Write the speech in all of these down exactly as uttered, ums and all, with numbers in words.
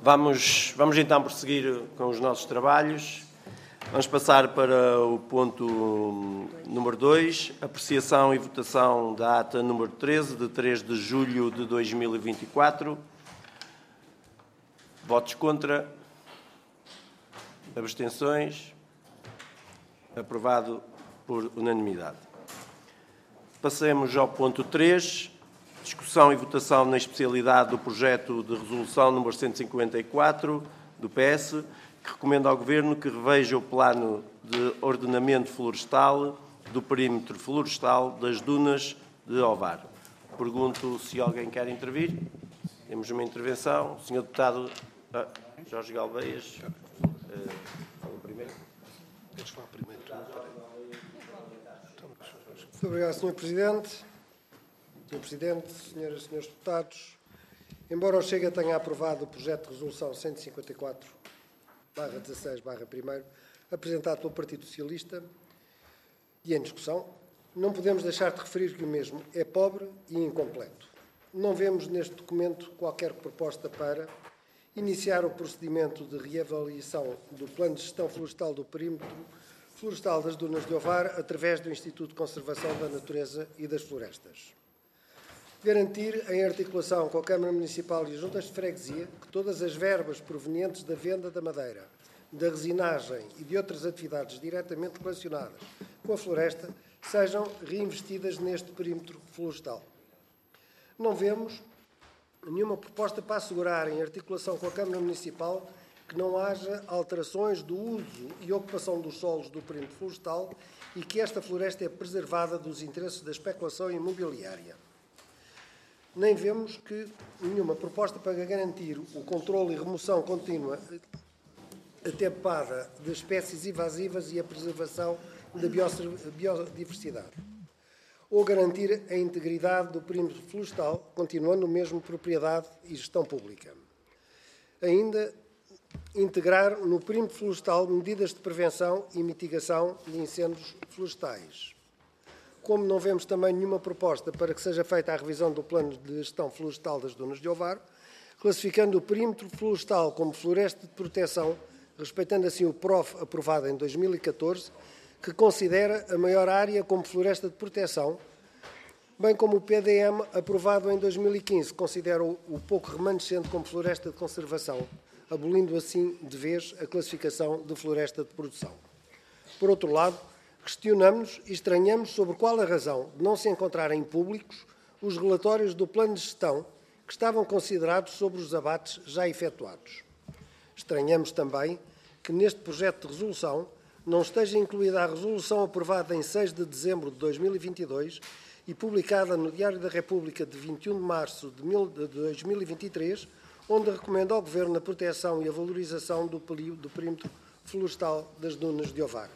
Vamos, vamos então prosseguir com os nossos trabalhos. Vamos passar para o ponto número dois, apreciação e votação da ata número treze, de três de julho de dois mil e vinte e quatro. Votos contra? Abstenções? Aprovado por unanimidade. Passemos ao ponto três, discussão e votação na especialidade do projeto de resolução número cento e cinquenta e quatro do P S, que recomenda ao Governo que reveja o plano de ordenamento florestal do perímetro florestal das dunas de Ovar. Pergunto se alguém quer intervir. Temos uma intervenção. senhor Deputado ah, Jorge Galveias. Uh, fala primeiro. Queres falar primeiro? Muito obrigado, senhor Presidente. senhor Presidente, senhoras e senhores deputados, embora o Chega tenha aprovado o projeto de resolução cento e cinquenta e quatro barra dezasseis barra um, apresentado pelo Partido Socialista e em discussão, não podemos deixar de referir que o mesmo é pobre e incompleto. Não vemos neste documento qualquer proposta para iniciar o procedimento de reavaliação do Plano de Gestão Florestal do Perímetro Florestal das Dunas de Ovar através do Instituto de Conservação da Natureza e das Florestas. Garantir, em articulação com a Câmara Municipal e as Juntas de Freguesia, que todas as verbas provenientes da venda da madeira, da resinagem e de outras atividades diretamente relacionadas com a floresta sejam reinvestidas neste perímetro florestal. Não vemos nenhuma proposta para assegurar, em articulação com a Câmara Municipal, que não haja alterações do uso e ocupação dos solos do perímetro florestal e que esta floresta é preservada dos interesses da especulação imobiliária. Nem vemos que nenhuma proposta para garantir o controle e remoção contínua atempada de espécies invasivas e a preservação da biodiversidade, ou garantir a integridade do perímetro florestal, continuando mesmo propriedade e gestão pública. Ainda integrar no perímetro florestal medidas de prevenção e mitigação de incêndios florestais. Como não vemos também nenhuma proposta para que seja feita a revisão do plano de gestão florestal das Dunas de Ovar, classificando o perímetro florestal como floresta de proteção, respeitando assim o P R O F aprovado em dois mil e catorze, que considera a maior área como floresta de proteção, bem como o P D M aprovado em dois mil e quinze, que considera o pouco remanescente como floresta de conservação, abolindo assim de vez a classificação de floresta de produção. Por outro lado, questionamos e estranhamos sobre qual a razão de não se encontrarem públicos os relatórios do plano de gestão que estavam considerados sobre os abates já efetuados. Estranhamos também que neste projeto de resolução não esteja incluída a resolução aprovada em seis de dezembro de dois mil e vinte e dois e publicada no Diário da República de vinte e um de março de dois mil e vinte e três, onde recomenda ao Governo a proteção e a valorização do perímetro florestal das Dunas de Ovar.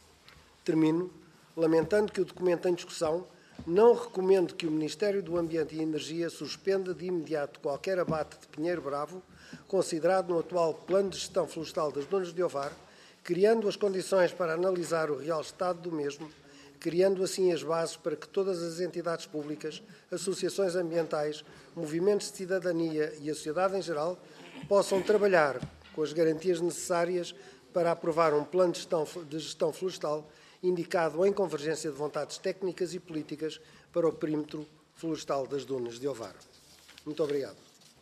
Termino lamentando que o documento em discussão não recomende que o Ministério do Ambiente e Energia suspenda de imediato qualquer abate de pinheiro bravo, considerado no atual Plano de Gestão Florestal das Dunas de Ovar, criando as condições para analisar o real estado do mesmo, criando assim as bases para que todas as entidades públicas, associações ambientais, movimentos de cidadania e a sociedade em geral possam trabalhar com as garantias necessárias para aprovar um plano de gestão, de gestão florestal indicado em convergência de vontades técnicas e políticas para o perímetro florestal das Dunas de Ovar. Muito obrigado.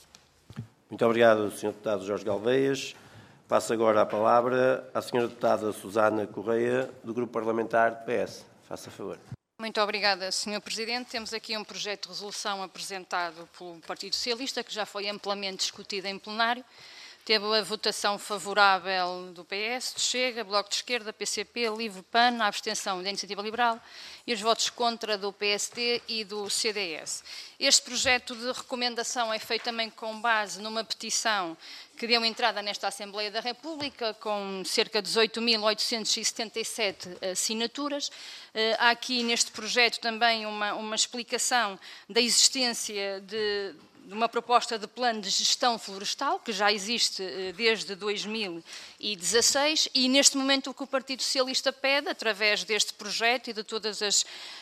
Muito obrigado, senhor Deputado Jorge Galveias. Passo agora a palavra à senhora Deputada Susana Correia, do Grupo Parlamentar do P S. Faça favor. Muito obrigada, senhor Presidente. Temos aqui um projeto de resolução apresentado pelo Partido Socialista, que já foi amplamente discutido em plenário. Teve a votação favorável do P S, de Chega, Bloco de Esquerda, P C P, Livre, P A N, a abstenção da Iniciativa Liberal e os votos contra do P S D e do C D S. Este projeto de recomendação é feito também com base numa petição que deu entrada nesta Assembleia da República, com cerca de dezoito mil oitocentas e setenta e sete assinaturas. Há aqui neste projeto também uma, uma explicação da existência de de uma proposta de plano de gestão florestal, que já existe desde dois mil e dezasseis, e neste momento o que o Partido Socialista pede, através deste projeto e de todas as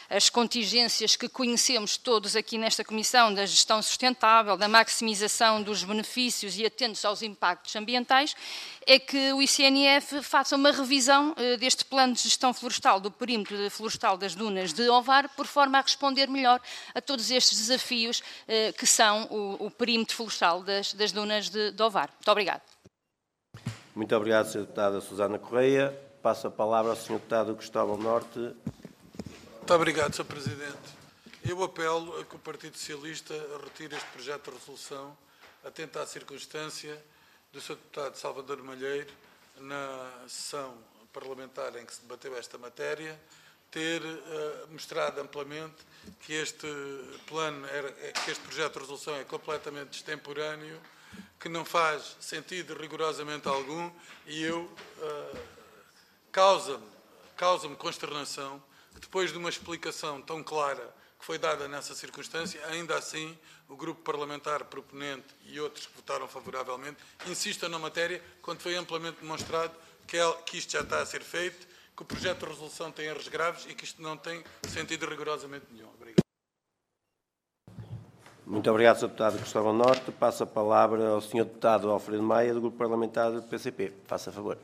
as contingências que conhecemos todos aqui nesta Comissão, da gestão sustentável, da maximização dos benefícios e atentos aos impactos ambientais, é que o I C N F faça uma revisão eh, deste plano de gestão florestal, do perímetro florestal das dunas de Ovar, por forma a responder melhor a todos estes desafios eh, que são o, o perímetro florestal das, das dunas de, de Ovar. Muito obrigado. Muito obrigado, senhora Deputada Susana Correia. Passo a palavra ao senhor Deputado Cristóvão Norte. Muito obrigado, senhor Presidente. Eu apelo a que o Partido Socialista retire este projeto de resolução, atento à circunstância do senhor Deputado Salvador Malheiro, na sessão parlamentar em que se debateu esta matéria, ter uh, mostrado amplamente que este plano, era, que este projeto de resolução é completamente extemporâneo, que não faz sentido rigorosamente algum, e eu uh, causa-me causa-me consternação que, depois de uma explicação tão clara que foi dada nessa circunstância, ainda assim o grupo parlamentar proponente e outros que votaram favoravelmente insistam na matéria, quando foi amplamente demonstrado que, é, que isto já está a ser feito, que o projeto de resolução tem erros graves e que isto não tem sentido rigorosamente nenhum. Obrigado. Muito obrigado, senhor Deputado Cristóvão Norte. Passo a palavra ao senhor Deputado Alfredo Maia, do Grupo Parlamentar do P C P. Faça favor.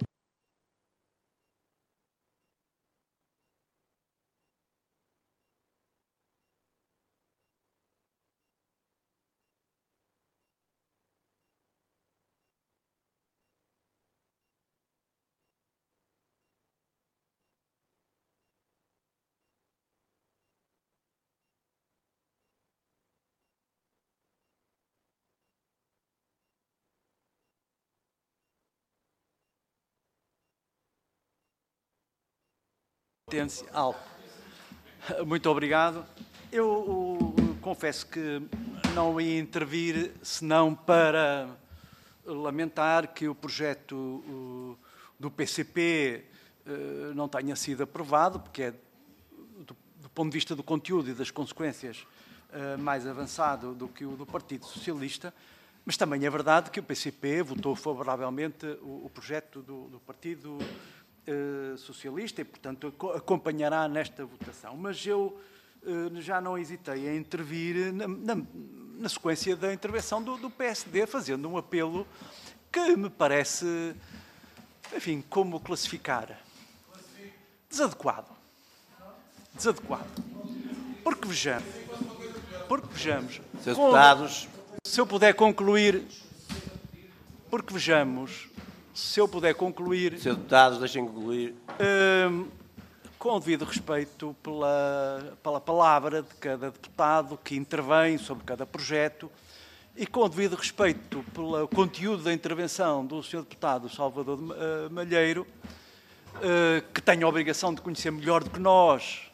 Potencial. Muito obrigado. Eu uh, confesso que não ia intervir senão para lamentar que o projeto uh, do P C P uh, não tenha sido aprovado, porque é, do, do ponto de vista do conteúdo e das consequências, uh, mais avançado do que o do Partido Socialista, mas também é verdade que o P C P votou favoravelmente o, o projeto do, do Partido Uh, Socialista e, portanto, acompanhará nesta votação. Mas eu uh, já não hesitei em intervir na, na, na sequência da intervenção do, do P S D, fazendo um apelo que me parece, enfim, como classificar? Desadequado. Desadequado. Porque vejamos, porque vejamos, Seus deputados. Se eu puder concluir, porque vejamos, se eu puder concluir... Senhor Deputado, deixem concluir. Hum, com o devido respeito pela, pela palavra de cada deputado que intervém sobre cada projeto e com o devido respeito pelo conteúdo da intervenção do senhor Deputado Salvador uh, Malheiro, uh, que tem a obrigação de conhecer melhor do que nós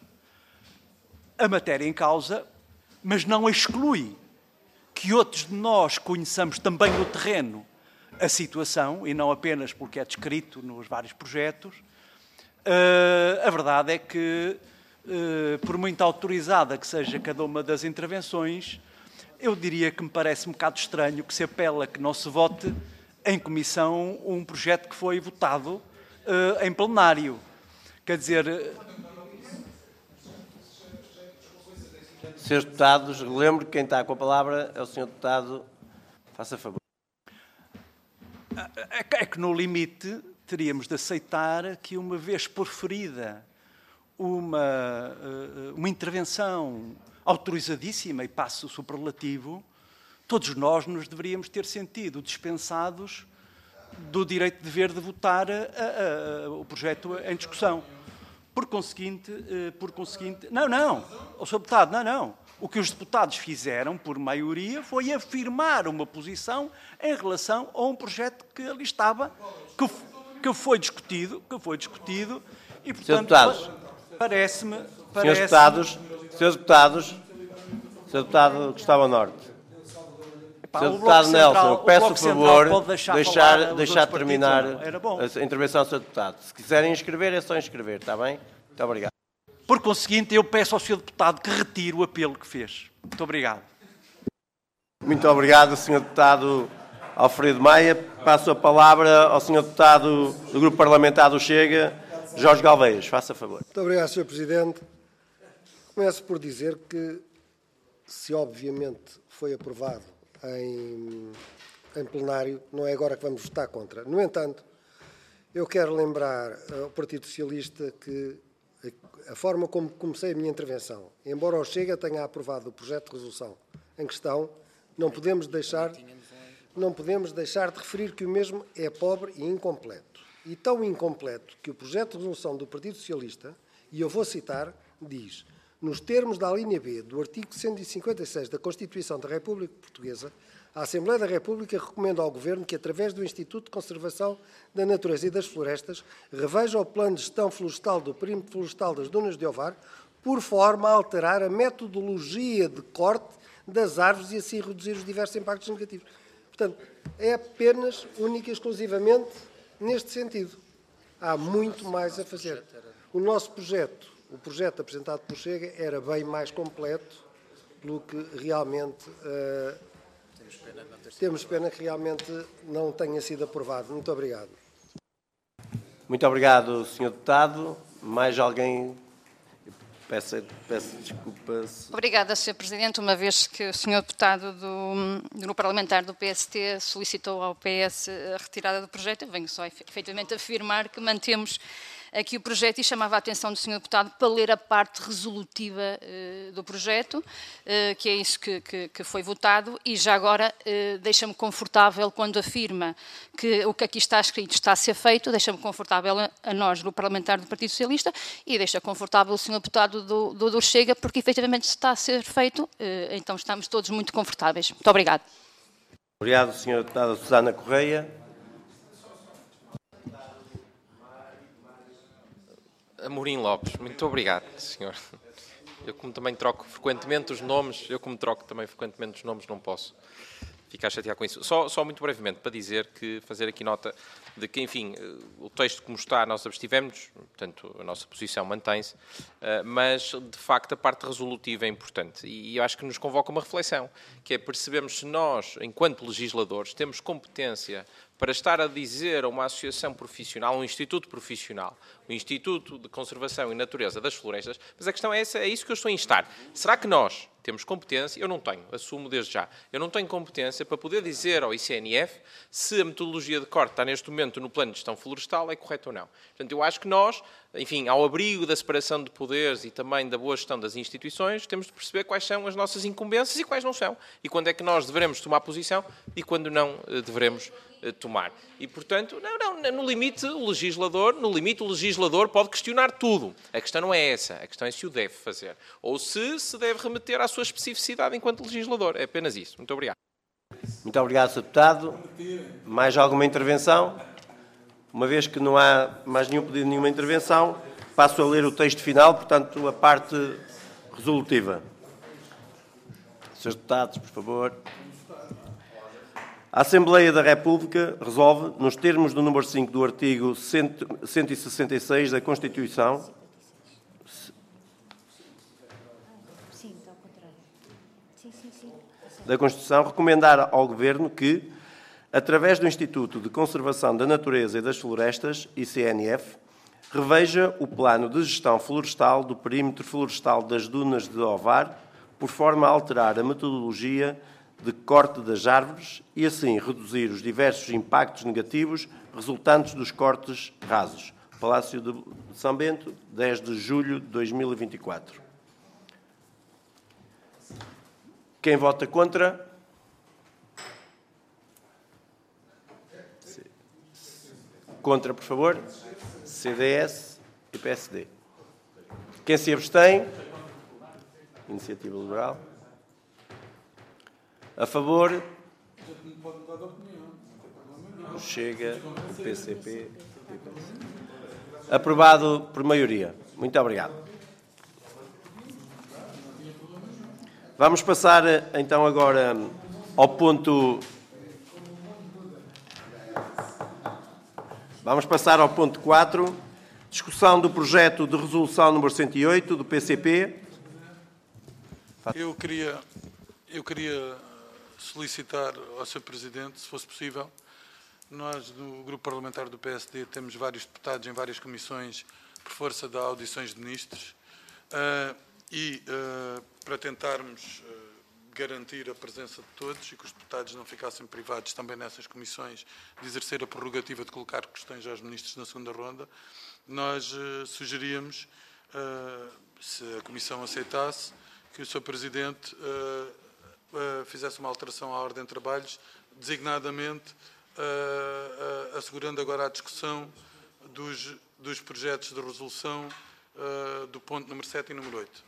a matéria em causa, mas não exclui que outros de nós conheçamos também no terreno a situação, e não apenas porque é descrito nos vários projetos. Uh, a verdade é que, uh, por muito autorizada que seja cada uma das intervenções, eu diria que me parece um bocado estranho que se apela que não se vote em comissão um projeto que foi votado uh, em plenário. Quer dizer... Senhores deputados, lembro que quem está com a palavra é o senhor Deputado. Faça favor. É que, no limite, teríamos de aceitar que, uma vez porferida uma, uma intervenção autorizadíssima, e passo o superlativo, todos nós nos deveríamos ter sentido dispensados do direito de dever de votar a, a, a, o projeto em discussão. Por conseguinte, por conseguinte... Não, não, o senhor Deputado, não, não. O que os deputados fizeram, por maioria, foi afirmar uma posição em relação a um projeto que ali estava, que, que foi discutido, que foi discutido, e, portanto, parece-me... Parece Senhores deputados, senhores deputados, senhor Deputado Gustavo Norte. Epá, senhor Deputado Nelson, eu peço o favor deixar, deixar, deixar terminar a intervenção do senhor Deputado. Se quiserem inscrever, é só inscrever, está bem? Muito obrigado. Por conseguinte, eu peço ao senhor Deputado que retire o apelo que fez. Muito obrigado. Muito obrigado, senhor Deputado Alfredo Maia. Passo a palavra ao senhor Deputado do Grupo Parlamentar do Chega, Jorge Galveias. Faça favor. Muito obrigado, senhor Presidente. Começo por dizer que, se obviamente foi aprovado em, em plenário, não é agora que vamos votar contra. No entanto, eu quero lembrar ao Partido Socialista que a forma como comecei a minha intervenção, embora o Chega tenha aprovado o projeto de resolução em questão, não podemos deixar, não podemos deixar de referir que o mesmo é pobre e incompleto. E tão incompleto que o projeto de resolução do Partido Socialista, e eu vou citar, diz: nos termos da alínea B do artigo cento e cinquenta e seis da Constituição da República Portuguesa, a Assembleia da República recomenda ao Governo que, através do Instituto de Conservação da Natureza e das Florestas, reveja o plano de gestão florestal do perímetro florestal das Dunas de Ovar, por forma a alterar a metodologia de corte das árvores e assim reduzir os diversos impactos negativos. Portanto, é apenas, única e exclusivamente, neste sentido. Há muito mais a fazer. O nosso projeto, o projeto apresentado pelo Chega, era bem mais completo, pelo que realmente uh, temos, pena temos pena que realmente não tenha sido aprovado. Muito obrigado. Muito obrigado, senhor Deputado. Mais alguém? Peço, peço desculpas. Obrigada, senhor Presidente, uma vez que o senhor Deputado do, do Grupo Parlamentar do P S T solicitou ao P S a retirada do projeto, eu venho só efetivamente afirmar que mantemos aqui o projeto e chamava a atenção do senhor Deputado para ler a parte resolutiva uh, do projeto, uh, que é isso que, que, que foi votado, e já agora uh, deixa-me confortável quando afirma que o que aqui está escrito está a ser feito, deixa-me confortável a, a nós, Grupo Parlamentar do Partido Socialista, e deixa confortável o senhor Deputado do, do, do Chega, porque efetivamente está a ser feito, uh, então estamos todos muito confortáveis. Muito obrigado. Obrigado, senhora Deputada Susana Correia. Amorim Lopes, muito obrigado, senhor. Eu, como também troco frequentemente os nomes, eu como troco também frequentemente os nomes, não posso ficar chateado com isso. Só, só muito brevemente, para dizer que, fazer aqui nota de que, enfim, o texto como está, nós abstivemos, portanto, a nossa posição mantém-se, mas, de facto, a parte resolutiva é importante. E eu acho que nos convoca uma reflexão, que é percebermos se nós, enquanto legisladores, temos competência para estar a dizer a uma associação profissional, um instituto profissional, um Instituto de Conservação e Natureza das Florestas, mas a questão é essa, é isso que eu estou a instar. Será que nós temos competência? Eu não tenho, assumo desde já. Eu não tenho competência para poder dizer ao I C N F se a metodologia de corte está neste momento no plano de gestão florestal é correta ou não. Portanto, eu acho que nós, enfim, ao abrigo da separação de poderes e também da boa gestão das instituições, temos de perceber quais são as nossas incumbências e quais não são. E quando é que nós devemos tomar posição e quando não devemos tomar. E, portanto, não, não, no limite o legislador, no limite o legislador pode questionar tudo. A questão não é essa, a questão é se o deve fazer. Ou se se deve remeter à sua especificidade enquanto legislador. É apenas isso. Muito obrigado. Muito obrigado, senhor Deputado. Mais alguma intervenção? Uma vez que não há mais nenhum pedido de nenhuma intervenção, passo a ler o texto final, portanto, a parte resolutiva. senhores Deputados, por favor. A Assembleia da República resolve, nos termos do número cinco do artigo cento e sessenta e seis da Constituição, sim, ao contrário. Sim, sim, sim. da Constituição, recomendar ao Governo que, através do Instituto de Conservação da Natureza e das Florestas, I C N F, reveja o plano de gestão florestal do perímetro florestal das Dunas de Ovar, por forma a alterar a metodologia de corte das árvores e, assim, reduzir os diversos impactos negativos resultantes dos cortes rasos. Palácio de São Bento, dez de julho de dois mil e vinte e quatro. Quem vota contra? Contra, por favor. C D S e P S D. Quem se abstém? Iniciativa Liberal. A favor? O Chega, o P C P. Aprovado por maioria. Muito obrigado. Vamos passar, então, agora ao ponto... Vamos passar ao ponto quatro. Discussão do projeto de resolução número cento e oito do P C P. Eu queria... Eu queria... solicitar ao senhor Presidente, se fosse possível, nós no Grupo Parlamentar do P S D temos vários deputados em várias comissões por força de audições de ministros. Uh, e uh, para tentarmos uh, garantir a presença de todos e que os deputados não ficassem privados também nessas comissões de exercer a prerrogativa de colocar questões aos ministros na segunda ronda, nós uh, sugeríamos, uh, se a Comissão aceitasse, que o senhor Presidente uh, uh, fizesse uma alteração à ordem de trabalhos, designadamente uh, uh, assegurando agora a discussão dos, dos projetos de resolução uh, do ponto número sete e número oito.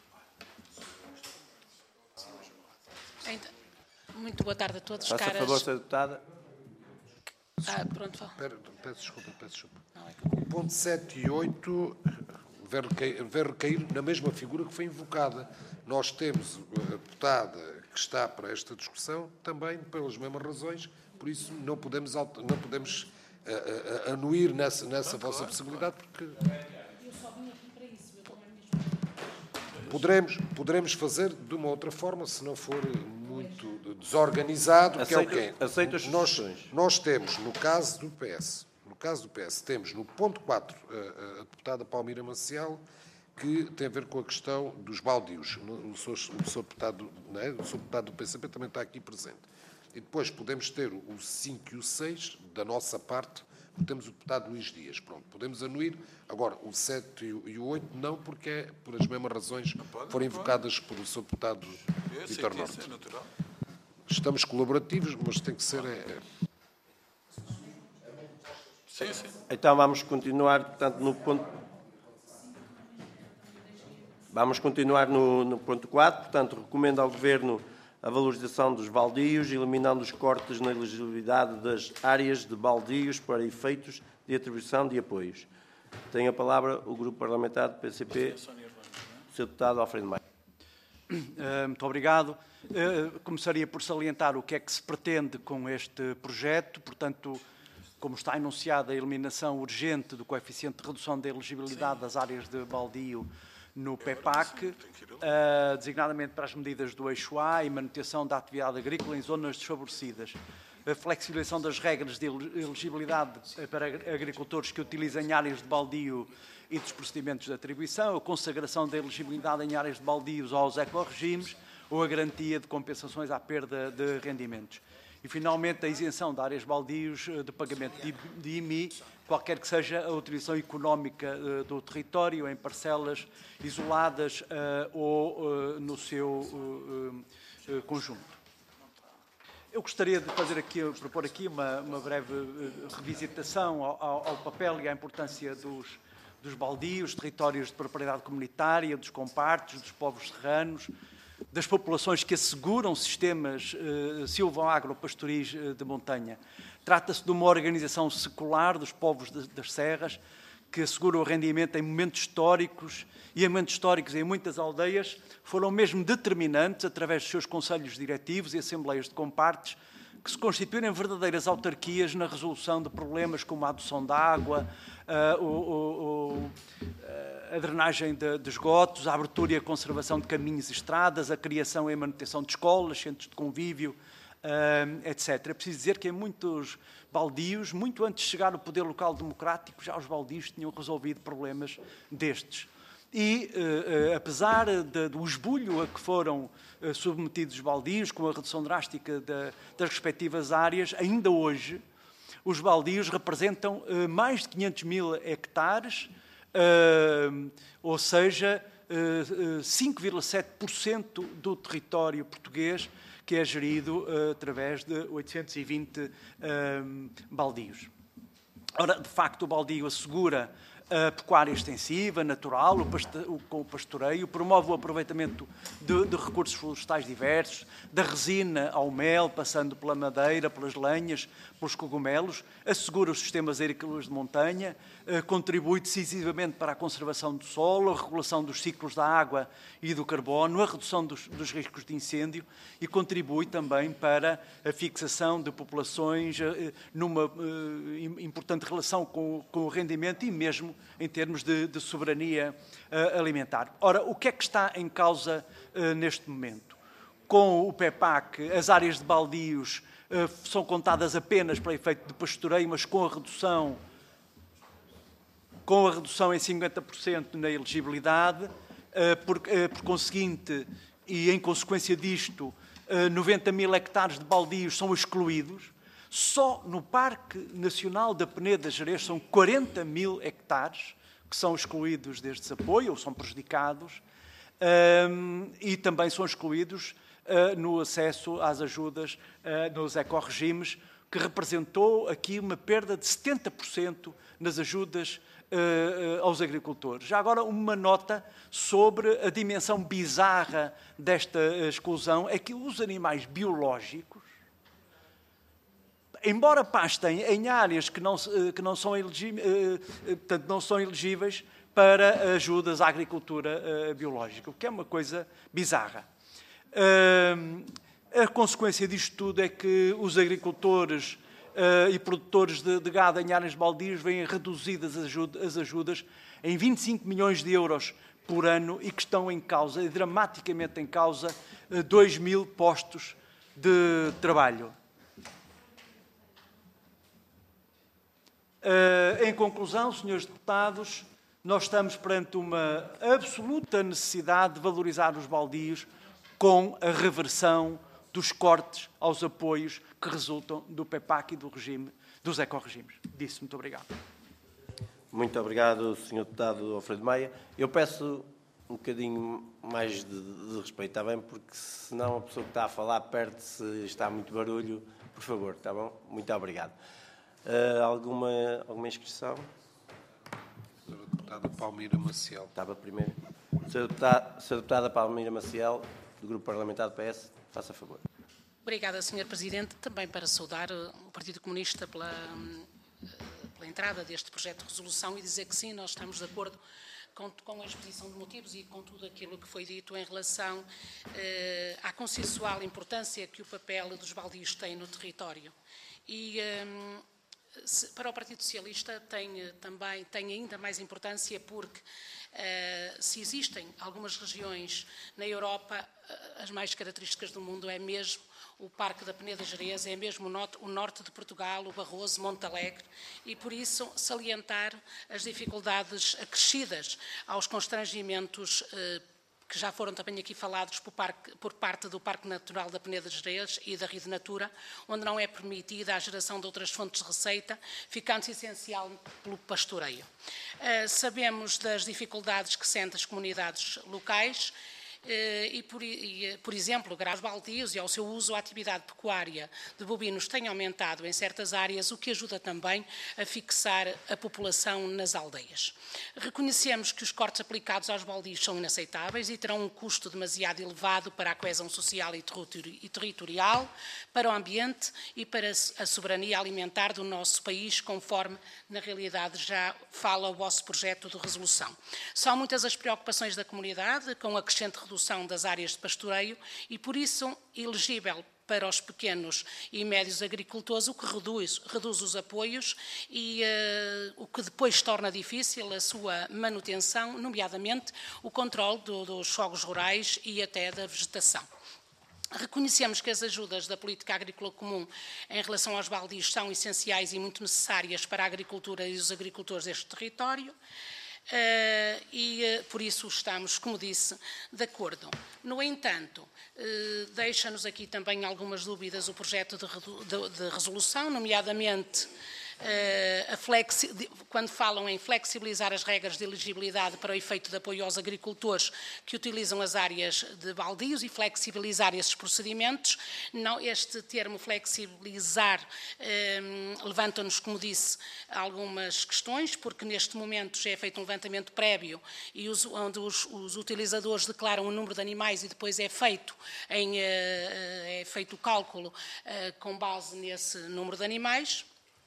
Então, muito boa tarde a todos, Faça caras... favor, senhora Deputada. Ah, pronto, fala. Peço desculpa, peço desculpa. O ponto sete e oito vai recair, vai recair na mesma figura que foi invocada. Nós temos a deputada que está para esta discussão também pelas mesmas razões, por isso não podemos, não podemos uh, uh, anuir nessa, nessa vossa possibilidade, porque... Poderemos, poderemos fazer de uma outra forma, se não for muito desorganizado, que é o quê? Aceito as nós, sugestões. nós temos, no caso do P S, no caso do P S, temos no ponto quatro a, a deputada Palmira Maciel, que tem a ver com a questão dos baldios. O senhor, o senhor, deputado, não é? O senhor deputado do P C P também está aqui presente. E depois podemos ter o cinco e o seis, da nossa parte, temos o deputado Luís Dias. Pronto, podemos anuir. Agora, o sete e o oito não, porque é por as mesmas razões que foram invocadas pelo senhor deputado Vítor Norte. Estamos colaborativos, mas tem que ser... É... Sim, sim. Então vamos continuar, portanto, no ponto... Vamos continuar no, no ponto quatro. Portanto, recomendo ao Governo a valorização dos baldios, eliminando os cortes na elegibilidade das áreas de baldios para efeitos de atribuição de apoios. Tem a palavra o Grupo Parlamentar do P C P, o senhor Deputado Alfredo Maia. Muito obrigado. Começaria por salientar o que é que se pretende com este projeto. Portanto, como está enunciada a eliminação urgente do coeficiente de redução da elegibilidade das áreas de baldio no P E P A C, uh, designadamente para as medidas do eixo A e manutenção da atividade agrícola em zonas desfavorecidas. A flexibilização das regras de elegibilidade para agricultores que utilizem áreas de baldio e dos procedimentos de atribuição, a consagração da elegibilidade em áreas de baldios aos ecorregimes ou a garantia de compensações à perda de rendimentos. E, finalmente, a isenção de áreas baldios de pagamento de I M I, qualquer que seja a utilização económica do território, em parcelas isoladas ou no seu conjunto. Eu gostaria de fazer aqui, propor aqui uma, uma breve revisitação ao, ao papel e à importância dos, dos baldios, territórios de propriedade comunitária, dos compartos, dos povos serranos, das populações que asseguram sistemas eh, silvo-agropastoris eh, de montanha. Trata-se de uma organização secular dos povos de, das serras que assegura o rendimento em momentos históricos e em momentos históricos em muitas aldeias foram mesmo determinantes através dos seus conselhos diretivos e assembleias de compartes que se constituírem verdadeiras autarquias na resolução de problemas como a adoção de água, uh, o, o, a drenagem de, de esgotos, a abertura e a conservação de caminhos e estradas, a criação e a manutenção de escolas, centros de convívio, uh, etcétera. É preciso dizer que em muitos baldios, muito antes de chegar o poder local democrático, já os baldios tinham resolvido problemas destes. E, uh, uh, apesar de, do esbulho a que foram uh, submetidos os baldios, com a redução drástica da, das respectivas áreas, ainda hoje os baldios representam uh, mais de quinhentos mil hectares, uh, ou seja, uh, uh, cinco vírgula sete por cento do território português, que é gerido uh, através de oitocentos e vinte uh, baldios. Ora, de facto, o baldio assegura a pecuária extensiva, natural, o pasto, o, com o pastoreio, promove o aproveitamento de, de recursos florestais diversos, da resina ao mel, passando pela madeira, pelas lenhas, pelos cogumelos, assegura os sistemas agrícolas de montanha, eh, contribui decisivamente para a conservação do solo, a regulação dos ciclos da água e do carbono, a redução dos, dos riscos de incêndio e contribui também para a fixação de populações eh, numa eh, importante relação com, com o rendimento e mesmo em termos de, de soberania uh, alimentar. Ora, o que é que está em causa uh, neste momento? Com o P E P A C, as áreas de baldios uh, são contadas apenas para efeito de pastoreio, mas com a redução, com a redução em cinquenta por cento na elegibilidade, por, por conseguinte, e em consequência disto, noventa mil hectares de baldios são excluídos. Só no Parque Nacional da Peneda Gerês são quarenta mil hectares que são excluídos destes apoios, ou são prejudicados, um, e também são excluídos uh, no acesso às ajudas uh, nos ecorregimes, que representou aqui uma perda de setenta por cento nas ajudas uh, uh, aos agricultores. Já agora, uma nota sobre a dimensão bizarra desta exclusão, é que os animais biológicos, embora pastem em áreas que não, que não, são, elegíveis, portanto, não são elegíveis para ajudas à agricultura biológica, o que é uma coisa bizarra. A consequência disto tudo é que os agricultores e produtores de, de gado em áreas baldias veem reduzidas as ajudas em vinte e cinco milhões de euros por ano e que estão em causa, dramaticamente em causa, dois mil postos de trabalho. Uh, em conclusão, senhores deputados, nós estamos perante uma absoluta necessidade de valorizar os baldios com a reversão dos cortes aos apoios que resultam do PEPAC e do regime, dos ecorregimes. Disse, muito obrigado. Muito obrigado, senhor deputado Alfredo Maia. Eu peço um bocadinho mais de, de respeito, está bem? Porque senão a pessoa que está a falar perde-se, está muito barulho. Por favor, está bom? Muito obrigado. Uh, alguma, alguma inscrição? Senhora Deputada Palmira Maciel. Estava primeiro. Senhora Deputada, Senhora Deputada Palmira Maciel, do Grupo Parlamentar do P S, faça favor. Obrigada, senhor Presidente. Também para saudar o Partido Comunista pela, pela entrada deste projeto de resolução e dizer que sim, nós estamos de acordo com, com a exposição de motivos e com tudo aquilo que foi dito em relação eh, à consensual importância que o papel dos baldios tem no território. E eh, para o Partido Socialista tem também tem ainda mais importância porque uh, se existem algumas regiões na Europa, uh, as mais características do mundo é mesmo o Parque da Peneda Gerês, é mesmo o norte, o norte de Portugal, o Barroso, Monte Alegre, e por isso salientar as dificuldades acrescidas aos constrangimentos uh, que já foram também aqui falados por, parque, por parte do Parque Natural da Peneda Gerês e da Rede Natura, onde não é permitida a geração de outras fontes de receita, ficando-se essencial pelo pastoreio. Uh, sabemos das dificuldades que sentem as comunidades locais, e por, e, por exemplo, graças aos baldios e ao seu uso, a atividade pecuária de bovinos tem aumentado em certas áreas, o que ajuda também a fixar a população nas aldeias. Reconhecemos que os cortes aplicados aos baldios são inaceitáveis e terão um custo demasiado elevado para a coesão social e territorial, para o ambiente e para a soberania alimentar do nosso país, conforme na realidade já fala o vosso projeto de resolução. São muitas as preocupações da comunidade com a crescente redução das áreas de pastoreio e, por isso, elegível para os pequenos e médios agricultores, o que reduz, reduz os apoios e uh, o que depois torna difícil a sua manutenção, nomeadamente o controle do, dos fogos rurais e até da vegetação. Reconhecemos que as ajudas da Política Agrícola Comum em relação aos baldios são essenciais e muito necessárias para a agricultura e os agricultores deste território. Uh, e uh, por isso estamos, como disse, de acordo. No entanto, uh, deixa-nos aqui também algumas dúvidas o projeto de, de, de resolução, nomeadamente Uh, a flexi quando falam em flexibilizar as regras de elegibilidade para o efeito de apoio aos agricultores que utilizam as áreas de baldios e flexibilizar esses procedimentos, não, este termo flexibilizar uh, levanta-nos, como disse, algumas questões, porque neste momento já é feito um levantamento prévio e os, onde os, os utilizadores declaram o número de animais e depois é feito, em, uh, é feito o cálculo uh, com base nesse número de animais.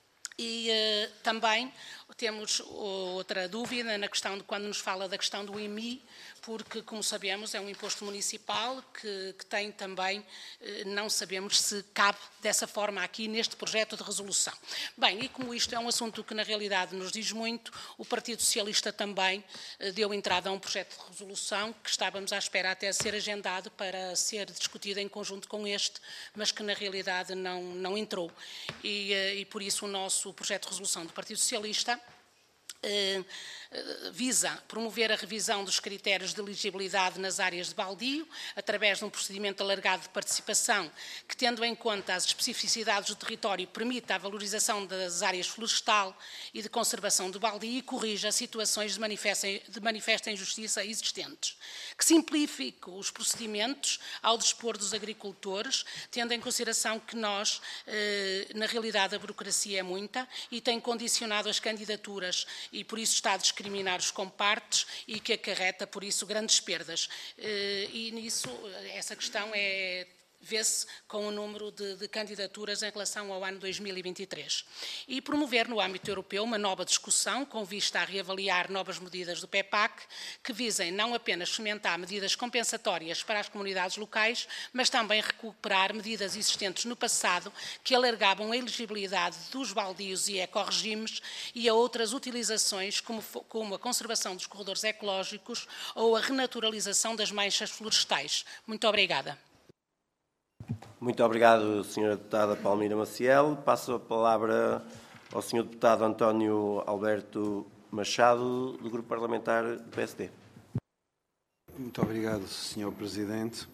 E uh, também temos outra dúvida na questão de quando nos fala da questão do I M I, porque, como sabemos, é um imposto municipal que, que tem também, uh, não sabemos se cabe dessa forma aqui neste projeto de resolução. Bem, e como isto é um assunto que na realidade nos diz muito, o Partido Socialista também uh, deu entrada a um projeto de resolução que estávamos à espera até ser agendado para ser discutido em conjunto com este, mas que na realidade não, não entrou. E, uh, e por isso o nosso o projeto de resolução do Partido Socialista visa promover a revisão dos critérios de elegibilidade nas áreas de baldio, através de um procedimento alargado de participação que, tendo em conta as especificidades do território, permita a valorização das áreas florestal e de conservação do baldio e corrija situações de manifesta, de manifesta injustiça existentes. Que simplifique os procedimentos ao dispor dos agricultores, tendo em consideração que nós, na realidade, a burocracia é muita e tem condicionado as candidaturas e, por isso, está a discriminar os compartes e que acarreta, por isso, grandes perdas. E nisso, essa questão é... vê-se com o número de, de candidaturas em relação ao ano dois mil e vinte e três. E promover no âmbito europeu uma nova discussão com vista a reavaliar novas medidas do P E P A C que visem não apenas fomentar medidas compensatórias para as comunidades locais, mas também recuperar medidas existentes no passado que alargavam a elegibilidade dos baldios e ecorregimes e a outras utilizações como, como a conservação dos corredores ecológicos ou a renaturalização das manchas florestais. Muito obrigada. Muito obrigado, senhora Deputada Palmira Maciel. Passo a palavra ao senhor Deputado António Alberto Machado, do Grupo Parlamentar do P S D. Muito obrigado, senhor Presidente.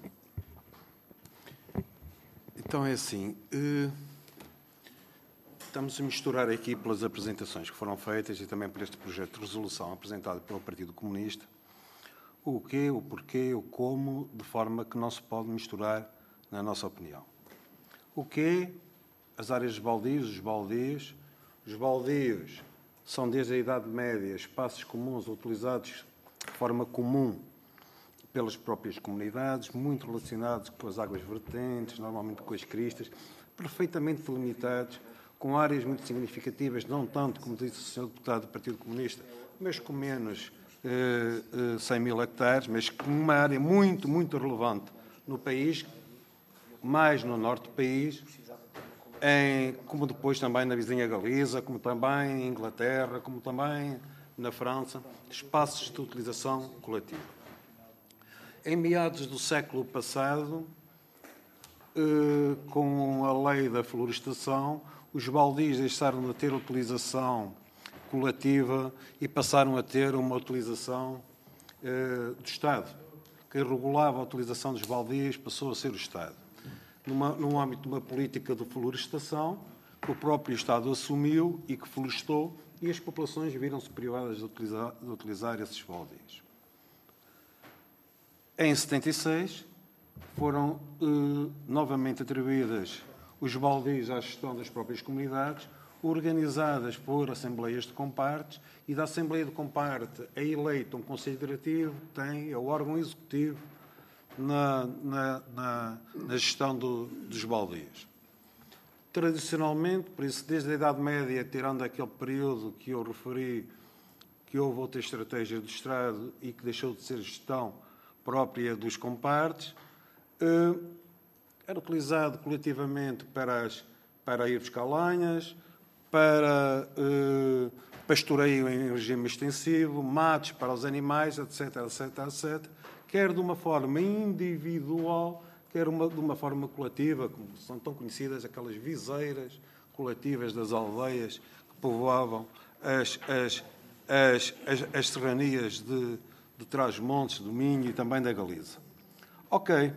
Então é assim, estamos a misturar aqui pelas apresentações que foram feitas e também por este projeto de resolução apresentado pelo Partido Comunista, o quê, o porquê, o como, de forma que não se pode misturar, na nossa opinião. O quê? As áreas de baldios, os baldios. Os baldios são, desde a Idade Média, espaços comuns utilizados de forma comum pelas próprias comunidades, muito relacionados com as águas vertentes, normalmente com as cristas, perfeitamente delimitados, com áreas muito significativas, não tanto, como disse o senhor Deputado do Partido Comunista, mas com menos eh, eh, cem mil hectares, mas com uma área muito, muito relevante no país, mais no norte do país, em, como depois também na vizinha Galiza, como também em Inglaterra, como também na França, espaços de utilização coletiva. Em meados do século passado, eh, com a lei da florestação, os baldios deixaram de ter utilização coletiva e passaram a ter uma utilização eh, do Estado. Quem regulava a utilização dos baldios passou a ser o Estado. Numa, no âmbito de uma política de florestação, que o próprio Estado assumiu e que florestou, e as populações viram-se privadas de utilizar, de utilizar esses baldios. Em setenta e seis, foram eh, novamente atribuídas os baldios à gestão das próprias comunidades, organizadas por assembleias de compartes, e da Assembleia de Comparte é eleito um Conselho Diretivo, tem, é o órgão executivo na, na, na, na gestão do, dos baldios. Tradicionalmente, por isso, desde a Idade Média, tirando aquele período que eu referi, que houve outra estratégia do Estado e que deixou de ser gestão própria dos compartes, eh, era utilizado coletivamente para, as, para ir buscar lenhas, para eh, pastoreio em regime extensivo, matos para os animais, etc, etc, etc, quer de uma forma individual, quer uma, de uma forma coletiva, como são tão conhecidas aquelas viseiras coletivas das aldeias que povoavam as, as, as, as, as serranias de, de Trás-os-Montes, do Minho e também da Galiza. Ok.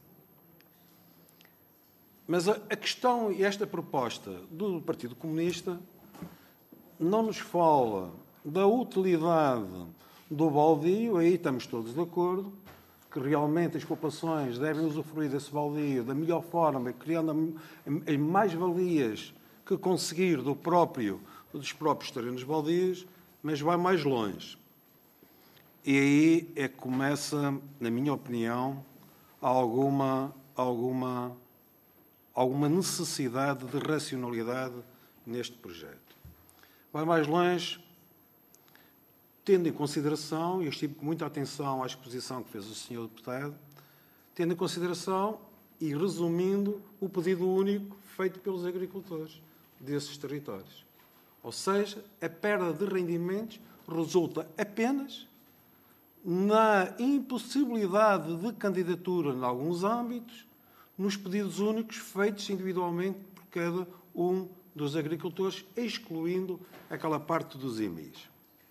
Mas a, a questão e esta proposta do Partido Comunista não nos fala da utilidade do baldio, aí estamos todos de acordo, que realmente as populações devem usufruir desse baldio da melhor forma, criando as mais-valias que conseguir do próprio, dos próprios terrenos baldios, mas vai mais longe. E aí é que começa, na minha opinião, alguma, alguma, alguma necessidade de racionalidade neste projeto. Vai mais longe, tendo em consideração, e eu estive com muita atenção à exposição que fez o senhor Deputado, tendo em consideração e resumindo o pedido único feito pelos agricultores desses territórios. Ou seja, a perda de rendimentos resulta apenas na impossibilidade de candidatura em alguns âmbitos, nos pedidos únicos feitos individualmente por cada um dos agricultores, excluindo aquela parte dos I M Is.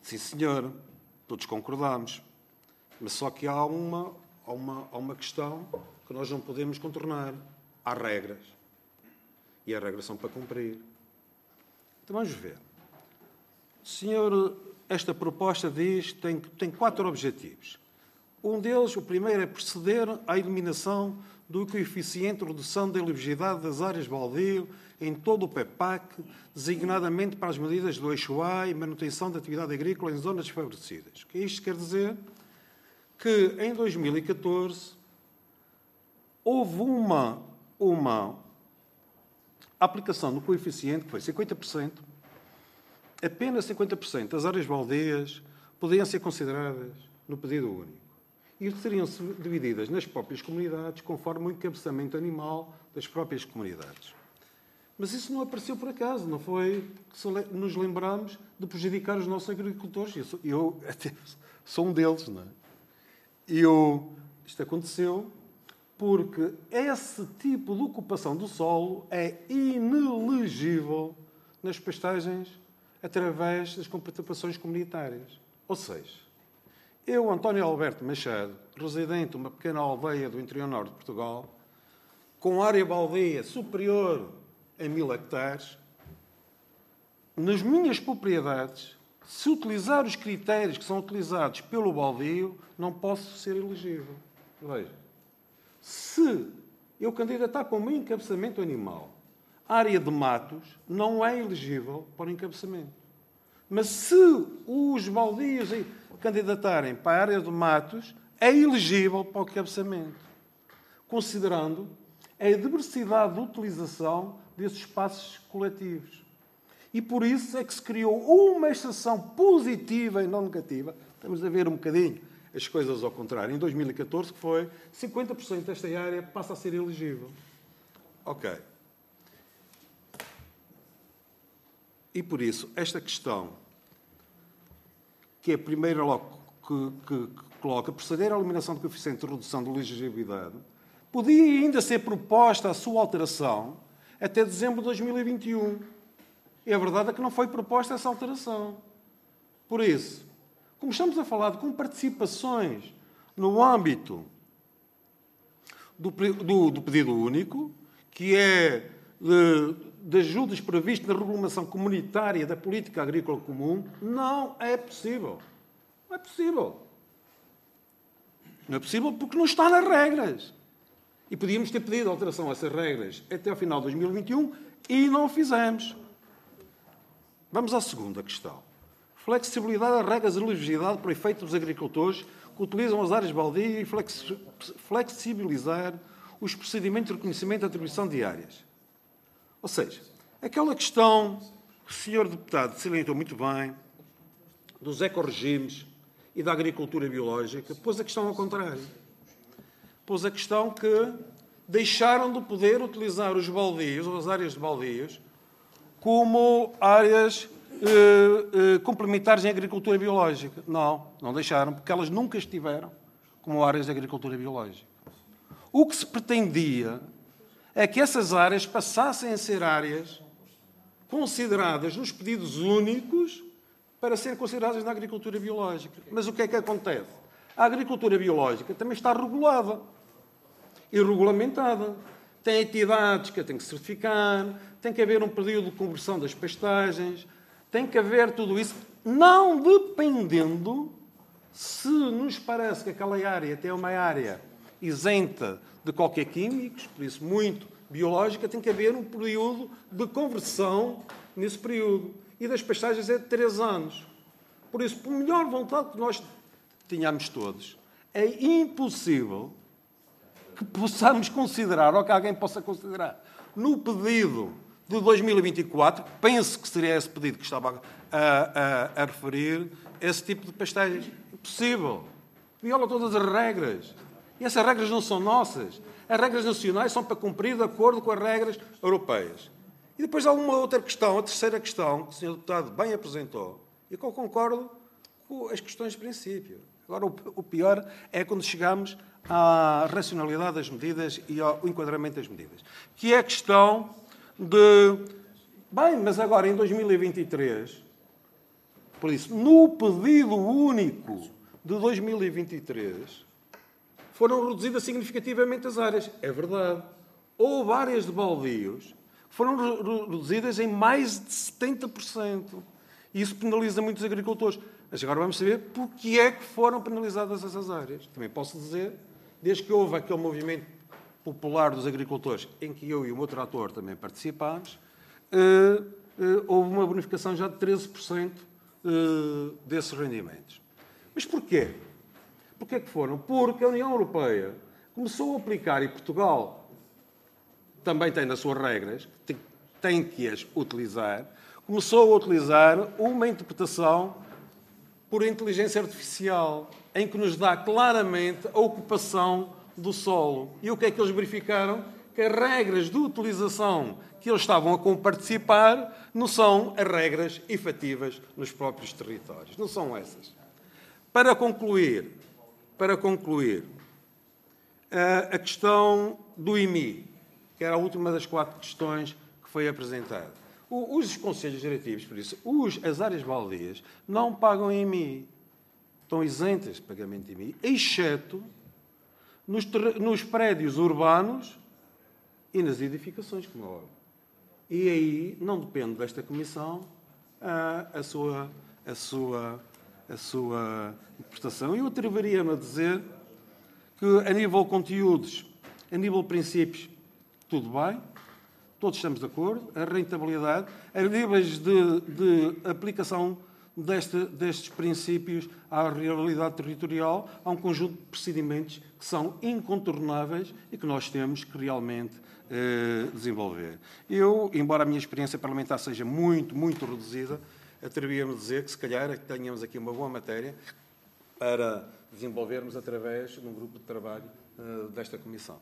Sim, senhor, todos concordamos. Mas só que há uma, há uma, há uma questão que nós não podemos contornar. Há regras. E as regras são para cumprir. Então vamos ver. Senhor, esta proposta diz que tem, tem quatro objetivos. Um deles, o primeiro, é proceder à eliminação do coeficiente de redução da elegibilidade das áreas de baldio em todo o P E P A C, designadamente para as medidas do eixo A e manutenção da atividade agrícola em zonas desfavorecidas. O que isto quer dizer? Que em dois mil e catorze houve uma, uma aplicação do coeficiente que foi cinquenta por cento, apenas cinquenta por cento das áreas baldias podiam ser consideradas no pedido único. E seriam-se divididas nas próprias comunidades conforme o encabeçamento animal das próprias comunidades. Mas isso não apareceu por acaso, não foi que nos lembramos de prejudicar os nossos agricultores. Eu sou, eu até sou um deles, não é? E eu, isto aconteceu porque esse tipo de ocupação do solo é inelegível nas pastagens através das participações comunitárias. Ou seja, eu, António Alberto Machado, residente de uma pequena aldeia do interior norte de Portugal, com área baldia superior a mil hectares, nas minhas propriedades, se utilizar os critérios que são utilizados pelo baldio, não posso ser elegível. Veja, se eu candidatar como encabeçamento animal, a área de matos não é elegível para o encabeçamento. Mas se os baldios candidatarem para a área de matos, é elegível para o encabeçamento, considerando a diversidade de utilização desses espaços coletivos. E por isso é que se criou uma exceção positiva e não negativa. Estamos a ver um bocadinho as coisas ao contrário. Em dois mil e catorze, que foi cinquenta por cento desta área passa a ser elegível. Ok. E por isso, esta questão, que é a primeira logo que, que, que coloca, proceder à eliminação do coeficiente de redução de elegibilidade, podia ainda ser proposta a sua alteração até dezembro de dois mil e vinte e um. E a verdade é que não foi proposta essa alteração. Por isso, como estamos a falar de participações no âmbito do, do, do pedido único, que é de, de ajudas previstas na regulação comunitária da política agrícola comum, não é possível. Não é possível. Não é possível porque não está nas regras. E podíamos ter pedido alteração a essas regras até ao final de dois mil e vinte e um e não o fizemos. Vamos à segunda questão. Flexibilidade das regras de elegibilidade para efeito dos agricultores que utilizam as áreas baldias e flexibilizar os procedimentos de reconhecimento e atribuição de áreas. Ou seja, aquela questão que o senhor deputado salientou muito bem dos ecorregimes e da agricultura biológica, pôs a questão ao contrário. Pôs a questão que deixaram de poder utilizar os baldios, ou as áreas de baldios, como áreas eh, eh, complementares em agricultura biológica. Não, não deixaram, porque elas nunca estiveram como áreas de agricultura biológica. O que se pretendia é que essas áreas passassem a ser áreas consideradas nos pedidos únicos para serem consideradas na agricultura biológica. Mas o que é que acontece? A agricultura biológica também está regulada e regulamentada. Tem entidades que a têm que certificar, tem que haver um período de conversão das pastagens, tem que haver tudo isso, não dependendo se nos parece que aquela área tem uma área isenta de qualquer químicos, por isso muito biológica, tem que haver um período de conversão nesse período. E das pastagens é de três anos. Por isso, por melhor vontade que nós tínhamos todos, é impossível que possamos considerar, ou que alguém possa considerar, no pedido de dois mil e vinte e quatro, penso que seria esse pedido que estava a, a, a referir, esse tipo de pastagens. Impossível. Viola todas as regras. E essas regras não são nossas. As regras nacionais são para cumprir de acordo com as regras europeias. E depois há uma outra questão, a terceira questão, que o senhor Deputado bem apresentou, e que eu concordo com as questões de princípio. Agora, o pior é quando chegamos à racionalidade das medidas e ao enquadramento das medidas, que é a questão de, bem, mas agora em dois mil e vinte e três, Por isso, no pedido único de dois mil e vinte e três, foram reduzidas significativamente as áreas. É verdade. Houve áreas de baldios que foram reduzidas em mais de setenta por cento. E isso penaliza muitos agricultores. Mas agora vamos saber porque é que foram penalizadas essas áreas. Também posso dizer, desde que houve aquele movimento popular dos agricultores, em que eu e o meu trator também participámos, uh, uh, houve uma bonificação já de treze por cento uh, desses rendimentos. Mas porquê? Porquê é que foram? Porque a União Europeia começou a aplicar, e Portugal também tem nas suas regras, tem, tem que as utilizar, começou a utilizar uma interpretação por inteligência artificial, em que nos dá claramente a ocupação do solo. E o que é que eles verificaram? Que as regras de utilização que eles estavam a participar não são as regras efetivas nos próprios territórios. Não são essas. Para concluir, para concluir, a questão do I M I, que era a última das quatro questões que foi apresentada. Os conselhos diretivos, por isso, os, as áreas baldias não pagam I M I. Estão isentas de pagamento de I M I, exceto nos, nos prédios urbanos e nas edificações, como é óbvio. E aí não depende desta Comissão a, a, sua, a, sua, a sua interpretação. Eu atreveria-me a dizer que, a nível de conteúdos, a nível de princípios, tudo bem. Todos estamos de acordo. A rentabilidade, a níveis de, de aplicação deste, destes princípios à realidade territorial, há um conjunto de procedimentos que são incontornáveis e que nós temos que realmente eh, desenvolver. Eu, embora a minha experiência parlamentar seja muito, muito reduzida, atrevia-me a dizer que, se calhar, tenhamos aqui uma boa matéria para desenvolvermos através de um grupo de trabalho eh, desta Comissão.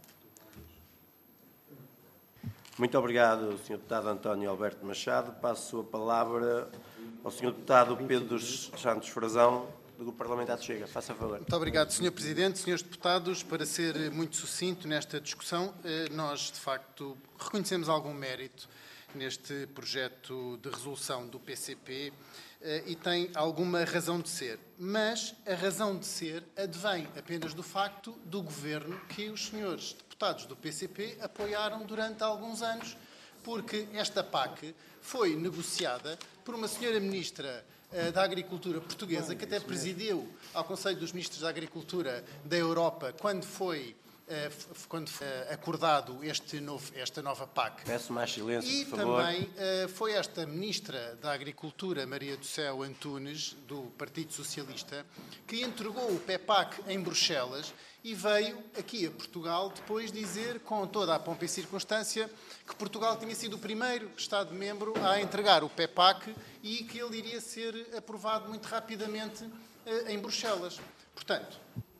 Muito obrigado, senhor Deputado António Alberto Machado. Passo a palavra ao senhor Deputado Pedro Santos Frazão, do Grupo Parlamentar de Chega. Faça favor. Muito obrigado, senhor Presidente. Senhores Deputados, para ser muito sucinto nesta discussão, nós, de facto, reconhecemos algum mérito neste projeto de resolução do P C P e tem alguma razão de ser. Mas a razão de ser advém apenas do facto do Governo que os senhores deputados do P C P apoiaram durante alguns anos, porque esta P A C foi negociada por uma senhora Ministra da Agricultura portuguesa, que até presidiu ao Conselho dos Ministros da Agricultura da Europa quando foi, quando foi acordado este novo, esta nova P A C. Peço mais silêncio, e por favor. também foi esta Ministra da Agricultura, Maria do Céu Antunes, do Partido Socialista, que entregou o P E P A C em Bruxelas e veio aqui a Portugal depois dizer, com toda a pompa e circunstância, que Portugal tinha sido o primeiro Estado-membro a entregar o P E P A C e que ele iria ser aprovado muito rapidamente em Bruxelas. Portanto,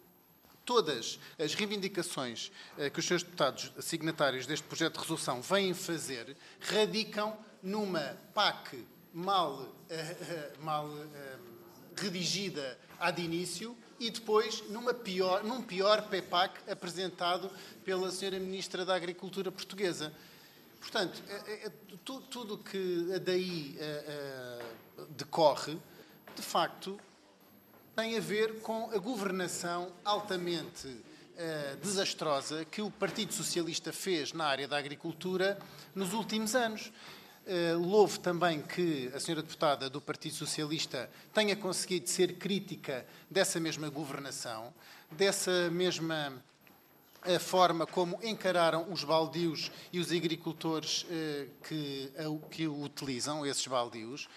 todas as reivindicações que os senhores deputados signatários deste projeto de resolução vêm fazer radicam numa P A C mal, mal redigida há de início e depois numa pior, num pior P E P A C apresentado pela senhora Ministra da Agricultura portuguesa. Portanto, é, é, tu, tudo o que daí é, é, decorre, de facto, tem a ver com a governação altamente é, desastrosa que o Partido Socialista fez na área da agricultura nos últimos anos. Uh, louvo também que a senhora deputada do Partido Socialista tenha conseguido ser crítica dessa mesma governação, dessa mesma uh, forma como encararam os baldios e os agricultores uh, que, uh, que utilizam esses baldios.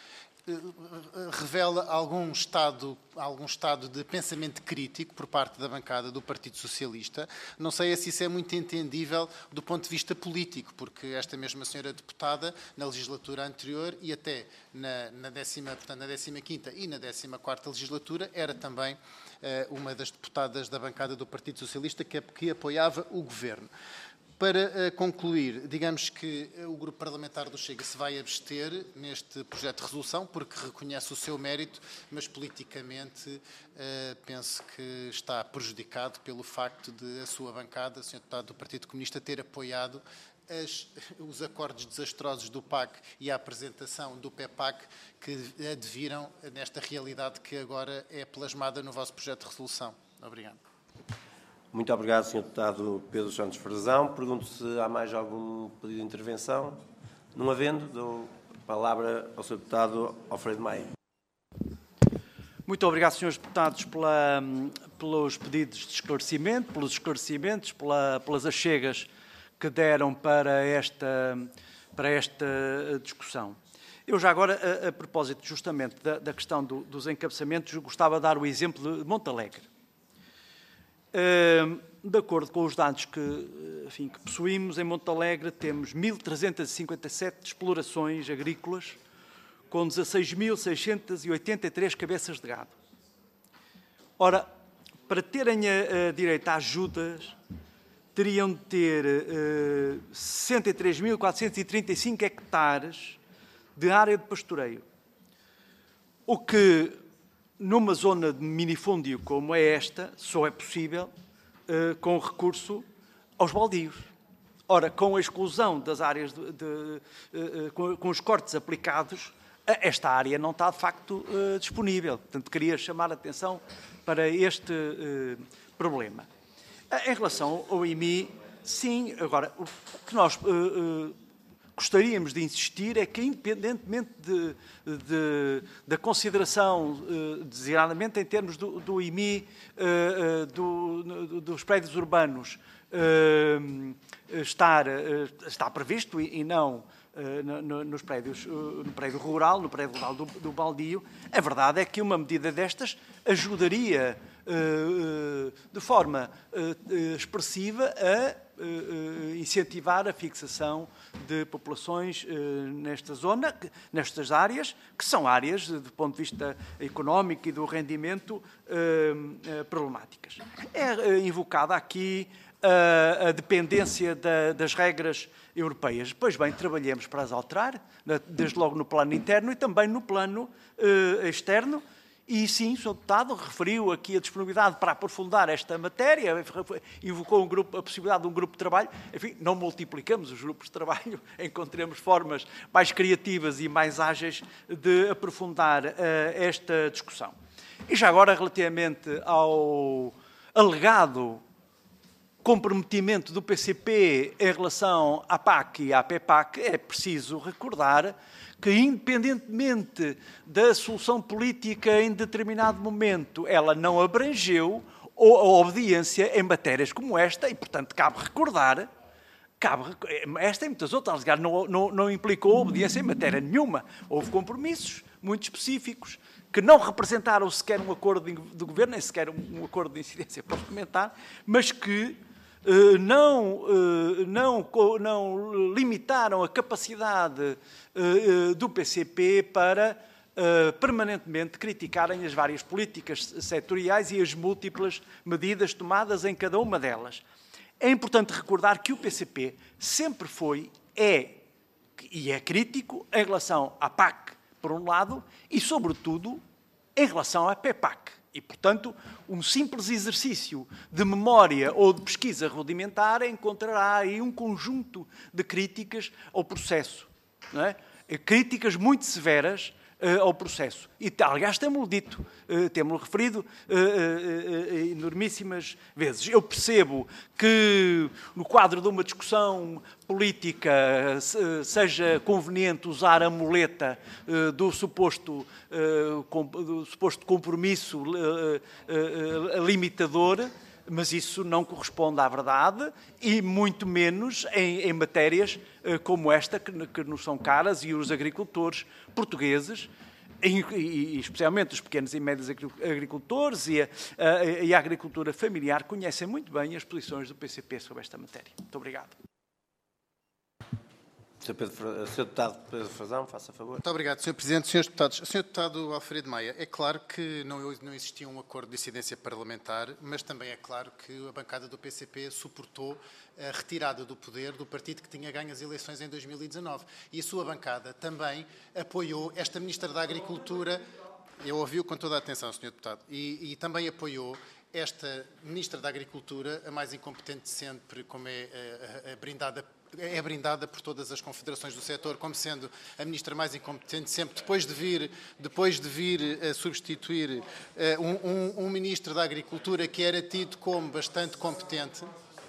Revela algum estado, algum estado de pensamento crítico por parte da bancada do Partido Socialista. Não sei se isso é muito entendível do ponto de vista político, porque esta mesma senhora deputada, na legislatura anterior e até na, na, décima, portanto, na décima quinta e na décima quarta legislatura, era também uh, uma das deputadas da bancada do Partido Socialista que, que apoiava o governo. Para uh, concluir, digamos que o Grupo Parlamentar do Chega se vai abster neste projeto de resolução, porque reconhece o seu mérito, mas politicamente uh, penso que está prejudicado pelo facto de a sua bancada, o senhor deputado do Partido Comunista, ter apoiado as, os acordos desastrosos do P A C e a apresentação do P E P A C que adviram nesta realidade que agora é plasmada no vosso projeto de resolução. Obrigado. Muito obrigado, senhor Deputado Pedro Santos Frazão. Pergunto se há mais algum pedido de intervenção. Não havendo, dou a palavra ao senhor Deputado Alfredo Maia. Muito obrigado, senhores deputados, pela, pelos pedidos de esclarecimento, pelos esclarecimentos, pela, pelas achegas que deram para esta, para esta discussão. Eu já agora, a, a propósito justamente da, da questão do, dos encabeçamentos, gostava de dar o exemplo de Montalegre. De acordo com os dados que, enfim, que possuímos, em Montalegre temos mil trezentas e cinquenta e sete explorações agrícolas com dezasseis mil seiscentas e oitenta e três cabeças de gado. Ora, para terem a, a direito a ajudas, teriam de ter uh, sessenta e três mil quatrocentos e trinta e cinco hectares de área de pastoreio. O que, numa zona de minifúndio como é esta, só é possível uh, com recurso aos baldios. Ora, com a exclusão das áreas, de, de, uh, uh, com, com os cortes aplicados, esta área não está, de facto, uh, disponível. Portanto, queria chamar a atenção para este uh, problema. Em relação ao I M I, sim, agora, o que nós uh, uh, gostaríamos de insistir é que, independentemente de, de, da consideração, uh, designadamente em termos do, do I M I, uh, uh, do, dos prédios urbanos, uh, estar, uh, está previsto e, e não uh, no, nos prédios, uh, no prédio rural, no prédio rural do, do baldio, a verdade é que uma medida destas ajudaria uh, uh, de forma uh, uh, expressiva a incentivar a fixação de populações nesta zona, nestas áreas, que são áreas, do ponto de vista económico e do rendimento, problemáticas. É invocada aqui a dependência das regras europeias. Pois bem, trabalhemos para as alterar, desde logo no plano interno e também no plano externo. E sim, o senhor Deputado referiu aqui a disponibilidade para aprofundar esta matéria, invocou um grupo, a possibilidade de um grupo de trabalho. Enfim, não multiplicamos os grupos de trabalho, encontremos formas mais criativas e mais ágeis de aprofundar uh, esta discussão. E já agora, relativamente ao alegado comprometimento do P C P em relação à P A C e à P E P A C, é preciso recordar que, independentemente da solução política em determinado momento, ela não abrangeu a obediência em matérias como esta e, portanto, cabe recordar, cabe, esta e muitas outras, não, não, não implicou obediência em matéria nenhuma. Houve compromissos muito específicos que não representaram sequer um acordo de governo, nem sequer um acordo de incidência parlamentar, mas que Uh, não, uh, não, não limitaram a capacidade uh, uh, do P C P para uh, permanentemente criticarem as várias políticas setoriais e as múltiplas medidas tomadas em cada uma delas. É importante recordar que o P C P sempre foi, é e é crítico em relação à P A C, por um lado, e, sobretudo, em relação à P E P A C. E, portanto, um simples exercício de memória ou de pesquisa rudimentar encontrará aí um conjunto de críticas ao processo, não é? Críticas muito severas uh, ao processo. E, aliás, temos-lo dito, uh, temos-lo referido uh, uh, uh, enormíssimas vezes. Eu percebo que, no quadro de uma discussão política, seja conveniente usar a muleta uh, do, suposto, uh, com, do suposto compromisso uh, uh, uh, limitador, mas isso não corresponde à verdade e muito menos em, em matérias uh, como esta, que, que nos são caras, e os agricultores portugueses, e, e especialmente os pequenos e médios agricultores e a, a, e a agricultura familiar, conhecem muito bem as posições do P C P sobre esta matéria. Muito obrigado. senhor Deputado Pedro Frazão, faça favor. Muito obrigado, senhor Presidente. senhores Deputados, senhor Deputado Alfredo Maia, é claro que não, não existia um acordo de incidência parlamentar, mas também é claro que a bancada do P C P suportou a retirada do poder do partido que tinha ganho as eleições em dois mil e dezanove. E a sua bancada também apoiou esta Ministra da Agricultura. Eu ouvi-o com toda a atenção, senhor Deputado, e, e também apoiou esta Ministra da Agricultura, a mais incompetente de sempre, como é a, a, a brindada, é brindada por todas as confederações do setor, como sendo a Ministra mais incompetente de sempre, depois de vir, depois de vir a substituir uh, um, um, um Ministro da Agricultura que era tido como bastante competente.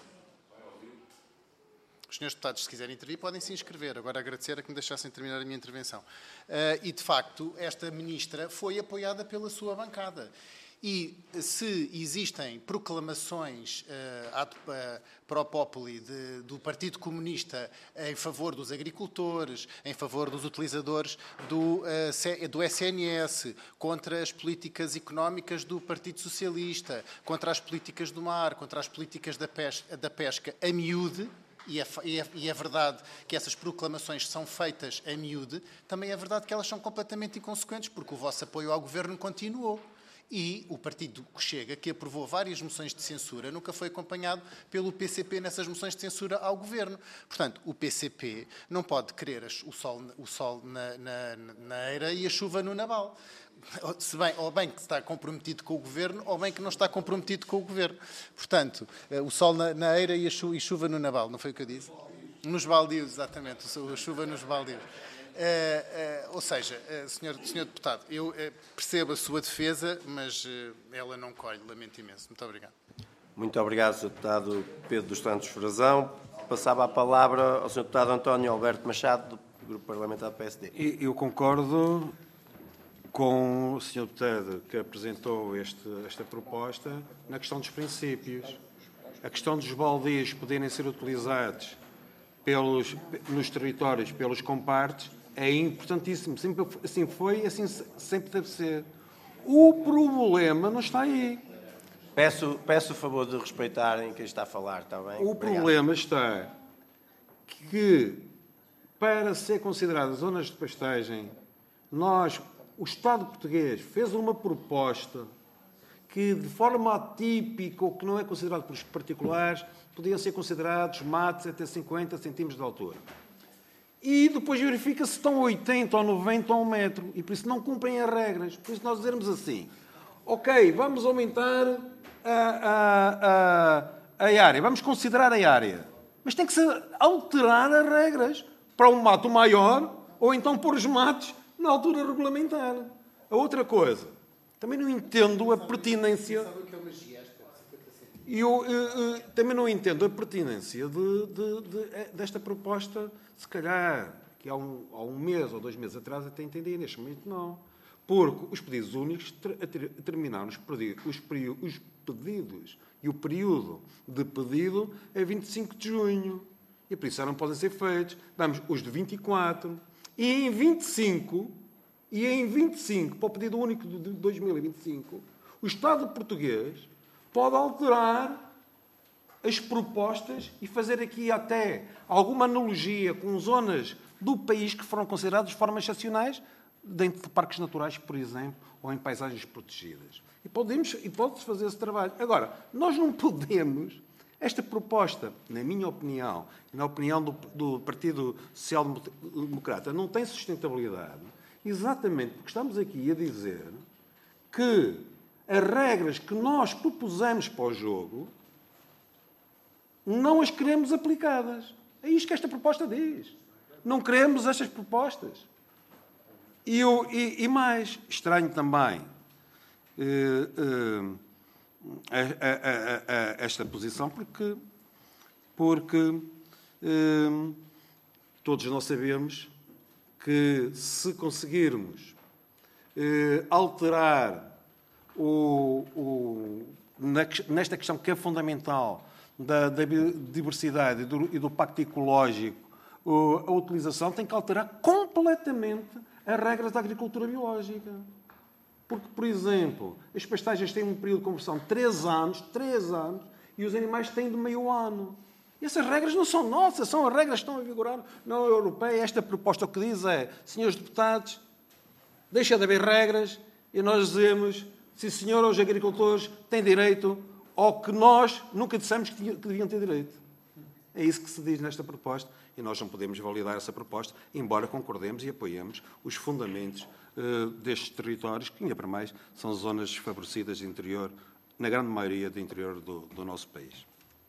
Os senhores deputados, se quiserem intervir, podem se inscrever. Agora agradecer a que me deixassem terminar a minha intervenção. Uh, e, de facto, esta Ministra foi apoiada pela sua bancada. E se existem proclamações uh, ad, uh, pro populi de, do Partido Comunista em favor dos agricultores, em favor dos utilizadores do, uh, C, do S N S, contra as políticas económicas do Partido Socialista, contra as políticas do mar, contra as políticas da pesca, da pesca a miúde, e é, e, é, e é verdade que essas proclamações são feitas a miúde, também é verdade que elas são completamente inconsequentes, porque o vosso apoio ao Governo continuou. E o partido que Chega, que aprovou várias moções de censura, nunca foi acompanhado pelo P C P nessas moções de censura ao Governo. Portanto, o P C P não pode querer o sol, o sol na, na, na eira e a chuva no naval. Se bem, ou bem que está comprometido com o Governo, ou bem que não está comprometido com o Governo. Portanto, o sol na, na eira e a chuva, e chuva no naval, não foi o que eu disse? Nos baldios, exatamente, a chuva nos baldios. Uh, uh, ou seja, uh, senhor, senhor Deputado, eu uh, percebo a sua defesa, mas uh, ela não colhe, lamento imenso. Muito obrigado. Muito obrigado, senhor Deputado Pedro dos Santos Frazão. Passava a palavra ao senhor Deputado António Alberto Machado, do Grupo Parlamentar do P S D. Eu concordo com o senhor Deputado que apresentou este, esta proposta na questão dos princípios. A questão dos baldios poderem ser utilizados pelos, nos territórios pelos compartes é importantíssimo. Sempre assim foi e assim sempre deve ser. O problema não está aí. Peço, peço o favor de respeitarem quem está a falar, está bem? O Obrigado. problema está que, para ser considerada zonas de pastagem, nós, o Estado português, fez uma proposta que, de forma atípica, ou que não é considerado pelos particulares, podiam ser considerados matos até cinquenta centímetros de altura. E depois verifica se estão a oitenta ou noventa ou um metro. E por isso não cumprem as regras. Por isso nós dizemos assim, ok, vamos aumentar a, a, a, a área, vamos considerar a área. Mas tem que se alterar as regras para um mato maior ou então pôr os matos na altura regulamentar. A outra coisa, também não entendo a pertinência... E eu, eu, eu também não entendo a pertinência de, de, de, desta proposta, se calhar, que há um, há um mês ou dois meses atrás até entendi, neste momento não. Porque os pedidos únicos ter, terminaram os pedidos, os, os pedidos e o período de pedido é vinte e cinco de junho. E por isso já não podem ser feitos. Damos os de vinte e quatro. E em vinte e cinco, e em vinte e cinco, para o pedido único de dois mil e vinte e cinco, o Estado português pode alterar as propostas e fazer aqui até alguma analogia com zonas do país que foram consideradas formas excepcionais dentro de parques naturais, por exemplo, ou em paisagens protegidas. E podemos, e pode-se fazer esse trabalho. Agora, nós não podemos... Esta proposta, na minha opinião, e na opinião do, do Partido Social Democrata, não tem sustentabilidade, exatamente porque estamos aqui a dizer que as regras que nós propusemos para o jogo não as queremos aplicadas. É isto que esta proposta diz. Não queremos estas propostas. E, eu, e, e mais, estranho também eh, eh, a, a, a, a esta posição, porque, porque eh, todos nós sabemos que se conseguirmos eh, alterar O, o, na, nesta questão que é fundamental da, da biodiversidade e do, e do pacto ecológico, o, a utilização tem que alterar completamente as regras da agricultura biológica. Porque, por exemplo, as pastagens têm um período de conversão de três anos, três anos, e os animais têm de meio ano. E essas regras não são nossas, são as regras que estão a vigorar na União Europeia. Esta proposta o que diz é, senhores deputados, deixa de haver regras e nós dizemos... Sim, senhor, os agricultores têm direito ao que nós nunca dissemos que deviam ter direito. É isso que se diz nesta proposta e nós não podemos validar essa proposta, embora concordemos e apoiemos os fundamentos uh, destes territórios, que ainda para mais são zonas desfavorecidas de interior na grande maioria do interior do, do nosso país.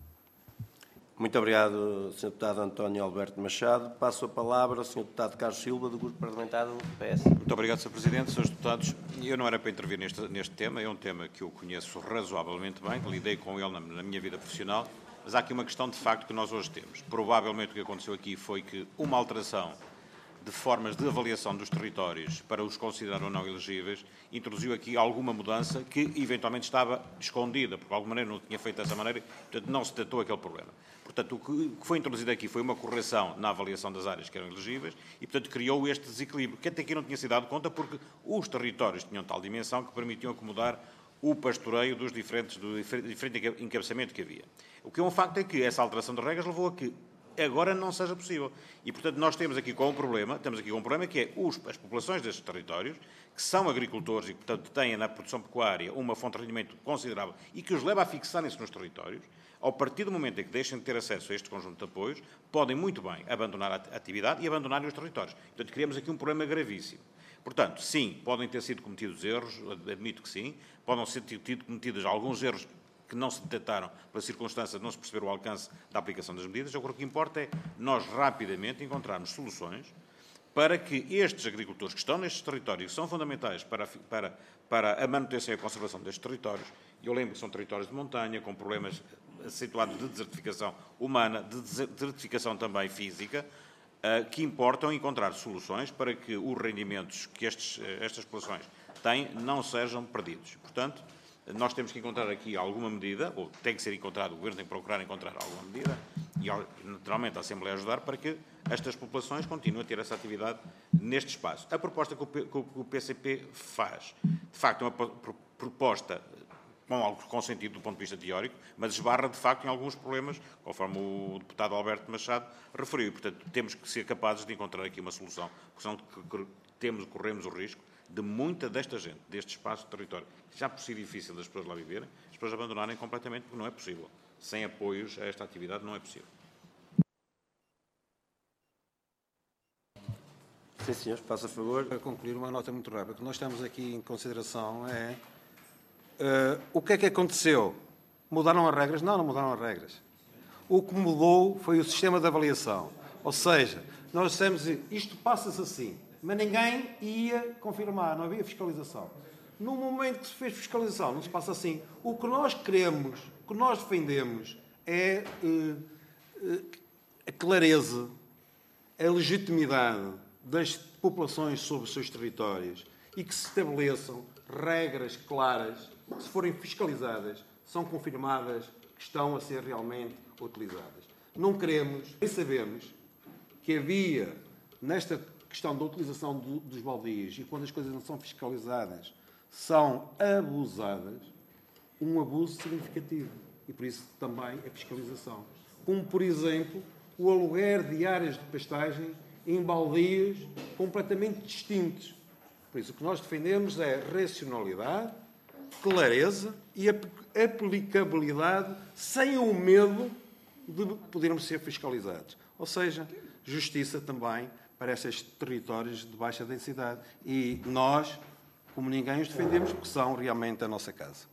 Muito obrigado, senhor Deputado António Alberto Machado. Passo a palavra ao senhor Deputado Carlos Silva, do Grupo Parlamentar do P S. Muito obrigado, senhor Presidente. senhores Deputados, eu não era para intervir neste, neste tema, é um tema que eu conheço razoavelmente bem, que lidei com ele na, na minha vida profissional, mas há aqui uma questão de facto que nós hoje temos. Provavelmente o que aconteceu aqui foi que uma alteração de formas de avaliação dos territórios para os considerar ou não elegíveis introduziu aqui alguma mudança que eventualmente estava escondida, porque de alguma maneira não tinha feito dessa maneira, portanto não se tratou aquele problema. Portanto, o que foi introduzido aqui foi uma correção na avaliação das áreas que eram elegíveis e, portanto, criou este desequilíbrio, que até aqui não tinha sido dado conta porque os territórios tinham tal dimensão que permitiam acomodar o pastoreio dos diferentes, do diferente encabeçamento que havia. O que é um facto é que essa alteração de regras levou a que agora não seja possível. E, portanto, nós temos aqui com um problema, temos aqui com um problema que é os, as populações destes territórios, que são agricultores e, portanto, têm na produção pecuária uma fonte de rendimento considerável e que os leva a fixarem-se nos territórios, ao partir do momento em que deixem de ter acesso a este conjunto de apoios, podem muito bem abandonar a atividade e abandonar os territórios. Portanto, criamos aqui um problema gravíssimo. Portanto, sim, podem ter sido cometidos erros, admito que sim, podem ser tido cometidos alguns erros que não se detectaram pela circunstância de não se perceber o alcance da aplicação das medidas. Agora, o que importa é nós rapidamente encontrarmos soluções para que estes agricultores que estão nestes territórios, que são fundamentais para, para, para a manutenção e a conservação destes territórios, e eu lembro que são territórios de montanha, com problemas acentuados de desertificação humana, de desertificação também física, que importam encontrar soluções para que os rendimentos que estes, estas populações têm não sejam perdidos. Portanto, nós temos que encontrar aqui alguma medida, ou tem que ser encontrado, o Governo tem que procurar encontrar alguma medida, e naturalmente a Assembleia ajudar para que estas populações continuem a ter essa atividade neste espaço. A proposta que o P C P faz, de facto, é uma proposta com, com sentido do ponto de vista teórico, mas esbarra, de facto, em alguns problemas, conforme o deputado Alberto Machado referiu. E, portanto, temos que ser capazes de encontrar aqui uma solução, porque senão temos, corremos o risco de muita desta gente, deste espaço de território, já por si difícil das pessoas lá viverem, as pessoas abandonarem completamente, porque não é possível. Sem apoios a esta atividade não é possível. Sim, senhor, faça favor. Para concluir, uma nota muito rápida. O que nós temos aqui em consideração é uh, o que é que aconteceu? Mudaram as regras? Não, não mudaram as regras. O que mudou foi o sistema de avaliação. Ou seja, nós dissemos isto passa-se assim, mas ninguém ia confirmar, não havia fiscalização. No momento que se fez fiscalização, não se passa assim. O que nós queremos, o que nós defendemos é uh, uh, a clareza, a legitimidade das populações sobre os seus territórios e que se estabeleçam regras claras que, se forem fiscalizadas, são confirmadas que estão a ser realmente utilizadas. Não queremos, nem sabemos, que havia, nesta questão da utilização do, dos baldios e quando as coisas não são fiscalizadas, são abusadas, um abuso significativo. E por isso também a fiscalização. Como, por exemplo, o aluguer de áreas de pastagem em baldios completamente distintos. Por isso, o que nós defendemos é racionalidade, clareza e aplicabilidade sem o medo de podermos ser fiscalizados. Ou seja, justiça também para estes territórios de baixa densidade. E nós, como ninguém, os defendemos porque são realmente a nossa casa.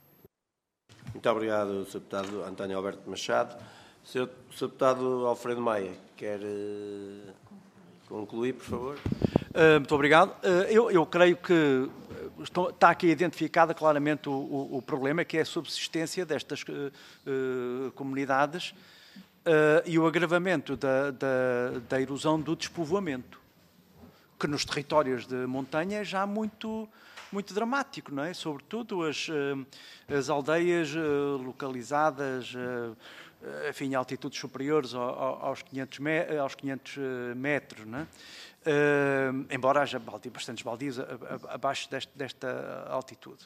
Muito obrigado, senhor Deputado António Alberto Machado. senhor senhor Deputado Alfredo Maia, quer uh, concluir, por favor? Uh, muito obrigado. Uh, eu, eu creio que estou, está aqui identificado claramente o, o, o problema, que é a subsistência destas uh, uh, comunidades uh, e o agravamento da, da, da erosão do despovoamento, que nos territórios de montanha é já muito, muito dramático, não é? Sobretudo as, as aldeias localizadas, enfim, em altitudes superiores aos quinhentos metros, não é? Uh, embora haja baldi, bastantes baldios abaixo deste, desta altitude.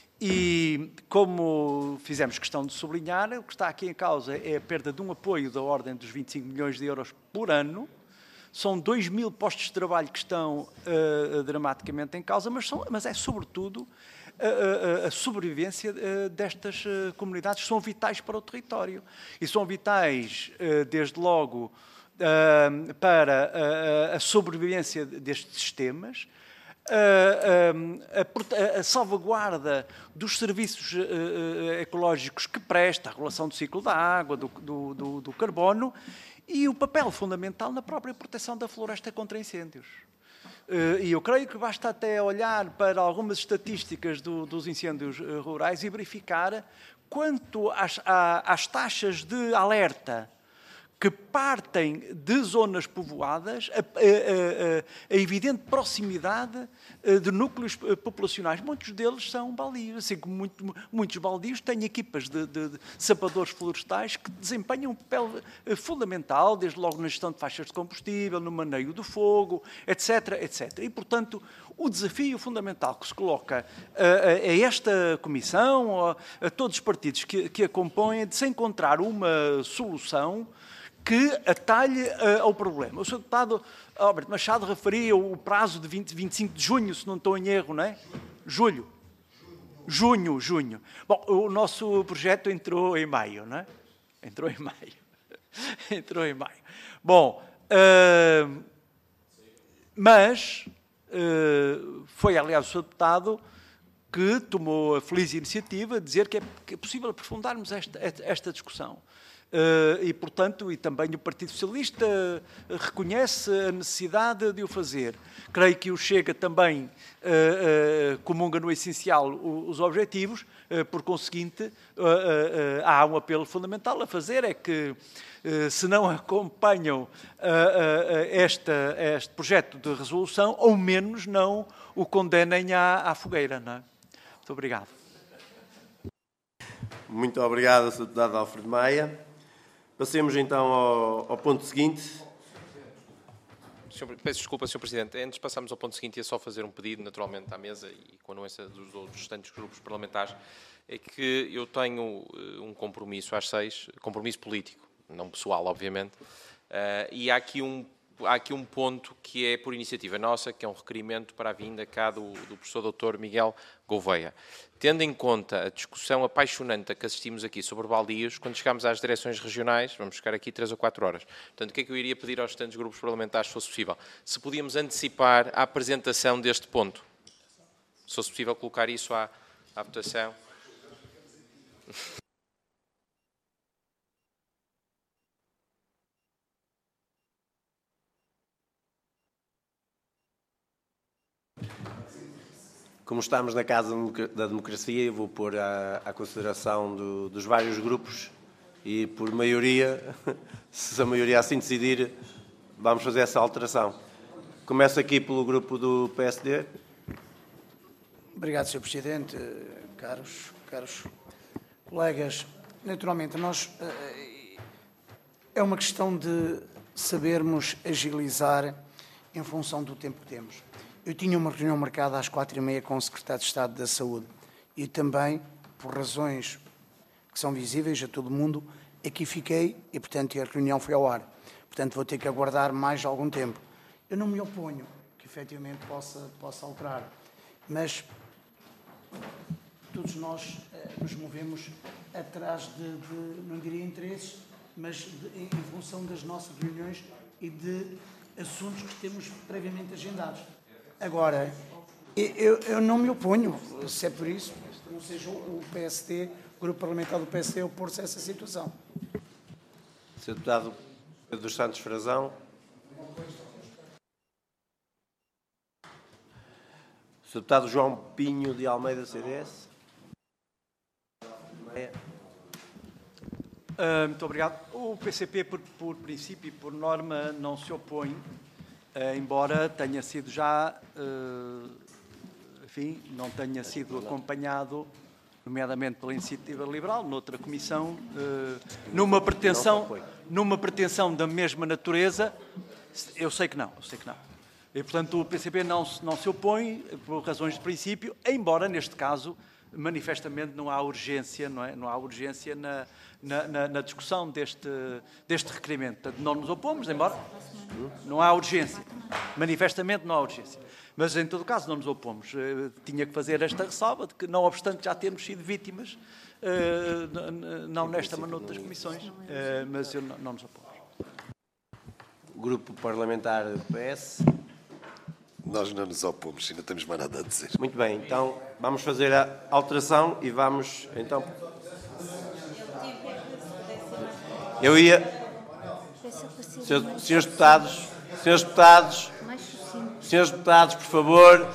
E, como fizemos questão de sublinhar, o que está aqui em causa é a perda de um apoio da ordem dos vinte e cinco milhões de euros por ano. São dois mil postos de trabalho que estão uh, dramaticamente em causa, mas, são, mas é, sobretudo, a, a, a sobrevivência uh, destas uh, comunidades, que são vitais para o território. E são vitais, uh, desde logo, Uh, para uh, a sobrevivência destes sistemas, a, a, a salvaguarda dos serviços ecológicos que presta, a regulação do ciclo da água, do, do, do, do carbono, e o papel fundamental na própria proteção da floresta contra incêndios. E eu creio que basta até olhar para algumas estatísticas do, dos incêndios rurais e verificar quanto às, às taxas de alerta que partem de zonas povoadas, a, a, a, a evidente proximidade de núcleos populacionais. Muitos deles são baldios, assim como muito, muitos baldios têm equipas de, de, de sapadores florestais que desempenham um papel fundamental, desde logo na gestão de faixas de combustível, no maneio do fogo, etc, etcétera. E, portanto, o desafio fundamental que se coloca a, a, a esta Comissão, a, a todos os partidos que, que a compõem, é de se encontrar uma solução que atalhe uh, ao problema. O senhor deputado Alberto Machado referia o prazo de vinte, vinte e cinco de junho, se não estou em erro, não é? Julho. Junho, junho. Bom, o nosso projeto entrou em maio, não é? Entrou em maio. entrou em maio. Bom, uh, mas uh, foi, aliás, o senhor deputado que tomou a feliz iniciativa de dizer que é, que é possível aprofundarmos esta, esta discussão. Uh, e, portanto, e também o Partido Socialista reconhece a necessidade de o fazer. Creio que o Chega também uh, uh, comunga no essencial os objetivos, uh, por conseguinte, uh, uh, uh, há um apelo fundamental a fazer, é que, uh, se não acompanham uh, uh, esta, este projeto de resolução, ao menos não o condenem à, à fogueira. Não é? Muito obrigado. Muito obrigado, senhor Deputado Alfredo Maia. Passemos então ao, ao ponto seguinte. Senhor, peço desculpa, senhor Presidente. Antes de passarmos ao ponto seguinte, ia só fazer um pedido, naturalmente, à mesa e com a anuência dos outros restantes grupos parlamentares, é que eu tenho um compromisso às seis, compromisso político, não pessoal, obviamente, uh, e há aqui, um, há aqui um ponto que é por iniciativa nossa, que é um requerimento para a vinda cá do, do professor doutor Miguel Gouveia. Tendo em conta a discussão apaixonante a que assistimos aqui sobre baldios, quando chegamos às direções regionais, vamos ficar aqui três ou quatro horas. Portanto, o que é que eu iria pedir aos restantes grupos parlamentares, se fosse possível? Se podíamos antecipar a apresentação deste ponto. Se fosse possível colocar isso à, à votação. Como estamos na Casa da Democracia, eu vou pôr à, à consideração do, dos vários grupos e, por maioria, se a maioria assim decidir, vamos fazer essa alteração. Começo aqui pelo grupo do P S D. Obrigado, senhor Presidente. Caros, caros colegas, naturalmente, nós, é uma questão de sabermos agilizar em função do tempo que temos. Eu tinha uma reunião marcada às quatro e meia com o Secretário de Estado da Saúde e também, por razões que são visíveis a todo mundo, aqui fiquei e, portanto, a reunião foi ao ar. Portanto, vou ter que aguardar mais algum tempo. Eu não me oponho que, efetivamente, possa, possa alterar, mas todos nós eh, nos movemos atrás de, de, não diria interesses, mas de, em, em função das nossas reuniões e de assuntos que temos previamente agendados. Agora, eu, eu não me oponho, se é por isso, não seja o P S D, o Grupo Parlamentar do P S D, opor-se a essa situação. senhor Deputado Pedro dos Santos Frazão. senhor Deputado João Pinho de Almeida, C D S. Uh, muito obrigado. O P C P, por, por princípio e por norma, não se opõe, uh, embora tenha sido já, uh, enfim, não tenha sido acompanhado, nomeadamente pela Iniciativa Liberal, noutra comissão, uh, numa pretensão, numa pretensão da mesma natureza. Eu sei que não, eu sei que não. E, portanto, o P C P não, não se opõe por razões de princípio, embora, neste caso, manifestamente não há urgência, não é? Não há urgência na, na, na, na discussão deste, deste requerimento. Portanto, não nos opomos, embora não há urgência. Manifestamente não há urgência. Mas, em todo caso, não nos opomos. Uh, tinha que fazer esta ressalva de que, não obstante já termos sido vítimas, uh, não nesta, mas noutras comissões, uh, mas eu não, não nos opomos. Grupo Parlamentar do P S. Nós não nos opomos, ainda temos mais nada a dizer. Muito bem, então vamos fazer a alteração e vamos, então... Eu ia... Senhores, senhores deputados, senhores deputados, senhores deputados, por favor...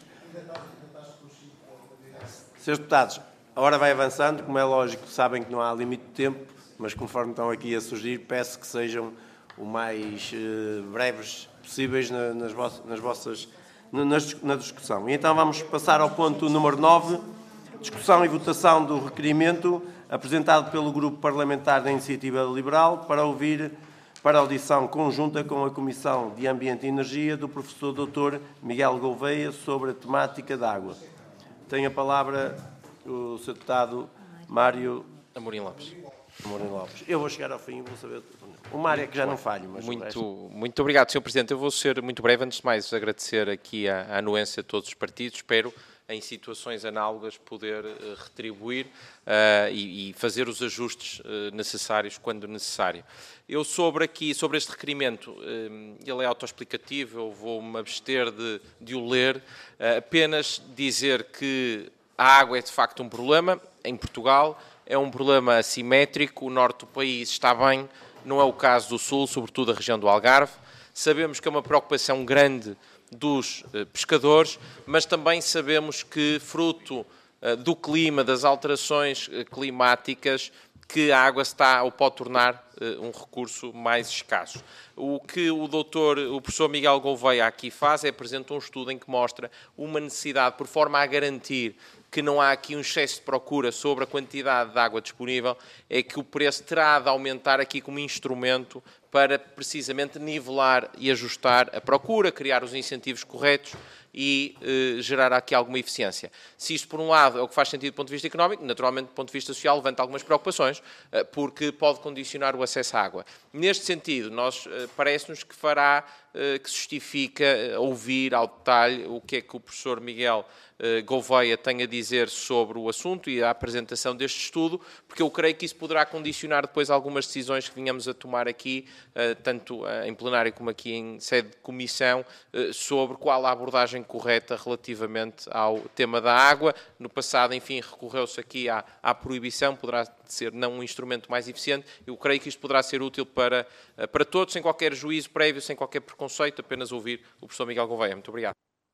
Senhores deputados, a hora vai avançando, como é lógico, sabem que não há limite de tempo, mas conforme estão aqui a surgir, peço que sejam o mais eh, breves possíveis na, nas, vossas, nas vossas, na, na discussão. E então vamos passar ao ponto número nove, discussão e votação do requerimento apresentado pelo Grupo Parlamentar da Iniciativa Liberal para ouvir para a audição conjunta com a Comissão de Ambiente e Energia do professor doutor Miguel Gouveia sobre a temática da água. Tem a palavra o senhor deputado Mário Amorim Lopes. Amorim Lopes. Eu vou chegar ao fim e vou saber... O Mário é que já não falho, mas... Muito, resto... muito obrigado, senhor Presidente. Eu vou ser muito breve. Antes de mais, agradecer aqui a, a anuência de todos os partidos. Espero, em situações análogas, poder uh, retribuir uh, e, e fazer os ajustes uh, necessários quando necessário. Eu, sobre, aqui, sobre este requerimento, uh, ele é autoexplicativo, eu vou-me abster de, de o ler, uh, apenas dizer que a água é, de facto, um problema em Portugal, é um problema assimétrico, o norte do país está bem, não é o caso do sul, sobretudo a região do Algarve. Sabemos que é uma preocupação grande dos uh, pescadores, mas também sabemos que, fruto uh, do clima, das alterações uh, climáticas, que a água está ou pode tornar uh, um recurso mais escasso. O que o doutor, o professor Miguel Gouveia aqui faz é apresentar um estudo em que mostra uma necessidade, por forma a garantir que não há aqui um excesso de procura sobre a quantidade de água disponível, é que o preço terá de aumentar aqui como instrumento para precisamente nivelar e ajustar a procura, criar os incentivos corretos e eh, gerar aqui alguma eficiência. Se isto, por um lado, é o que faz sentido do ponto de vista económico, naturalmente, do ponto de vista social, levanta algumas preocupações, eh, porque pode condicionar o acesso à água. Neste sentido, nós eh, parece-nos que fará, eh, que justifica eh, ouvir ao detalhe o que é que o professor Miguel eh, Gouveia tem a dizer sobre o assunto e a apresentação deste estudo, porque eu creio que isso poderá condicionar depois algumas decisões que venhamos a tomar aqui, eh, tanto eh, em plenário como aqui em sede de comissão, eh, sobre qual a abordagem correta relativamente ao tema da água. No passado, enfim, recorreu-se aqui à, à proibição, poderá ser não um instrumento mais eficiente. Eu creio que isto poderá ser útil para, para todos, sem qualquer juízo prévio, sem qualquer preconceito, apenas ouvir o professor Miguel Gouveia. Muito obrigado.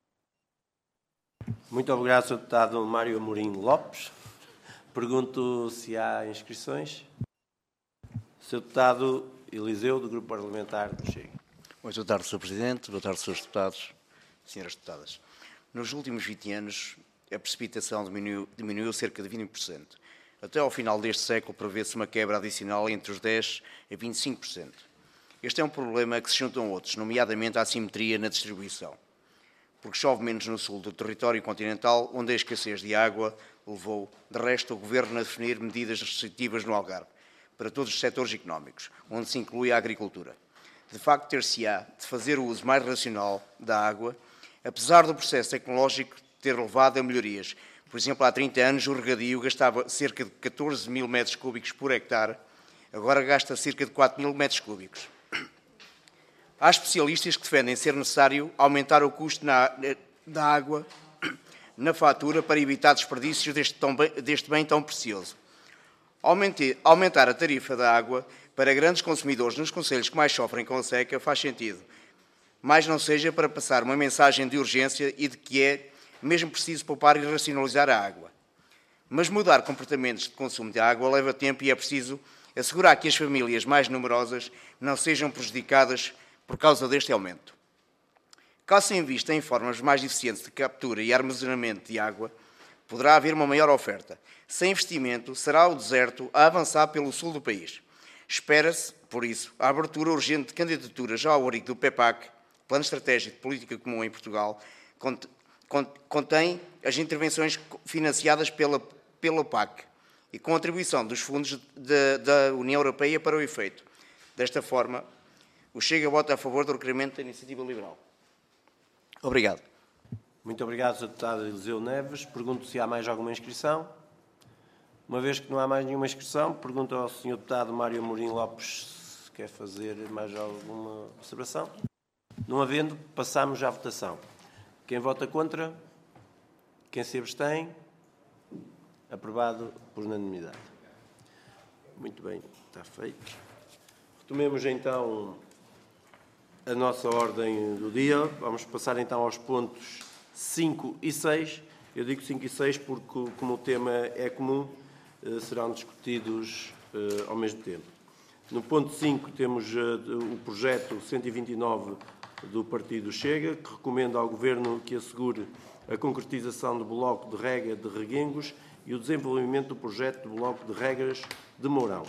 Muito obrigado, senhor deputado Mário Amorim Lopes. Pergunto se há inscrições. senhor deputado Eliseu, do Grupo Parlamentar do Chega. Muito boa tarde, senhor Presidente. Boa tarde, senhores deputados, senhoras deputadas. Nos últimos vinte anos, a precipitação diminuiu, diminuiu cerca de vinte por cento. Até ao final deste século, prevê-se uma quebra adicional entre os dez por cento e vinte e cinco por cento. Este é um problema que se juntam outros, nomeadamente a assimetria na distribuição, porque chove menos no sul do território continental, onde a escassez de água levou, de resto, o Governo a definir medidas restritivas no Algarve, para todos os setores económicos, onde se inclui a agricultura. De facto, ter-se-á de fazer o uso mais racional da água, apesar do processo tecnológico ter levado a melhorias. Por exemplo, há trinta anos o regadio gastava cerca de catorze mil metros cúbicos por hectare, agora gasta cerca de quatro mil metros cúbicos. Há especialistas que defendem ser necessário aumentar o custo na, da água na fatura para evitar desperdícios deste, tão bem, deste bem tão precioso. Aumente, aumentar a tarifa da água para grandes consumidores nos concelhos que mais sofrem com a seca faz sentido, mas não seja para passar uma mensagem de urgência e de que é mesmo preciso poupar e racionalizar a água. Mas mudar comportamentos de consumo de água leva tempo e é preciso assegurar que as famílias mais numerosas não sejam prejudicadas por causa deste aumento. Caso se invista em formas mais eficientes de captura e armazenamento de água, poderá haver uma maior oferta. Sem investimento, será o deserto a avançar pelo sul do país. Espera-se, por isso, a abertura urgente de candidaturas já ao abrigo do P E P A C, Plano Estratégico de Política Comum em Portugal, contém as intervenções financiadas pela, pela P A C e com a atribuição dos fundos de, da União Europeia para o efeito. Desta forma, o Chega vota a favor do requerimento da Iniciativa Liberal. Obrigado. Muito obrigado, senhor deputado Eliseu Neves. Pergunto se há mais alguma inscrição. Uma vez que não há mais nenhuma inscrição, pergunto ao senhor deputado Mário Amorim Lopes se quer fazer mais alguma observação. Não havendo, passamos à votação. Quem vota contra? Quem se abstém? Aprovado por unanimidade. Muito bem, está feito. Retomemos então a nossa ordem do dia. Vamos passar então aos pontos cinco e seis. Eu digo cinco e seis porque, como o tema é comum, serão discutidos ao mesmo tempo. No ponto cinco temos o projeto cento e vinte e nove do Partido Chega, que recomenda ao Governo que assegure a concretização do bloco de rega de Reguengos e o desenvolvimento do projeto do bloco de regras de Mourão.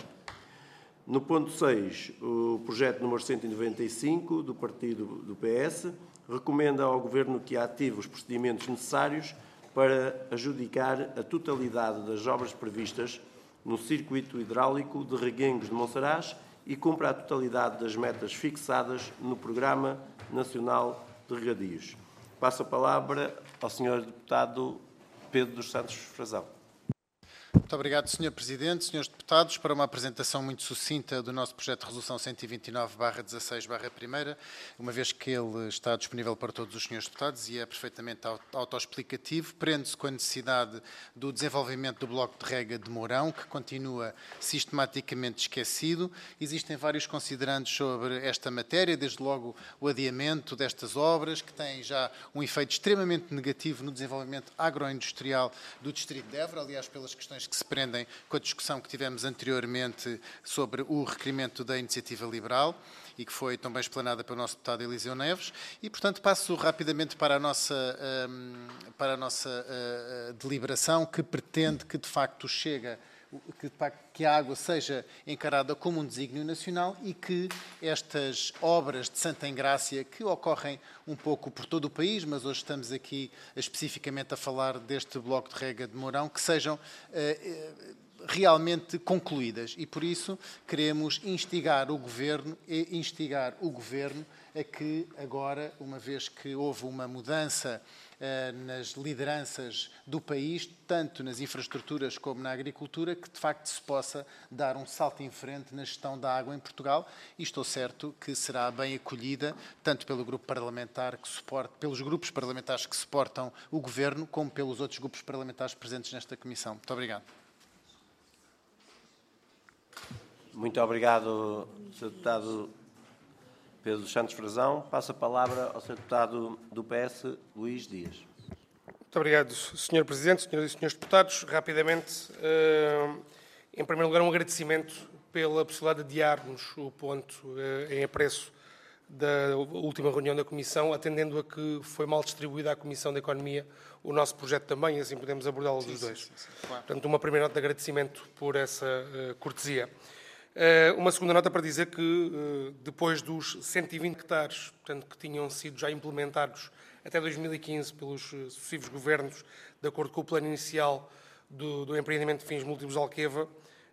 No ponto seis, o projeto número cento e noventa e cinco do Partido do P S recomenda ao Governo que ative os procedimentos necessários para adjudicar a totalidade das obras previstas no circuito hidráulico de Reguengos de Monsaraz e cumpra a totalidade das metas fixadas no Programa Nacional de Regadios. Passo a palavra ao senhor Deputado Pedro dos Santos Frazão. Muito obrigado, senhor Presidente. Senhores Deputados, para uma apresentação muito sucinta do nosso projeto de resolução cento e vinte e nove barra dezasseis barra primeira, uma vez que ele está disponível para todos os senhores deputados e é perfeitamente autoexplicativo, prende-se com a necessidade do desenvolvimento do bloco de rega de Mourão, que continua sistematicamente esquecido. Existem vários considerandos sobre esta matéria, desde logo o adiamento destas obras, que têm já um efeito extremamente negativo no desenvolvimento agroindustrial do Distrito de Évora, aliás, pelas questões que se prendem com a discussão que tivemos anteriormente sobre o requerimento da iniciativa liberal e que foi também explanada pelo nosso deputado Eliseu Neves. E, portanto, passo rapidamente para a nossa, para a nossa deliberação, que pretende que, de facto, chega que, de facto, que a água seja encarada como um desígnio nacional e que estas obras de Santa Engrácia, que ocorrem um pouco por todo o país, mas hoje estamos aqui especificamente a falar deste bloco de rega de Mourão, que sejam eh, realmente concluídas. E, por isso, queremos instigar o Governo e instigar o Governo a que agora, uma vez que houve uma mudança nas lideranças do país, tanto nas infraestruturas como na agricultura, que de facto se possa dar um salto em frente na gestão da água em Portugal, e estou certo que será bem acolhida tanto pelo grupo parlamentar que suporta, pelos grupos parlamentares que suportam o Governo, como pelos outros grupos parlamentares presentes nesta Comissão. Muito obrigado. Muito obrigado, senhor Deputado Pedro dos Santos Frazão. Passo a palavra ao senhor Deputado do P S, Luís Dias. Muito obrigado, senhor Presidente, senhoras e senhores deputados. Rapidamente, em primeiro lugar, um agradecimento pela possibilidade de adiarmos o ponto em apreço da última reunião da Comissão, atendendo a que foi mal distribuída à Comissão da Economia o nosso projeto também, e assim podemos abordá-lo dos dois. Sim, sim, sim, claro. Portanto, uma primeira nota de agradecimento por essa cortesia. Uma segunda nota para dizer que, depois dos cento e vinte hectares, portanto, que tinham sido já implementados até dois mil e quinze pelos sucessivos governos, de acordo com o plano inicial do, do empreendimento de fins múltiplos Alqueva,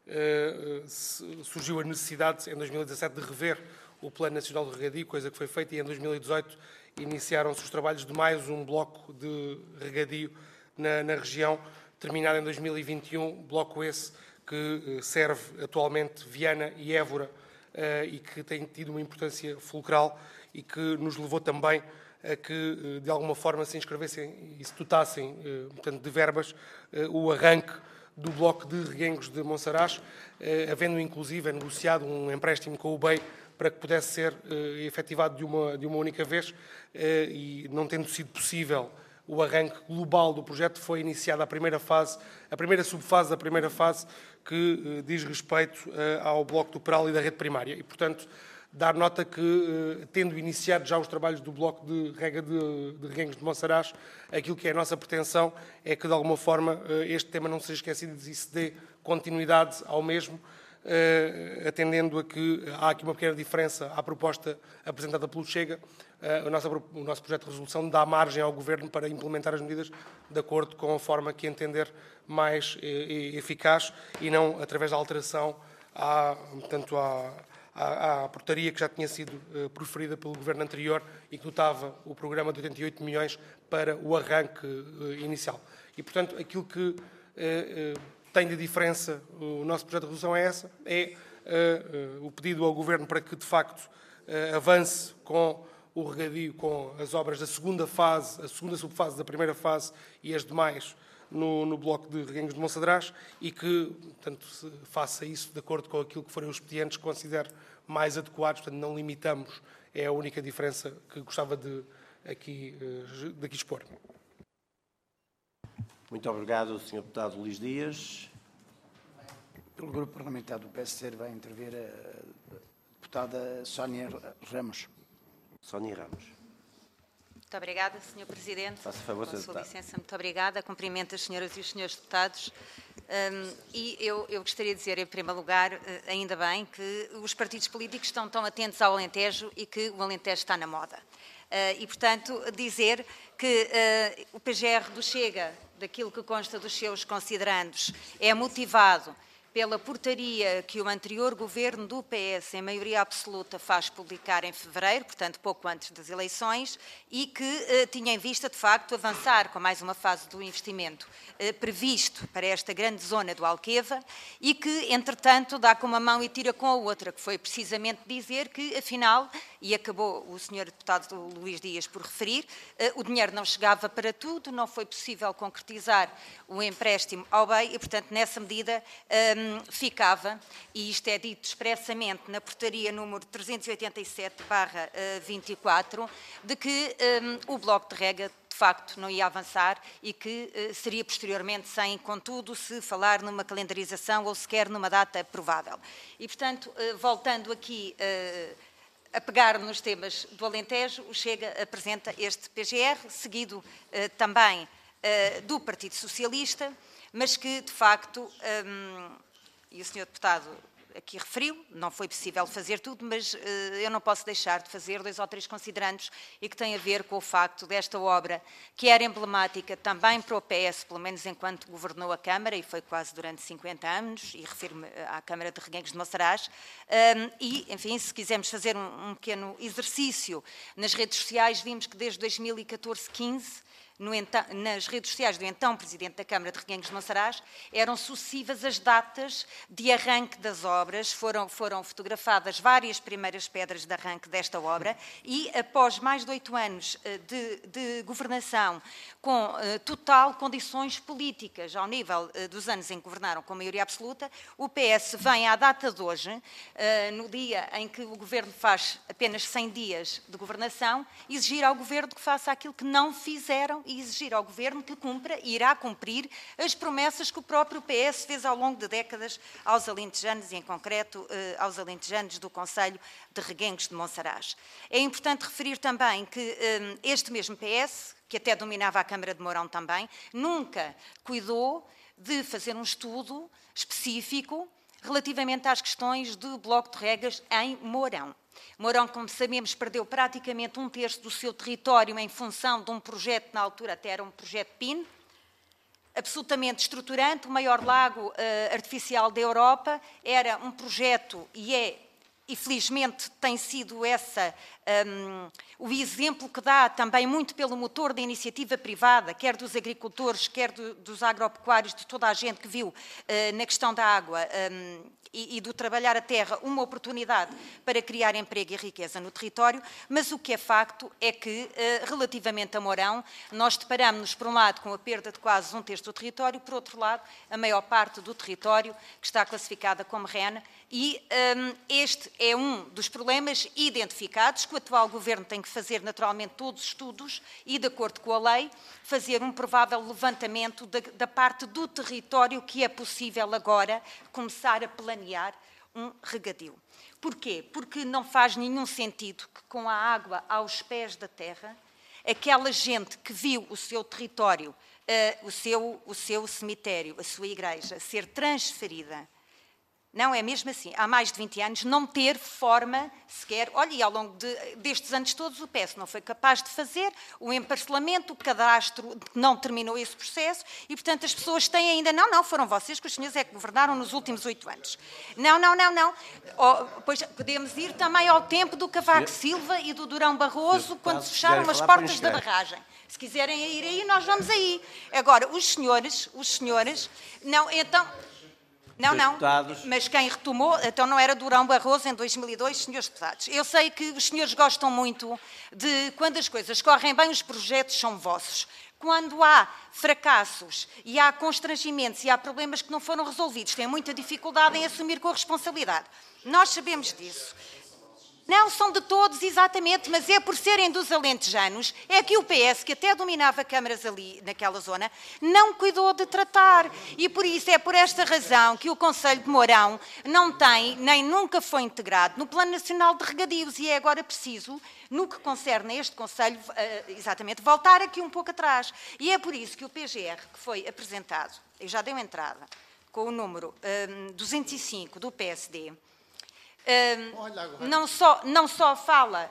surgiu a necessidade, em dois mil e dezassete, de rever o Plano Nacional de Regadio, coisa que foi feita, e em dois mil e dezoito iniciaram-se os trabalhos de mais um bloco de regadio na, na região, terminado em dois mil e vinte e um, bloco esse que serve atualmente Viana e Évora uh, e que tem tido uma importância fulcral e que nos levou também a que, de alguma forma, se inscrevessem e se dotassem, uh, portanto, de verbas, uh, o arranque do bloco de Reguengos de Monsaraz, uh, havendo inclusive negociado um empréstimo com o B E I para que pudesse ser uh, efetivado de uma, de uma única vez, uh, e não tendo sido possível o arranque global do projeto, foi iniciada a primeira fase, a primeira subfase da primeira fase, que uh, diz respeito uh, ao bloco do Peral e da rede primária. E, portanto, dar nota que, uh, tendo iniciado já os trabalhos do bloco de rega de, de Reguengos de Monsaraz, aquilo que é a nossa pretensão é que, de alguma forma, uh, este tema não seja esquecido e se dê continuidade ao mesmo, Uh, atendendo a que há aqui uma pequena diferença à proposta apresentada pelo Chega. Uh, o, nosso, o nosso projeto de resolução dá margem ao Governo para implementar as medidas de acordo com a forma que entender mais uh, eficaz e não através da alteração à, portanto, à, à, à portaria que já tinha sido uh, proferida pelo Governo anterior e que dotava o programa de oitenta e oito milhões para o arranque uh, inicial. E, portanto, aquilo que uh, uh, tem de diferença o nosso projeto de resolução é essa, é uh, uh, o pedido ao Governo para que, de facto, uh, avance com o regadio com as obras da segunda fase, a segunda subfase da primeira fase e as demais no, no bloco de Reguengos de Monsadraz, e que, portanto, se faça isso de acordo com aquilo que forem os expedientes que considero mais adequados, portanto, não limitamos, é a única diferença que gostava de aqui, de aqui expor. Muito obrigado, senhor Deputado Luís Dias. Pelo Grupo Parlamentar do P S C vai intervir a deputada Sónia Ramos. Sónia Ramos. Muito obrigada, senhor Presidente. Faça favor, senhor Com sua Deputado. licença, muito obrigada. Cumprimento as senhoras e os senhores deputados. Um, e eu, eu gostaria de dizer, em primeiro lugar, uh, ainda bem que os partidos políticos estão tão atentos ao Alentejo e que o Alentejo está na moda. Uh, e, portanto, dizer que uh, o P G R do Chega, daquilo que consta dos seus considerandos, é motivado pela portaria que o anterior governo do P S, em maioria absoluta, faz publicar em fevereiro, portanto pouco antes das eleições, e que eh, tinha em vista, de facto, avançar com mais uma fase do investimento eh, previsto para esta grande zona do Alqueva, e que, entretanto, dá com uma mão e tira com a outra, que foi precisamente dizer que, afinal, e acabou o senhor deputado Luís Dias por referir, eh, o dinheiro não chegava para tudo, não foi possível concretizar o empréstimo ao B E I, e, portanto, nessa medida, eh, ficava, e isto é dito expressamente na portaria número trezentos e oitenta e sete barra vinte e quatro, de que um, o bloco de rega de facto não ia avançar e que uh, seria posteriormente sem, contudo, se falar numa calendarização ou sequer numa data provável. E, portanto, uh, voltando aqui uh, a pegar nos temas do Alentejo, o Chega apresenta este P G R, seguido uh, também uh, do Partido Socialista, mas que, de facto, um, e o senhor deputado aqui referiu, não foi possível fazer tudo, mas uh, eu não posso deixar de fazer dois ou três considerandos e que têm a ver com o facto desta obra, que era emblemática também para o P S, pelo menos enquanto governou a Câmara, e foi quase durante cinquenta anos, e refiro-me à Câmara de Reguengos de Monsaraz, um, e, enfim, se quisermos fazer um, um pequeno exercício nas redes sociais, vimos que desde dois mil e catorze, quinze, No então, nas redes sociais do então Presidente da Câmara de Reguengos de Monsaraz, eram sucessivas as datas de arranque das obras, foram, foram fotografadas várias primeiras pedras de arranque desta obra e, após mais de oito anos de, de governação, com uh, total condições políticas, ao nível uh, dos anos em que governaram com maioria absoluta, o P S vem à data de hoje, uh, no dia em que o Governo faz apenas cem dias de governação, exigir ao Governo que faça aquilo que não fizeram e exigir ao Governo que cumpra e irá cumprir as promessas que o próprio P S fez ao longo de décadas aos alentejanos e, em concreto, aos alentejanos do Concelho de Reguengos de Monsaraz. É importante referir também que este mesmo P S, que até dominava a Câmara de Mourão também, nunca cuidou de fazer um estudo específico relativamente às questões do bloco de regas em Mourão. Mourão, como sabemos, perdeu praticamente um terço do seu território em função de um projeto, na altura até era um projeto P I N, absolutamente estruturante, o maior lago uh, artificial da Europa, era um projeto e é, e felizmente tem sido essa um, o exemplo que dá também muito pelo motor da iniciativa privada, quer dos agricultores, quer do, dos agropecuários, de toda a gente que viu uh, na questão da água um, e, e do trabalhar a terra uma oportunidade para criar emprego e riqueza no território, mas o que é facto é que, uh, relativamente a Mourão, nós deparamos-nos, por um lado, com a perda de quase um terço do território, por outro lado, a maior parte do território que está classificada como R E N, e um, este é um dos problemas identificados, que o atual Governo tem que fazer naturalmente todos os estudos e, de acordo com a lei, fazer um provável levantamento da, da parte do território que é possível agora começar a planear um regadio. Porquê? Porque não faz nenhum sentido que, com a água aos pés da terra, aquela gente que viu o seu território, uh, o, seu, o seu cemitério, a sua igreja, ser transferida. Não é mesmo assim, há mais de vinte anos, não ter forma sequer, olha, e ao longo de, destes anos todos o P S não foi capaz de fazer o emparcelamento, o cadastro não terminou esse processo e, portanto, as pessoas têm ainda, não, não, foram vocês que os senhores é que governaram nos últimos oito anos. Não, não, não, não. Oh, pois podemos ir também ao tempo do Cavaco Silva e do Durão Barroso, quando se fecharam as portas da barragem. Se quiserem ir aí, nós vamos aí. Agora, os senhores, os senhores, não, então... Não, senhores não, deputados. mas quem retomou, então não era Durão Barroso em dois mil e dois, senhores deputados. Eu sei que os senhores gostam muito de, quando as coisas correm bem, os projetos são vossos. Quando há fracassos e há constrangimentos e há problemas que não foram resolvidos, têm muita dificuldade em assumir com a responsabilidade. Nós sabemos disso. Não são de todos, exatamente, mas é por serem dos alentejanos, é que o P S, que até dominava câmaras ali naquela zona, não cuidou de tratar. E por isso, é por esta razão que o Conselho de Mourão não tem, nem nunca foi integrado no Plano Nacional de Regadios. E é agora preciso, no que concerne a este Conselho, exatamente, voltar aqui um pouco atrás. E é por isso que o P G R, que foi apresentado, eu já dei uma entrada, com o número um, duzentos e cinco do P S D, Um, não, só, não só fala,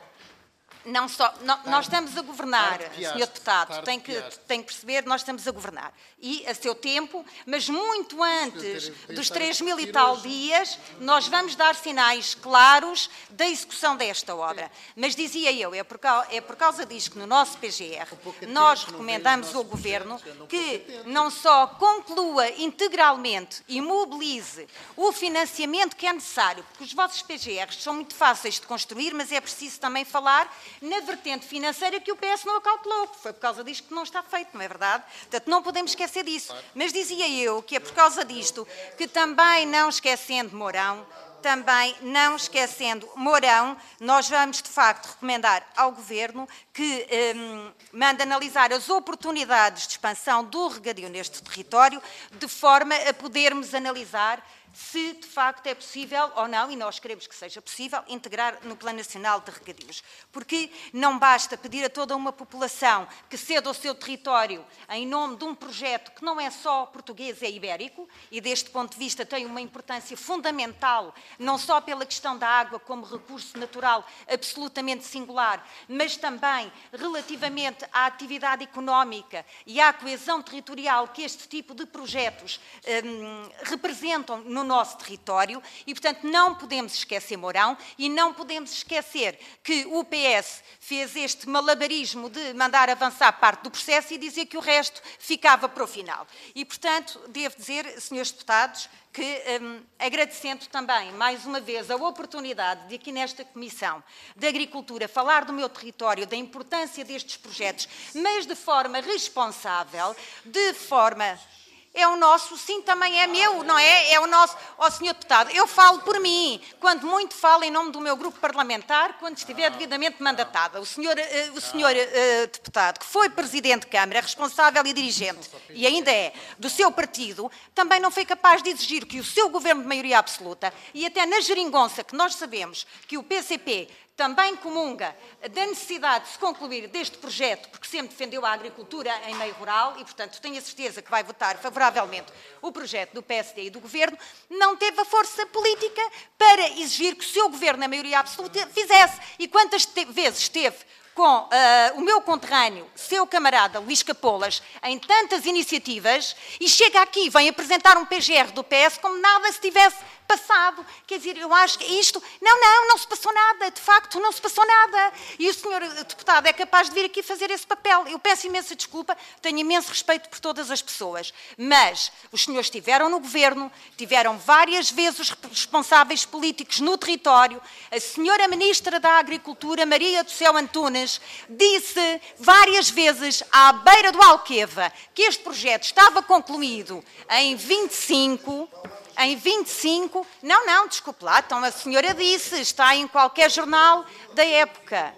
não só, não, tarde, nós estamos a governar, senhor Deputado, tem que, tem que perceber, nós estamos a governar. E a seu tempo, mas muito antes dos três mil e tal dias, nós vamos dar sinais claros da execução desta obra. Mas dizia eu, é por, causa, é por causa disso que no nosso P G R nós recomendamos ao Governo que não só conclua integralmente e mobilize o financiamento que é necessário, porque os vossos P G Rs são muito fáceis de construir, mas é preciso também falar na vertente financeira que o P S não acautelou, que foi por causa disto que não está feito, não é verdade? Portanto, não podemos esquecer disso. Mas dizia eu que é por causa disto que também, não esquecendo Mourão, também não esquecendo Mourão, nós vamos de facto recomendar ao Governo que um, mande analisar as oportunidades de expansão do regadio neste território, de forma a podermos analisar se de facto é possível ou não, e nós queremos que seja possível, integrar no Plano Nacional de Regadios. Porque não basta pedir a toda uma população que ceda o seu território em nome de um projeto que não é só português, é ibérico, e deste ponto de vista tem uma importância fundamental, não só pela questão da água como recurso natural absolutamente singular, mas também relativamente à atividade económica e à coesão territorial que este tipo de projetos hum, representam no nosso território e, portanto, não podemos esquecer Mourão e não podemos esquecer que o P S fez este malabarismo de mandar avançar parte do processo e dizer que o resto ficava para o final. E, portanto, devo dizer, senhores deputados, que, um, agradecendo também, mais uma vez, a oportunidade de aqui nesta Comissão de Agricultura falar do meu território, da importância destes projetos, mas de forma responsável, de forma... É o nosso, sim, também é meu, não é? É o nosso. Ó, senhor Deputado, eu falo por mim, quando muito falo em nome do meu grupo parlamentar, quando estiver devidamente mandatada. O senhor, uh, o senhor uh, Deputado, que foi Presidente de Câmara, responsável e dirigente, e ainda é, do seu partido, também não foi capaz de exigir que o seu Governo de maioria absoluta, e até na geringonça, que nós sabemos que o P C P também comunga da necessidade de se concluir deste projeto, porque sempre defendeu a agricultura em meio rural e, portanto, tenho a certeza que vai votar favoravelmente o projeto do P S D e do Governo, não teve a força política para exigir que o seu Governo, na maioria absoluta, fizesse. E quantas vezes esteve com uh, o meu conterrâneo, seu camarada Luís Capolas, em tantas iniciativas, e chega aqui, vem apresentar um P G R do P S como nada se tivesse passado. Quer dizer, eu acho que isto... Não, não, não se passou nada. De facto, não se passou nada. E o senhor deputado é capaz de vir aqui fazer esse papel. Eu peço imensa desculpa, tenho imenso respeito por todas as pessoas. Mas os senhores estiveram no Governo, tiveram várias vezes os responsáveis políticos no território. A senhora Ministra da Agricultura, Maria do Céu Antunes, disse várias vezes à beira do Alqueva que este projeto estava concluído em vinte e cinco... Em vinte e cinco, não, não, desculpe lá, então a senhora disse, está em qualquer jornal da época.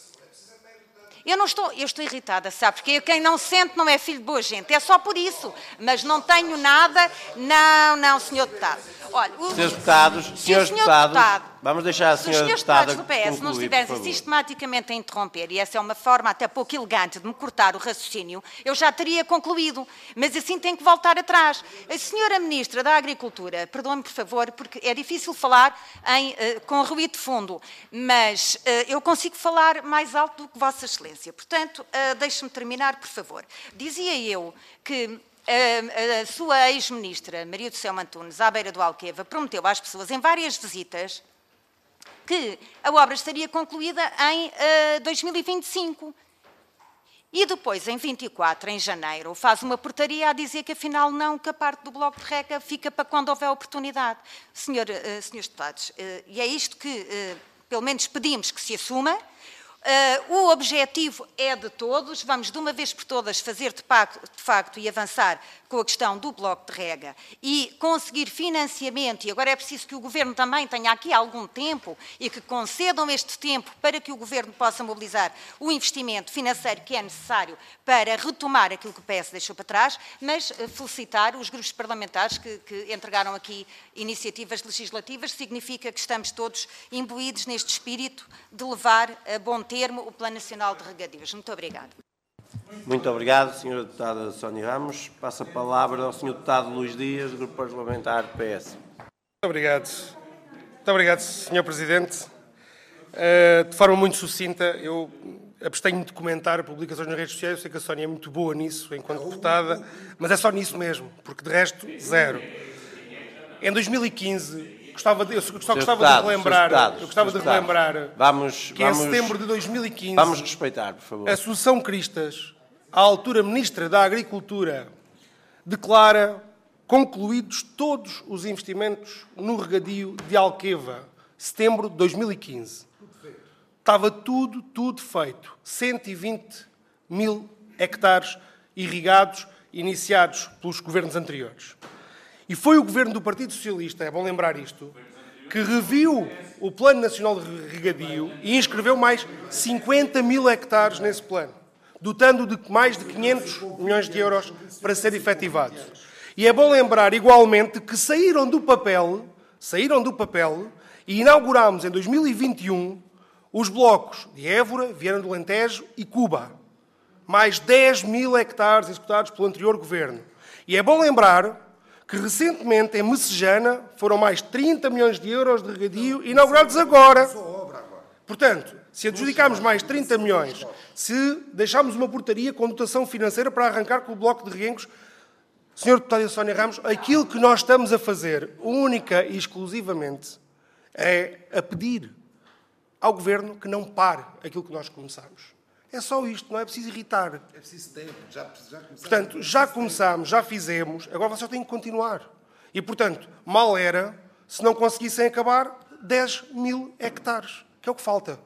Eu não estou, eu estou irritada, sabe, porque quem não sente não é filho de boa gente, é só por isso, mas não tenho nada, não, não, senhor deputado. Olha, o, senhores deputados, se senhores senhor deputados, deputado, vamos deixar a senhora se os senhores deputada deputados do P S concluir, não estivessem sistematicamente a interromper, e essa é uma forma até pouco elegante de me cortar o raciocínio, eu já teria concluído, mas assim tem que voltar atrás. A senhora Ministra da Agricultura, perdoe-me por favor, porque é difícil falar em, uh, com ruído de fundo, mas uh, eu consigo falar mais alto do que Vossa Excelência. Portanto, uh, deixe-me terminar, por favor. Dizia eu que a, a sua ex-ministra, Maria do Céu Antunes, à beira do Alqueva, prometeu às pessoas em várias visitas que a obra estaria concluída em uh, dois mil e vinte e cinco. E depois, em vinte e quatro, em janeiro, faz uma portaria a dizer que afinal não, que a parte do bloco de rega fica para quando houver oportunidade. Senhor, uh, senhores deputados, uh, e é isto que, uh, pelo menos, pedimos que se assuma. Uh, o objetivo é de todos, vamos de uma vez por todas fazer de, pacto, de facto e avançar com a questão do bloco de rega e conseguir financiamento, e agora é preciso que o Governo também tenha aqui algum tempo e que concedam este tempo para que o Governo possa mobilizar o investimento financeiro que é necessário para retomar aquilo que o P S deixou para trás, mas uh, felicitar os grupos parlamentares que, que entregaram aqui iniciativas legislativas, significa que estamos todos imbuídos neste espírito de levar a bom termo o Plano Nacional de Regadios. Muito obrigada. Muito obrigado, senhora Deputada Sónia Ramos. Passo a palavra ao senhor Deputado Luís Dias, Grupo Parlamentar P S. Muito obrigado. Muito obrigado, senhor Presidente. Uh, de forma muito sucinta, eu abstenho de comentar publicações nas redes sociais. Eu sei que a Sónia é muito boa nisso, enquanto deputada, mas é só nisso mesmo, porque de resto, zero. Em dois mil e quinze... Gostava de, eu só gostava deputado, de relembrar, deputado, eu gostava de relembrar vamos, que vamos, em setembro de dois mil e quinze, vamos respeitar, por favor. a Susão Cristas, à altura Ministra da Agricultura, declara concluídos todos os investimentos no regadio de Alqueva, setembro de dois mil e quinze. Estava tudo, tudo feito. cento e vinte mil hectares irrigados, iniciados pelos governos anteriores. E foi o Governo do Partido Socialista, é bom lembrar isto, que reviu o Plano Nacional de Regadio e inscreveu mais cinquenta mil hectares nesse plano, dotando de mais de quinhentos milhões de euros para ser efetivados. E é bom lembrar, igualmente, que saíram do papel, saíram do papel e inaugurámos em dois mil e vinte e um os blocos de Évora, Viana do Alentejo e Cuba. Mais dez mil hectares executados pelo anterior Governo. E é bom lembrar que recentemente, em Messejana, foram mais trinta milhões de euros de regadio inaugurados agora. Portanto, se adjudicarmos mais trinta milhões, se deixarmos uma portaria com dotação financeira para arrancar com o bloco de regengos, senhor Deputado Sónia Ramos, aquilo que nós estamos a fazer, única e exclusivamente, é a pedir ao Governo que não pare aquilo que nós começamos. É só isto, não é preciso irritar. É preciso tempo, já, já começámos. Portanto, já começámos, já fizemos, agora vocês têm que continuar. E, portanto, mal era se não conseguissem acabar dez mil hectares, que é o que falta.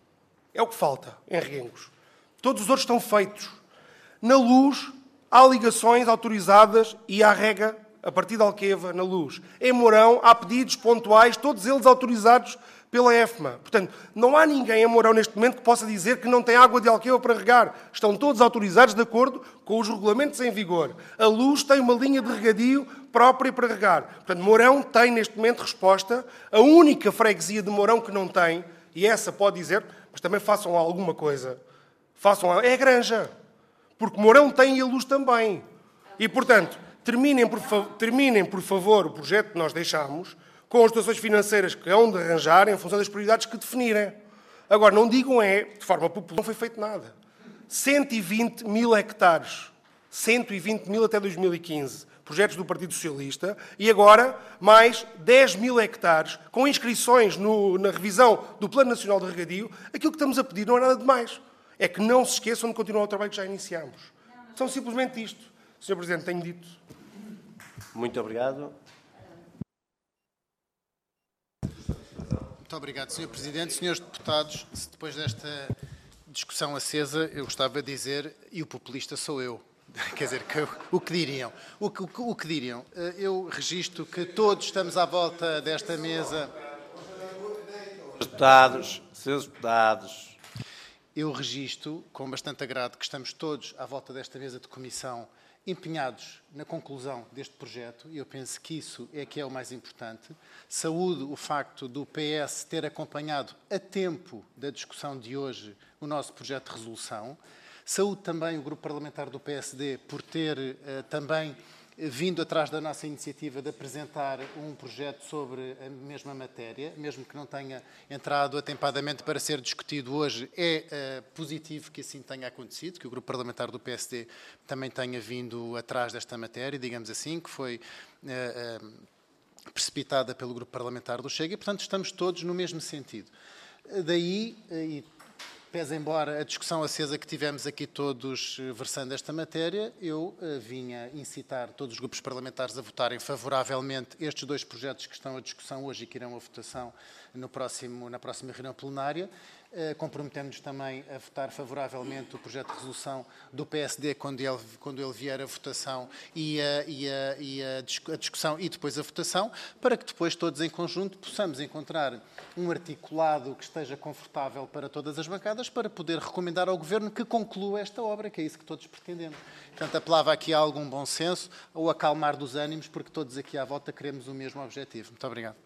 É o que falta em Reguengos. Todos os outros estão feitos. Na Luz, há ligações autorizadas e há rega a partir de Alqueva, na Luz. Em Mourão, há pedidos pontuais, todos eles autorizados pela E F M A. Portanto, não há ninguém em Mourão neste momento que possa dizer que não tem água de Alqueva para regar. Estão todos autorizados de acordo com os regulamentos em vigor. A Luz tem uma linha de regadio própria para regar. Portanto, Mourão tem neste momento resposta. A única freguesia de Mourão que não tem, e essa pode dizer, mas também façam alguma coisa, façam, é a Granja. Porque Mourão tem e a Luz também. E, portanto, terminem por, terminem, por favor, o projeto que nós deixámos com as dotações financeiras que hão de arranjar em função das prioridades que definirem. Agora, não digam é, de forma popular, não foi feito nada. cento e vinte mil hectares. cento e vinte mil até dois mil e quinze. Projetos do Partido Socialista. E agora, mais dez mil hectares, com inscrições no, na revisão do Plano Nacional de Regadio. Aquilo que estamos a pedir não é nada demais. É que não se esqueçam de continuar o trabalho que já iniciámos. São simplesmente isto. senhor Presidente, tenho dito. Muito obrigado. Muito obrigado, senhor Presidente. Senhores deputados, depois desta discussão acesa, eu gostava de dizer, e o populista sou eu. Quer dizer, que, o que diriam? O que, o, que, o que diriam? Eu registro que todos estamos à volta desta mesa... Deputados, seus deputados... Eu registro, com bastante agrado, que estamos todos à volta desta mesa de comissão empenhados na conclusão deste projeto, e eu penso que isso é que é o mais importante. Saúdo o facto do P S ter acompanhado a tempo da discussão de hoje o nosso projeto de resolução. Saúdo também o Grupo Parlamentar do P S D por ter uh, também vindo atrás da nossa iniciativa de apresentar um projeto sobre a mesma matéria, mesmo que não tenha entrado atempadamente para ser discutido hoje, é uh, positivo que assim tenha acontecido, que o Grupo Parlamentar do P S D também tenha vindo atrás desta matéria, digamos assim, que foi uh, uh, precipitada pelo Grupo Parlamentar do Chega, e, portanto, estamos todos no mesmo sentido. Daí, uh, e pese embora a discussão acesa que tivemos aqui todos versando esta matéria, eu uh, vinha incitar todos os grupos parlamentares a votarem favoravelmente estes dois projetos que estão à discussão hoje e que irão à votação no próximo, na próxima reunião plenária. Uh, comprometemos-nos também a votar favoravelmente o projeto de resolução do P S D quando ele, quando ele vier à votação e a, e, a, e a, a discussão e depois a votação, para que depois todos em conjunto possamos encontrar um articulado que esteja confortável para todas as bancadas para poder recomendar ao Governo que conclua esta obra, que é isso que todos pretendemos. Portanto, apelava aqui a algum bom senso ou acalmar dos ânimos, porque todos aqui à volta queremos o mesmo objetivo. Muito obrigado.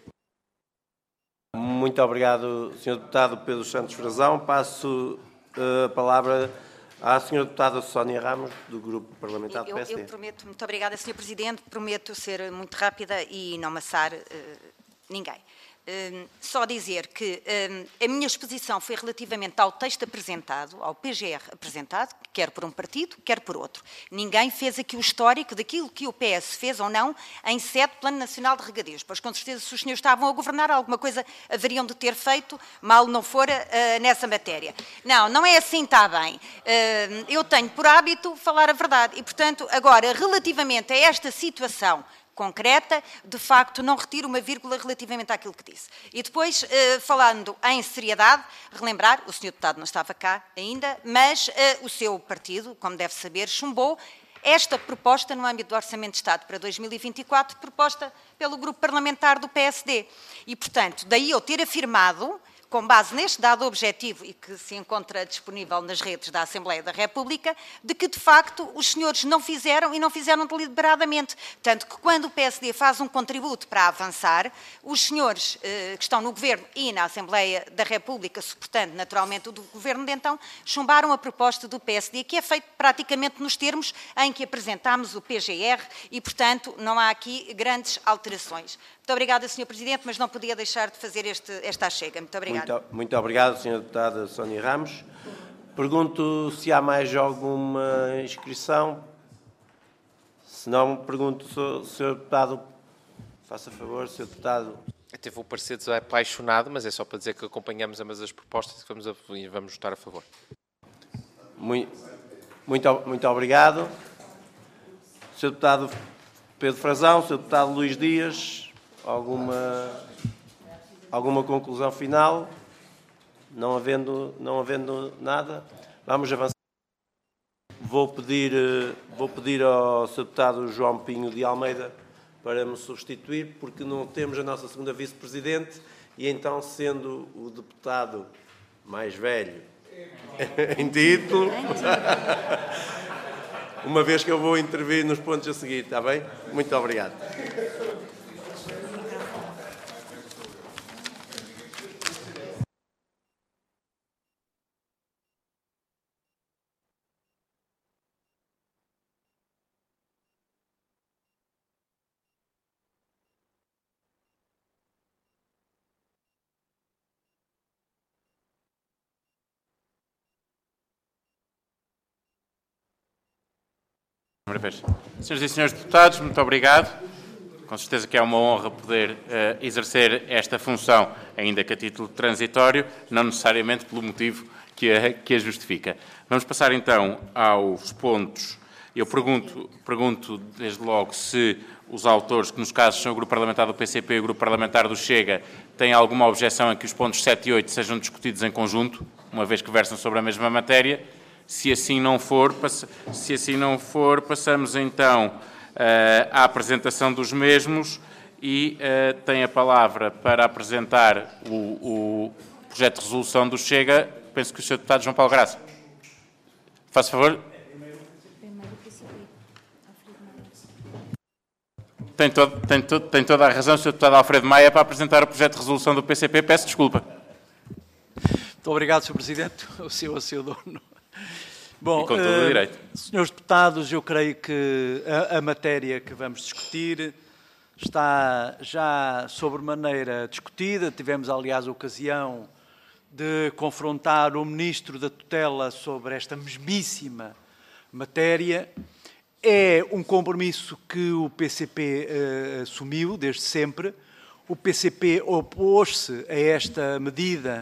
Muito obrigado, senhor Deputado Pedro Santos Frazão. Passo uh, a palavra à senhora Deputada Sónia Ramos, do Grupo Parlamentar do eu, P S D. Eu prometo, muito obrigada, senhor Presidente, prometo ser muito rápida e não amassar uh, ninguém. Um, só dizer que um, a minha exposição foi relativamente ao texto apresentado, ao P G R apresentado, quer por um partido, quer por outro. Ninguém fez aqui o histórico daquilo que o P S fez ou não em sede Plano Nacional de Regadios. Pois, com certeza, se os senhores estavam a governar, alguma coisa haveriam de ter feito, mal não fora uh, nessa matéria. Não, não é assim, está bem. Uh, eu tenho por hábito falar a verdade. E, portanto, agora, relativamente a esta situação concreta, de facto, não retiro uma vírgula relativamente àquilo que disse. E depois, eh, falando em seriedade, relembrar, o senhor Deputado não estava cá ainda, mas eh, o seu partido, como deve saber, chumbou esta proposta no âmbito do Orçamento de Estado para dois mil e vinte e quatro, proposta pelo Grupo Parlamentar do P S D. E, portanto, daí eu ter afirmado, com base neste dado objetivo e que se encontra disponível nas redes da Assembleia da República, de que, de facto, os senhores não fizeram e não fizeram deliberadamente. Tanto que, quando o P S D faz um contributo para avançar, os senhores eh, que estão no Governo e na Assembleia da República, suportando naturalmente o do Governo de então, chumbaram a proposta do P S D, que é feito praticamente nos termos em que apresentámos o P G R e, portanto, não há aqui grandes alterações. Muito obrigada, senhor Presidente, mas não podia deixar de fazer este, esta achega. Muito obrigada. Muito, muito obrigado, senhora Deputada Sónia Ramos. Pergunto se há mais alguma inscrição. Se não, pergunto, senhor Deputado, faça favor, senhor Deputado. Até vou parecer desapaixonado, mas é só para dizer que acompanhamos ambas as propostas e vamos, a, vamos votar a favor. Muito, muito, muito obrigado. senhor Deputado Pedro Frazão, senhor Deputado Luís Dias, alguma, alguma conclusão final? Não havendo, não havendo nada, vamos avançar. Vou pedir, vou pedir ao senhor Deputado João Pinho de Almeida para me substituir, porque não temos a nossa segunda vice-presidente e então, sendo o deputado mais velho em título, uma vez que eu vou intervir nos pontos a seguir, está bem? Muito obrigado. Senhoras e senhores deputados, muito obrigado. Com certeza que é uma honra poder uh, exercer esta função, ainda que a título transitório, não necessariamente pelo motivo que a, que a justifica. Vamos passar então aos pontos. Eu pergunto, pergunto desde logo se os autores, que nos casos são o Grupo Parlamentar do P C P e o Grupo Parlamentar do Chega, têm alguma objeção a que os pontos sete e oito sejam discutidos em conjunto, uma vez que versam sobre a mesma matéria. Se assim não for, se assim não for, passamos então uh, à apresentação dos mesmos e uh, tem a palavra para apresentar o, o projeto de resolução do Chega, penso que o senhor Deputado João Paulo Graça. Faça favor. Tem, todo, tem, todo, tem toda a razão o senhor Deputado Alfredo Maia para apresentar o projeto de resolução do P C P. Peço desculpa. Muito obrigado, senhor Presidente. O seu, o seu dono. Bom, e com todo o direito. Uh, senhores deputados, eu creio que a, a matéria que vamos discutir está já sobremaneira discutida. Tivemos, aliás, a ocasião de confrontar o Ministro da Tutela sobre esta mesmíssima matéria. É um compromisso que o P C P uh, assumiu desde sempre. O P C P opôs-se a esta medida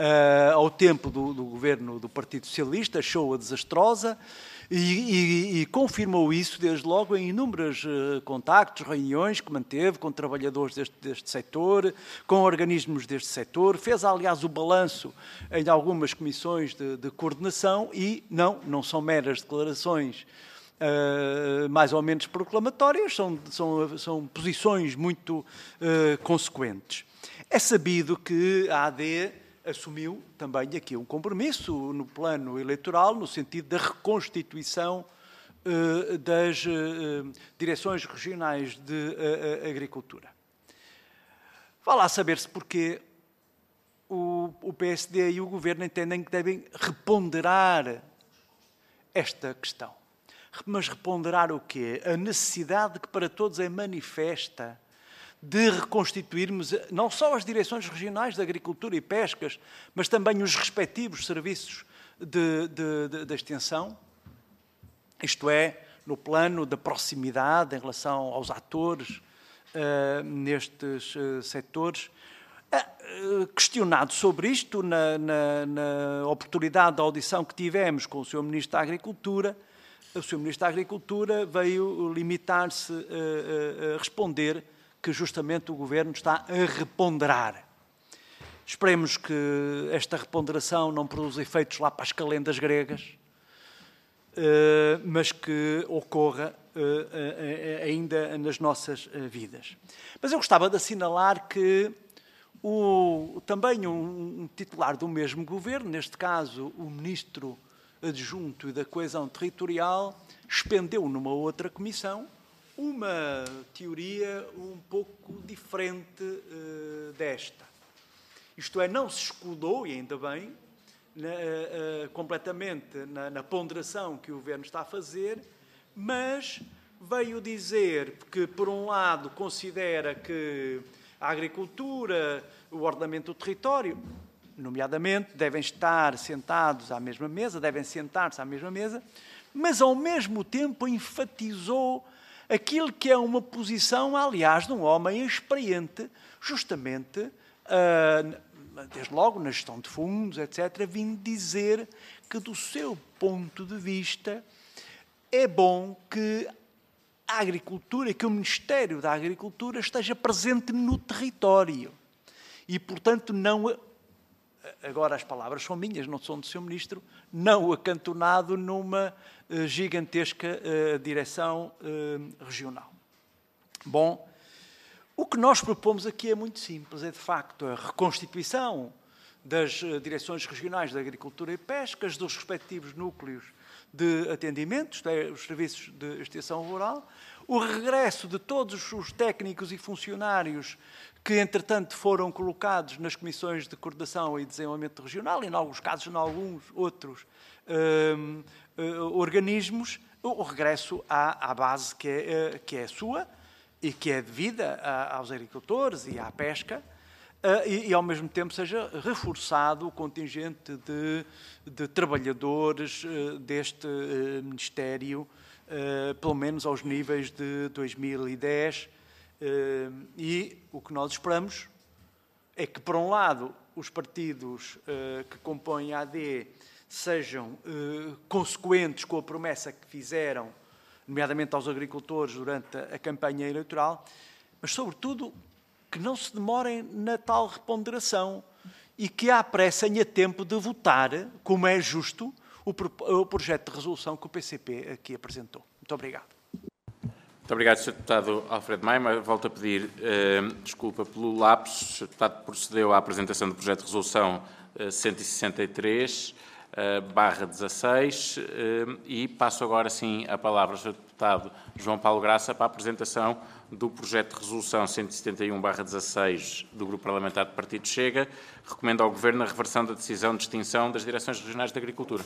uh, ao tempo do, do governo do Partido Socialista, achou-a desastrosa e, e, e confirmou isso desde logo em inúmeros uh, contactos, reuniões que manteve com trabalhadores deste, deste setor, com organismos deste setor, fez aliás o balanço em algumas comissões de, de coordenação e não, não são meras declarações Uh, mais ou menos proclamatórias, são, são, são posições muito uh, consequentes. É sabido que a A D assumiu também aqui um compromisso no plano eleitoral, no sentido da reconstituição uh, das uh, direções regionais de uh, agricultura. Vá lá saber-se porque o, o P S D e o Governo entendem que devem reponderar esta questão. Mas reponderar o quê? A necessidade que para todos é manifesta de reconstituirmos não só as direções regionais de agricultura e pescas, mas também os respectivos serviços de, de, de, de extensão, isto é, no plano da proximidade em relação aos atores uh, nestes uh, setores. Uh, questionado sobre isto, na, na, na oportunidade da audição que tivemos com o senhor Ministro da Agricultura, o senhor Ministro da Agricultura veio limitar-se a, a, a responder que justamente o Governo está a reponderar. Esperemos que esta reponderação não produza efeitos lá para as calendas gregas, mas que ocorra ainda nas nossas vidas. Mas eu gostava de assinalar que o, também um, um titular do mesmo Governo, neste caso o Ministro Adjunto e da Coesão Territorial, expendeu numa outra comissão uma teoria um pouco diferente uh, desta. Isto é, não se escudou, e ainda bem, na, uh, completamente na, na ponderação que o Governo está a fazer, mas veio dizer que, por um lado, considera que a agricultura, o ordenamento do território, nomeadamente, devem estar sentados à mesma mesa, devem sentar-se à mesma mesa, mas, ao mesmo tempo, enfatizou aquilo que é uma posição, aliás, de um homem experiente, justamente, uh, desde logo, na gestão de fundos, etcétera, vindo dizer que, do seu ponto de vista, é bom que a agricultura, que o Ministério da Agricultura esteja presente no território e, portanto, não... Agora as palavras são minhas, não são do seu Ministro, não acantonado numa uh, gigantesca uh, direção uh, regional. Bom, o que nós propomos aqui é muito simples, é de facto a reconstituição das uh, direções regionais de agricultura e pescas, dos respectivos núcleos de atendimento, os serviços de extensão rural, o regresso de todos os técnicos e funcionários que, entretanto, foram colocados nas comissões de coordenação e desenvolvimento regional, e, em alguns casos, em alguns outros um, uh, organismos, o regresso à, à base que é, uh, que é sua e que é devida a, aos agricultores e à pesca, uh, e, e, ao mesmo tempo, seja reforçado o contingente de, de trabalhadores uh, deste uh, Ministério, uh, pelo menos aos níveis de dois mil e dez, Uh, e o que nós esperamos é que, por um lado, os partidos uh, que compõem a A D sejam uh, consequentes com a promessa que fizeram, nomeadamente aos agricultores, durante a, a campanha eleitoral, mas, sobretudo, que não se demorem na tal reponderação e que à pressa tenha tempo de votar, como é justo, o, pro, o projeto de resolução que o P C P aqui apresentou. Muito obrigado. Muito obrigado, senhor Deputado Alfredo Maima. Volto a pedir uh, desculpa pelo lapso. O senhor Deputado procedeu à apresentação do projeto de resolução uh, cento e sessenta e três, barra dezasseis, uh, e passo agora, sim, a palavra ao senhor Deputado João Paulo Graça para a apresentação do projeto de resolução cento e setenta e um, barra dezasseis do Grupo Parlamentar do Partido Chega. Recomendo ao Governo a reversão da decisão de extinção das Direções Regionais de Agricultura.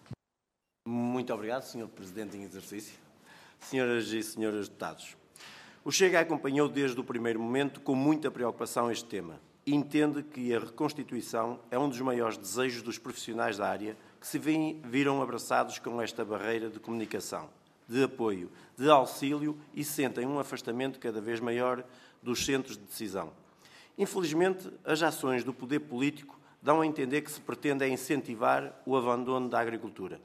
Muito obrigado, senhor Presidente em exercício. Senhoras e senhores deputados, o Chega acompanhou desde o primeiro momento com muita preocupação este tema. Entende que a reconstituição é um dos maiores desejos dos profissionais da área que se viram abraçados com esta barreira de comunicação, de apoio, de auxílio e sentem um afastamento cada vez maior dos centros de decisão. Infelizmente, as ações do poder político dão a entender que se pretende é incentivar o abandono da agricultura.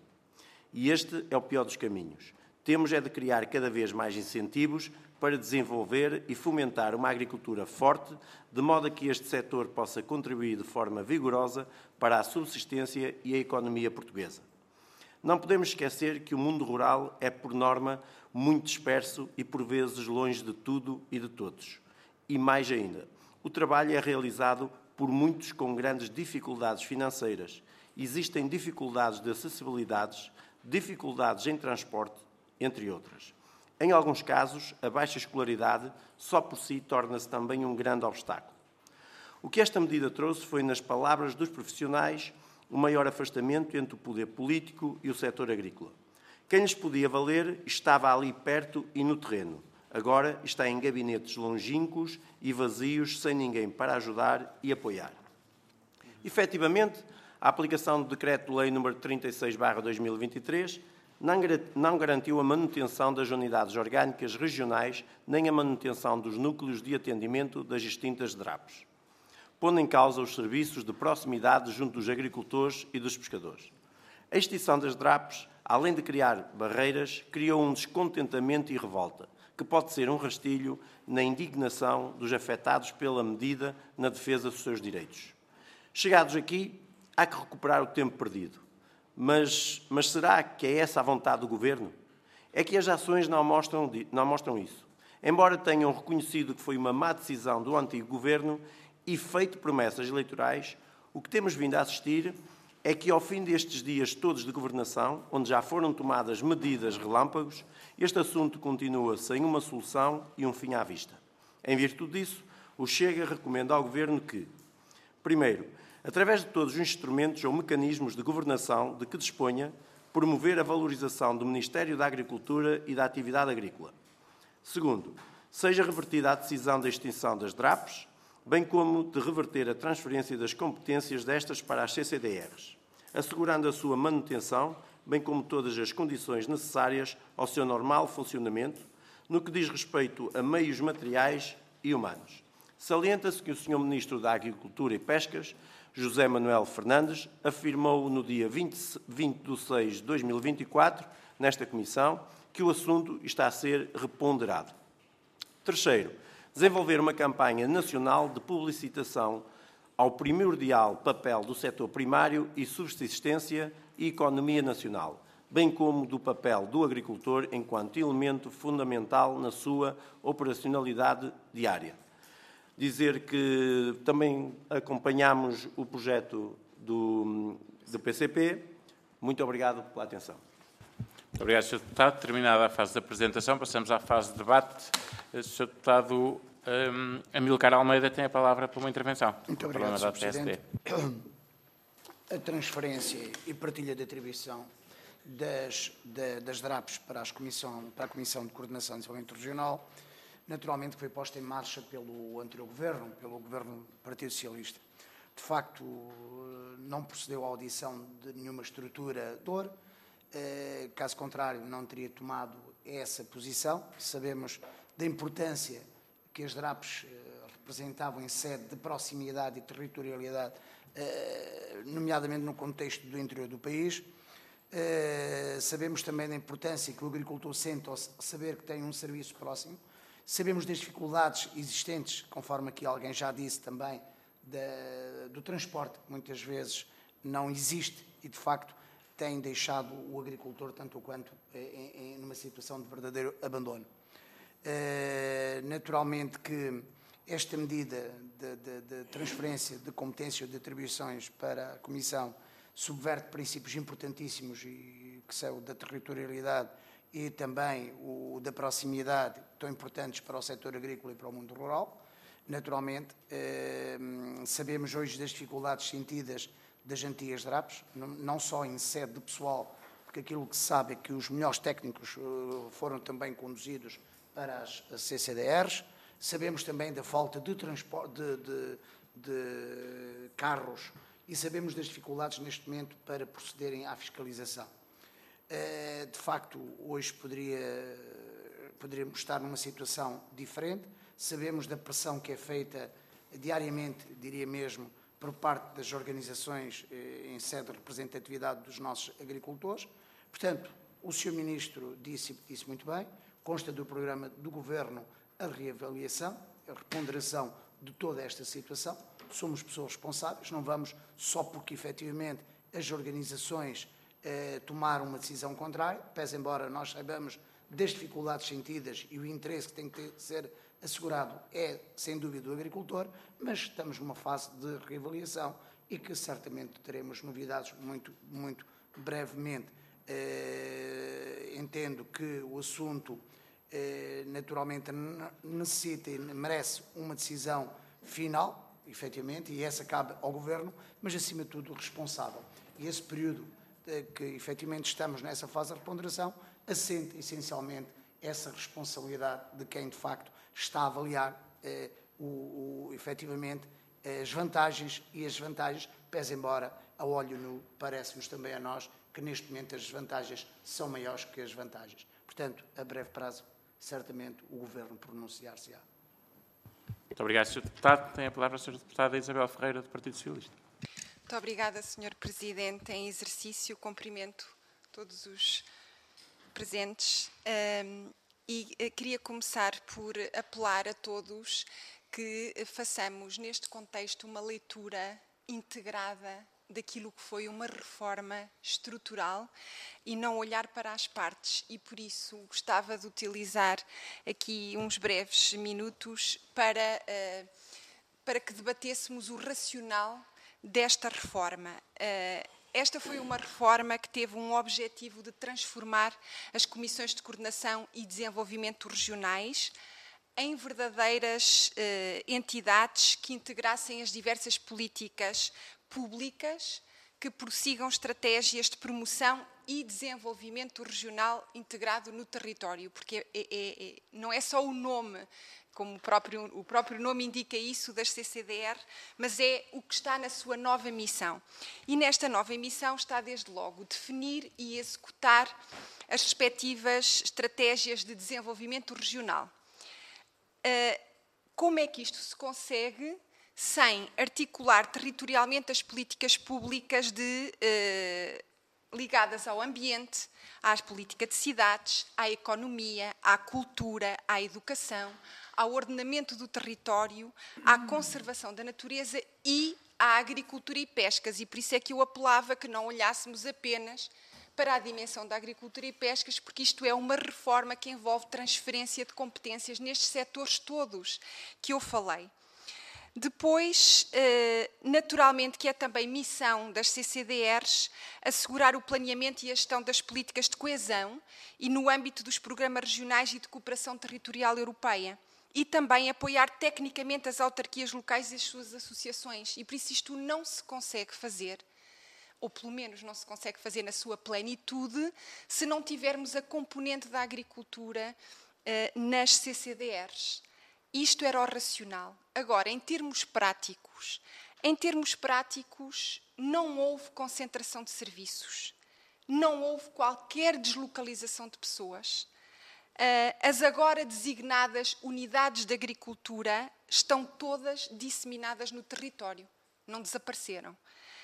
E este é o pior dos caminhos. Temos é de criar cada vez mais incentivos para desenvolver e fomentar uma agricultura forte, de modo a que este setor possa contribuir de forma vigorosa para a subsistência e a economia portuguesa. Não podemos esquecer que o mundo rural é, por norma, muito disperso e, por vezes, longe de tudo e de todos. E mais ainda, o trabalho é realizado por muitos com grandes dificuldades financeiras. Existem dificuldades de acessibilidades, dificuldades em transporte, entre outras. Em alguns casos, a baixa escolaridade só por si torna-se também um grande obstáculo. O que esta medida trouxe foi, nas palavras dos profissionais, o maior afastamento entre o poder político e o setor agrícola. Quem lhes podia valer estava ali perto e no terreno. Agora está em gabinetes longínquos e vazios, sem ninguém para ajudar e apoiar. Efetivamente, a aplicação do Decreto-Lei número trinta e seis barra dois mil e vinte e três não garantiu a manutenção das unidades orgânicas regionais nem a manutenção dos núcleos de atendimento das distintas D R A Ps, pondo em causa os serviços de proximidade junto dos agricultores e dos pescadores. A extinção das D R A Ps, além de criar barreiras, criou um descontentamento e revolta, que pode ser um rastilho na indignação dos afetados pela medida na defesa dos seus direitos. Chegados aqui, há que recuperar o tempo perdido. Mas, mas será que é essa a vontade do Governo? É que as ações não mostram, não mostram isso. Embora tenham reconhecido que foi uma má decisão do antigo Governo e feito promessas eleitorais, o que temos vindo a assistir é que, ao fim destes dias todos de governação, onde já foram tomadas medidas relâmpagos, este assunto continua sem uma solução e um fim à vista. Em virtude disso, o Chega recomenda ao Governo que, primeiro, através de todos os instrumentos ou mecanismos de governação de que disponha, promover a valorização do Ministério da Agricultura e da Atividade Agrícola. Segundo, seja revertida a decisão da extinção das D R A Ps, bem como de reverter a transferência das competências destas para as C C D Rs, assegurando a sua manutenção, bem como todas as condições necessárias ao seu normal funcionamento, no que diz respeito a meios materiais e humanos. Salienta-se que o senhor Ministro da Agricultura e Pescas, José Manuel Fernandes, afirmou no dia vinte de seis de dois mil e vinte e quatro, nesta Comissão, que o assunto está a ser reponderado. Terceiro, desenvolver uma campanha nacional de publicitação ao primordial papel do setor primário e subsistência e economia nacional, bem como do papel do agricultor enquanto elemento fundamental na sua operacionalidade diária. Dizer que também acompanhamos o projeto do, do P C P. Muito obrigado pela atenção. Muito obrigado, senhor Deputado. Terminada a fase da apresentação, passamos à fase de debate. senhor Deputado um, Amílcar Almeida tem a palavra para uma intervenção. Muito obrigado, senhor Presidente. A transferência e partilha de atribuição das, das D R A Ps para, as comissão, para a Comissão de Coordenação de Desenvolvimento Regional, naturalmente foi posta em marcha pelo anterior Governo, pelo Governo do Partido Socialista. De facto, não procedeu à audição de nenhuma estrutura de dor, caso contrário, não teria tomado essa posição. Sabemos da importância que as D R A Ps representavam em sede de proximidade e territorialidade, nomeadamente no contexto do interior do país. Sabemos também da importância que o agricultor sente ao saber que tem um serviço próximo. Sabemos das dificuldades existentes, conforme aqui alguém já disse também, da, do transporte, que muitas vezes não existe e, de facto, tem deixado o agricultor, tanto quanto, em, em numa situação de verdadeiro abandono. Uh, naturalmente que esta medida de, de, de transferência de competências de atribuições para a Comissão subverte princípios importantíssimos e que são da territorialidade e também o da proximidade, tão importantes para o setor agrícola e para o mundo rural. Naturalmente, eh, sabemos hoje das dificuldades sentidas das antigas D R A Ps, não só em sede de pessoal, porque aquilo que se sabe é que os melhores técnicos eh, foram também conduzidos para as C C D Rs. Sabemos também da falta de, transporte, de, de, de carros e sabemos das dificuldades neste momento para procederem à fiscalização. De facto, hoje poderia, poderíamos estar numa situação diferente. Sabemos da pressão que é feita diariamente, diria mesmo, por parte das organizações eh, em sede de representatividade dos nossos agricultores. Portanto, o senhor Ministro disse, disse muito bem, consta do programa do Governo a reavaliação, a reponderação de toda esta situação. Somos pessoas responsáveis, não vamos só porque efetivamente as organizações eh, tomaram uma decisão contrária, pese embora nós saibamos das dificuldades sentidas e o interesse que tem que ter, ser assegurado é, sem dúvida, do agricultor, mas estamos numa fase de reavaliação e que certamente teremos novidades muito, muito brevemente. Eh, entendo que o assunto eh, naturalmente necessita e merece uma decisão final, efetivamente, e essa cabe ao Governo, mas acima de tudo responsável. E esse período eh, que efetivamente estamos nessa fase de reponderação assente essencialmente essa responsabilidade de quem de facto está a avaliar eh, o, o, efetivamente as vantagens e as desvantagens, pese embora a olho nu parece-nos também a nós que neste momento as desvantagens são maiores que as vantagens. Portanto, a breve prazo, certamente o Governo pronunciar-se-á. Muito obrigado, senhor Deputado. Tem a palavra a senhora Deputada Isabel Ferreira, do Partido Socialista. Muito obrigada, senhor Presidente. Em exercício, cumprimento todos os presentes um, e uh, queria começar por apelar a todos que façamos neste contexto uma leitura integrada daquilo que foi uma reforma estrutural e não olhar para as partes, e por isso gostava de utilizar aqui uns breves minutos para, uh, para que debatêssemos o racional desta reforma. Uh, esta foi uma reforma que teve um objetivo de transformar as comissões de coordenação e desenvolvimento regionais em verdadeiras uh, entidades que integrassem as diversas políticas públicas que prossigam estratégias de promoção e desenvolvimento regional integrado no território, porque é, é, é, não é só o nome, como o próprio, o próprio nome indica isso, das C C D R, mas é o que está na sua nova missão. E nesta nova missão está, desde logo, definir e executar as respectivas estratégias de desenvolvimento regional. Uh, como é que isto se consegue sem articular territorialmente as políticas públicas de, eh, ligadas ao ambiente, à política de cidades, à economia, à cultura, à educação, ao ordenamento do território, à conservação da natureza e à agricultura e pescas. E por isso é que eu apelava que não olhássemos apenas para a dimensão da agricultura e pescas, porque isto é uma reforma que envolve transferência de competências nestes setores todos que eu falei. Depois, naturalmente, que é também missão das C C D Rs assegurar o planeamento e a gestão das políticas de coesão e no âmbito dos programas regionais e de cooperação territorial europeia, e também apoiar tecnicamente as autarquias locais e as suas associações. E por isso isto não se consegue fazer, ou pelo menos não se consegue fazer na sua plenitude, se não tivermos a componente da agricultura nas C C D Rs. Isto era o racional. Agora, em termos práticos, em termos práticos, não houve concentração de serviços, não houve qualquer deslocalização de pessoas. As agora designadas unidades de agricultura estão todas disseminadas no território, não desapareceram.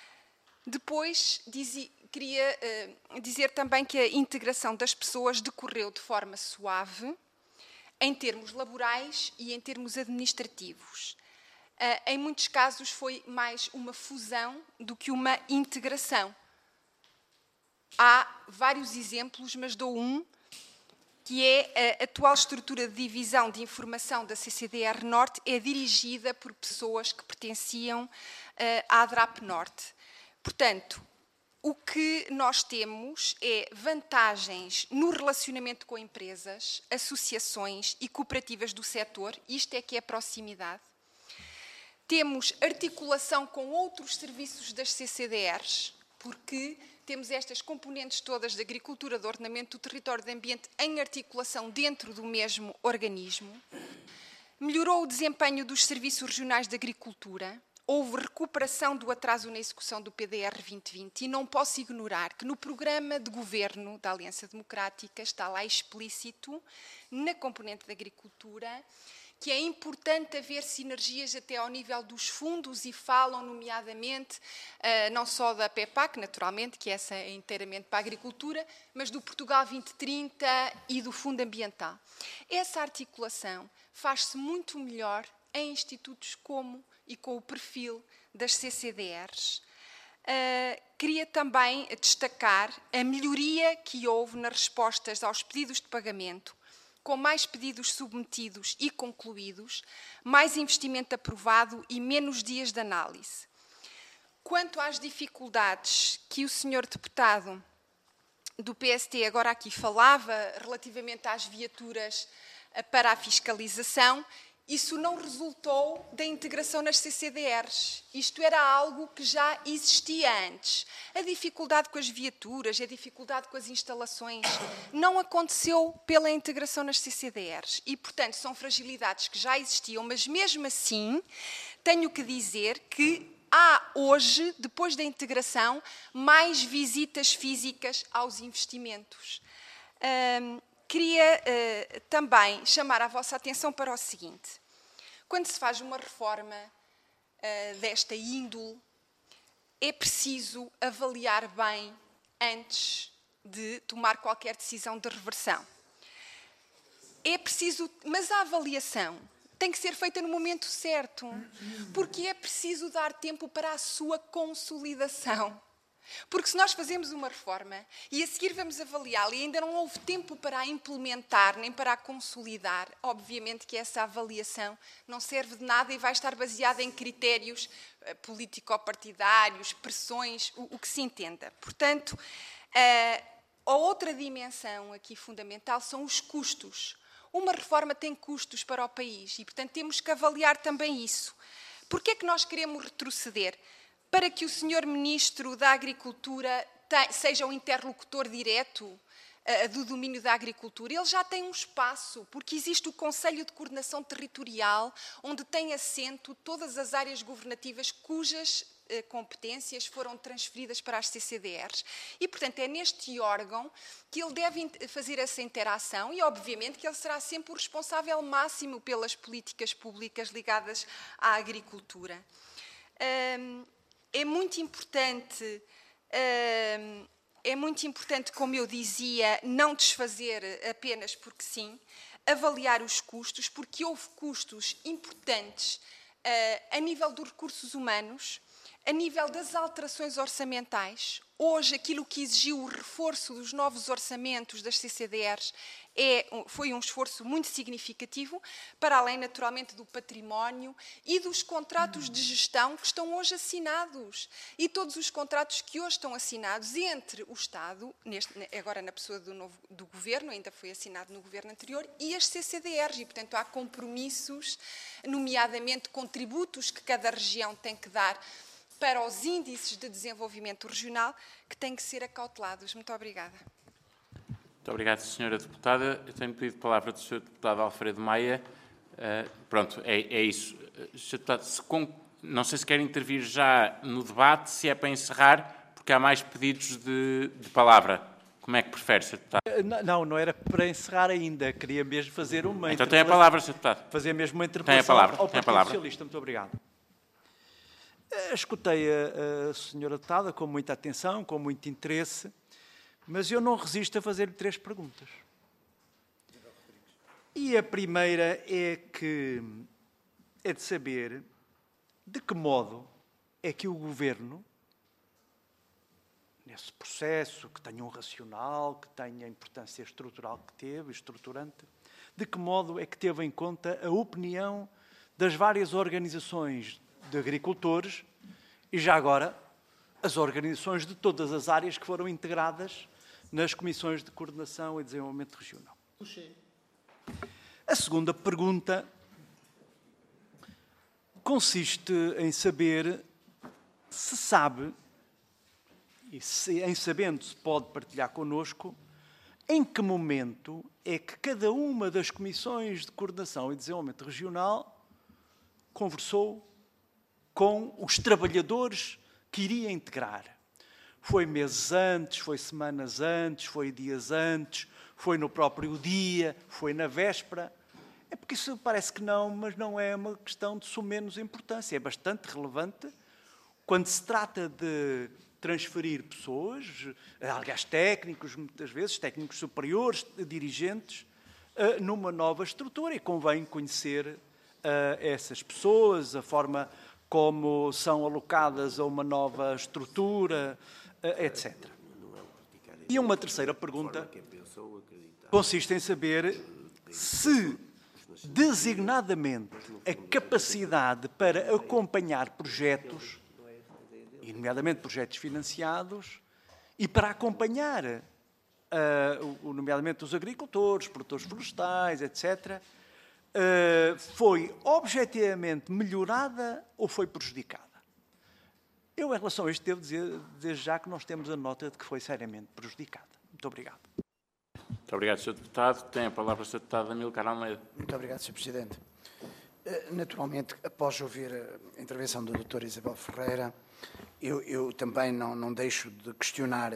Depois, dizi, queria uh, dizer também que a integração das pessoas decorreu de forma suave, em termos laborais e em termos administrativos. Uh, em muitos casos foi mais uma fusão do que uma integração. Há vários exemplos, mas dou um, que é a atual estrutura de divisão de informação da C C D R Norte é dirigida por pessoas que pertenciam uh, à ADRAP Norte. Portanto, o que nós temos é vantagens no relacionamento com empresas, associações e cooperativas do setor, isto é que é proximidade. Temos articulação com outros serviços das C C D Rs, porque temos estas componentes todas de agricultura, de ordenamento do território, de ambiente, em articulação dentro do mesmo organismo. Melhorou o desempenho dos serviços regionais de agricultura. Houve recuperação do atraso na execução do P D R vinte vinte e não posso ignorar que no programa de governo da Aliança Democrática está lá explícito, na componente da agricultura, que é importante haver sinergias até ao nível dos fundos e falam, nomeadamente, uh, não só da PEPAC, naturalmente, que essa é inteiramente para a agricultura, mas do Portugal vinte trinta e do Fundo Ambiental. Essa articulação faz-se muito melhor em institutos como e com o perfil das C C D Rs. Uh, queria também destacar a melhoria que houve nas respostas aos pedidos de pagamento, com mais pedidos submetidos e concluídos, mais investimento aprovado e menos dias de análise. Quanto às dificuldades que o senhor deputado do P S T agora aqui falava, relativamente às viaturas para a fiscalização, isso não resultou da integração nas C C D Rs. Isto era algo que já existia antes. A dificuldade com as viaturas, a dificuldade com as instalações, não aconteceu pela integração nas C C D Rs. E, portanto, são fragilidades que já existiam, mas mesmo assim, tenho que dizer que há hoje, depois da integração, mais visitas físicas aos investimentos. Hum, Queria uh, também chamar a vossa atenção para o seguinte. Quando se faz uma reforma uh, desta índole, é preciso avaliar bem antes de tomar qualquer decisão de reversão. É preciso, mas a avaliação tem que ser feita no momento certo, porque é preciso dar tempo para a sua consolidação. Porque se nós fazemos uma reforma e a seguir vamos avaliá-la e ainda não houve tempo para a implementar nem para a consolidar, obviamente que essa avaliação não serve de nada e vai estar baseada em critérios uh, político-partidários, pressões, o, o que se entenda. Portanto, uh, a outra dimensão aqui fundamental são os custos. Uma reforma tem custos para o país e, portanto, temos que avaliar também isso. Por que é que nós queremos retroceder? Para que o senhor Ministro da Agricultura seja o interlocutor direto uh, do domínio da agricultura. Ele já tem um espaço, porque existe o Conselho de Coordenação Territorial, onde tem assento todas as áreas governativas cujas uh, competências foram transferidas para as C C D Rs. E, portanto, é neste órgão que ele deve fazer essa interação e, obviamente, que ele será sempre o responsável máximo pelas políticas públicas ligadas à agricultura. Um, É muito importante, é muito importante, como eu dizia, não desfazer apenas porque sim, avaliar os custos, porque houve custos importantes a nível dos recursos humanos, a nível das alterações orçamentais. Hoje, aquilo que exigiu o reforço dos novos orçamentos das C C D Rs é, foi um esforço muito significativo, para além, naturalmente, do património e dos contratos de gestão que estão hoje assinados. E todos os contratos que hoje estão assinados entre o Estado, neste, agora na pessoa do, novo, do Governo, ainda foi assinado no Governo anterior, e as C C D Rs. E, portanto, há compromissos, nomeadamente contributos que cada região tem que dar para os índices de desenvolvimento regional, que têm que ser acautelados. Muito obrigada. Muito obrigado, senhora Deputada. Eu tenho pedido a palavra do senhor Deputado Alfredo Maia. Uh, pronto, é, é isso. senhor Deputado, se com, não sei se quer intervir já no debate, se é para encerrar, porque há mais pedidos de, de palavra. Como é que prefere, senhor Deputado? Não, não era para encerrar ainda. Queria mesmo fazer uma Então tem a palavra, senhor Deputado. Fazer mesmo uma interpelação tem a palavra, ao tem a Partido palavra. Socialista. Muito obrigado. Escutei a, a senhora deputada com muita atenção, com muito interesse, mas eu não resisto a fazer-lhe três perguntas. E a primeira é que é de saber de que modo é que o Governo, nesse processo que tenha um racional, que tenha a importância estrutural que teve, estruturante, de que modo é que teve em conta a opinião das várias organizações de agricultores e, já agora, as organizações de todas as áreas que foram integradas nas comissões de coordenação e desenvolvimento regional. A segunda pergunta consiste em saber se sabe, e se, em sabendo se pode partilhar connosco, em que momento é que cada uma das comissões de coordenação e desenvolvimento regional conversou com os trabalhadores que iria integrar. Foi meses antes, foi semanas antes, foi dias antes, foi no próprio dia, foi na véspera. É porque isso parece que não, mas não é uma questão de sumenos importância. É bastante relevante quando se trata de transferir pessoas, aliás, técnicos, muitas vezes, técnicos superiores, dirigentes, numa nova estrutura. E convém conhecer essas pessoas, a forma como são alocadas a uma nova estrutura, etcétera. E uma terceira pergunta consiste em saber se, designadamente, a capacidade para acompanhar projetos, e nomeadamente projetos financiados, e para acompanhar, uh, nomeadamente os agricultores, produtores florestais, etcétera, uh, foi objetivamente melhorada ou foi prejudicada? Eu, em relação a isto, devo dizer, desde já, que nós temos a nota de que foi seriamente prejudicada. Muito obrigado. Muito obrigado, senhor Deputado. Tem a palavra o senhor Deputado Amílcar Almeida. Muito obrigado, senhor Presidente. Naturalmente, após ouvir a intervenção do doutor Isabel Ferreira, eu, eu também não, não deixo de questionar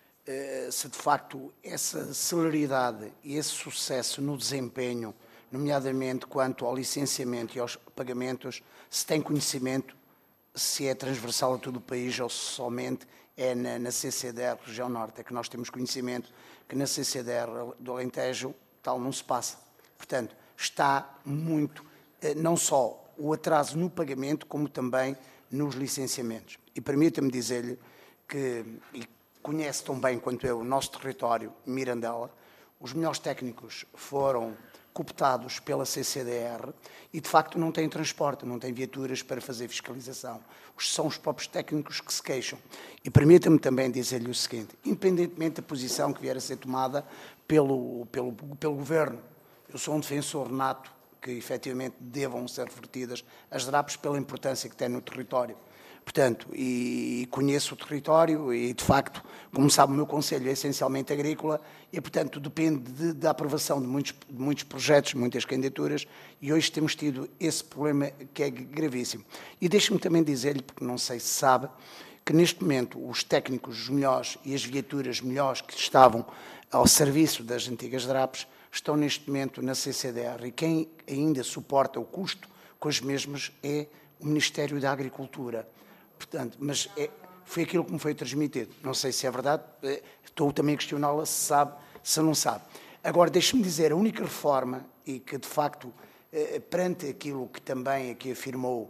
uh, se, de facto, essa celeridade e esse sucesso no desempenho, nomeadamente quanto ao licenciamento e aos pagamentos, se tem conhecimento se é transversal a todo o país ou se somente é na, na C C D R Região Norte. É que nós temos conhecimento que na C C D R do Alentejo tal não se passa. Portanto, está muito, não só o atraso no pagamento, como também nos licenciamentos. E permita-me dizer-lhe que, e conhece tão bem quanto eu o nosso território, Mirandela, os melhores técnicos foram cooptados pela C C D R e, de facto, não têm transporte, não têm viaturas para fazer fiscalização. São os próprios técnicos que se queixam. E permita-me também dizer-lhe o seguinte, independentemente da posição que vier a ser tomada pelo, pelo, pelo Governo, eu sou um defensor nato que, efetivamente, devam ser revertidas as D R A Ps pela importância que têm no território. Portanto, e, e conheço o território e, de facto, como sabe, o meu concelho é essencialmente agrícola e, portanto, depende de, da aprovação de muitos, de muitos projetos, muitas candidaturas, e hoje temos tido esse problema que é gravíssimo. E deixe-me também dizer-lhe, porque não sei se sabe, que neste momento os técnicos os melhores e as viaturas melhores que estavam ao serviço das antigas D R A Ps estão neste momento na C C D R e quem ainda suporta o custo com as mesmas é o Ministério da Agricultura. Portanto, mas é, foi aquilo que me foi transmitido. Não sei se é verdade, estou também a questioná-la se sabe, se não sabe. Agora, deixe-me dizer, a única reforma, e que de facto, perante aquilo que também aqui afirmou,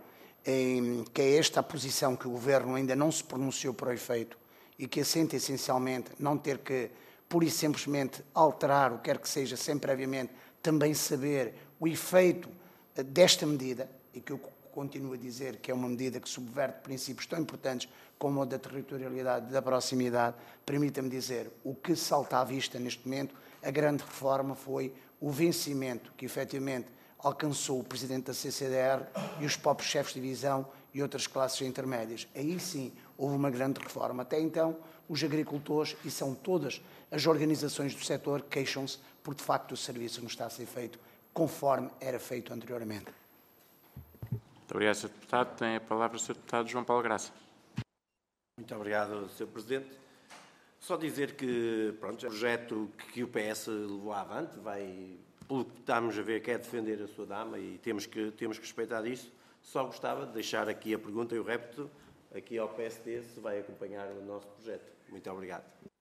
que é esta a posição que o Governo ainda não se pronunciou para o efeito e que assenta essencialmente não ter que, pura e simplesmente, alterar o que quer que seja, sem previamente também saber o efeito desta medida, e que eu continuo a dizer que é uma medida que subverte princípios tão importantes como o da territorialidade e da proximidade. Permita-me dizer, o que salta à vista neste momento, a grande reforma foi o vencimento que efetivamente alcançou o Presidente da C C D R e os próprios chefes de divisão e outras classes intermédias. Aí sim houve uma grande reforma. Até então, os agricultores, e são todas as organizações do setor, queixam-se porque de facto o serviço não está a ser feito conforme era feito anteriormente. Muito obrigado, senhor Deputado. Tem a palavra o senhor Deputado João Paulo Graça. Muito obrigado, senhor Presidente. Só dizer que pronto, o projeto que o P S levou avante vai, pelo que estamos a ver, quer defender a sua dama e temos que, temos que respeitar isso. Só gostava de deixar aqui a pergunta e o repto aqui ao P S D se vai acompanhar o nosso projeto. Muito obrigado.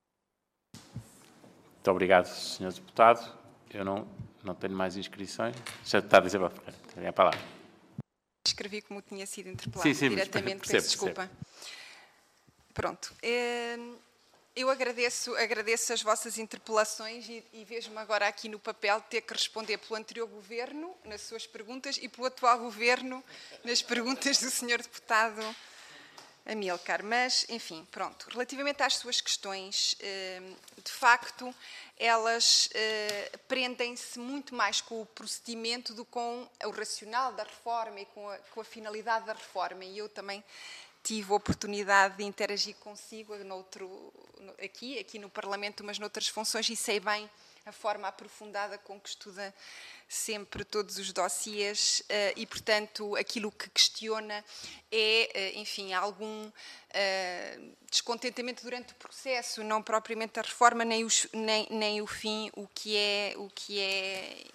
Muito obrigado, senhor Deputado. Eu não, não tenho mais inscrições. senhor Deputado Isabel Ferreira, tem a palavra. Escrevi como tinha sido interpelado sim, sim, diretamente, percebo, peço desculpa. Percebo. Pronto. Eu agradeço, agradeço as vossas interpelações e, e vejo-me agora aqui no papel ter que responder pelo anterior Governo nas suas perguntas e pelo atual Governo nas perguntas do senhor Deputado Amílcar. Mas, enfim, pronto. Relativamente às suas questões, de facto, elas eh, prendem-se muito mais com o procedimento do que com o racional da reforma e com a, com a finalidade da reforma. E eu também tive a oportunidade de interagir consigo noutro, aqui, aqui no Parlamento, mas noutras funções, e sei bem a forma aprofundada com que estuda sempre todos os dossiês e, portanto, aquilo que questiona é, enfim, algum descontentamento durante o processo, não propriamente a reforma, nem, os, nem, nem o fim, o que é, o que é, enfim,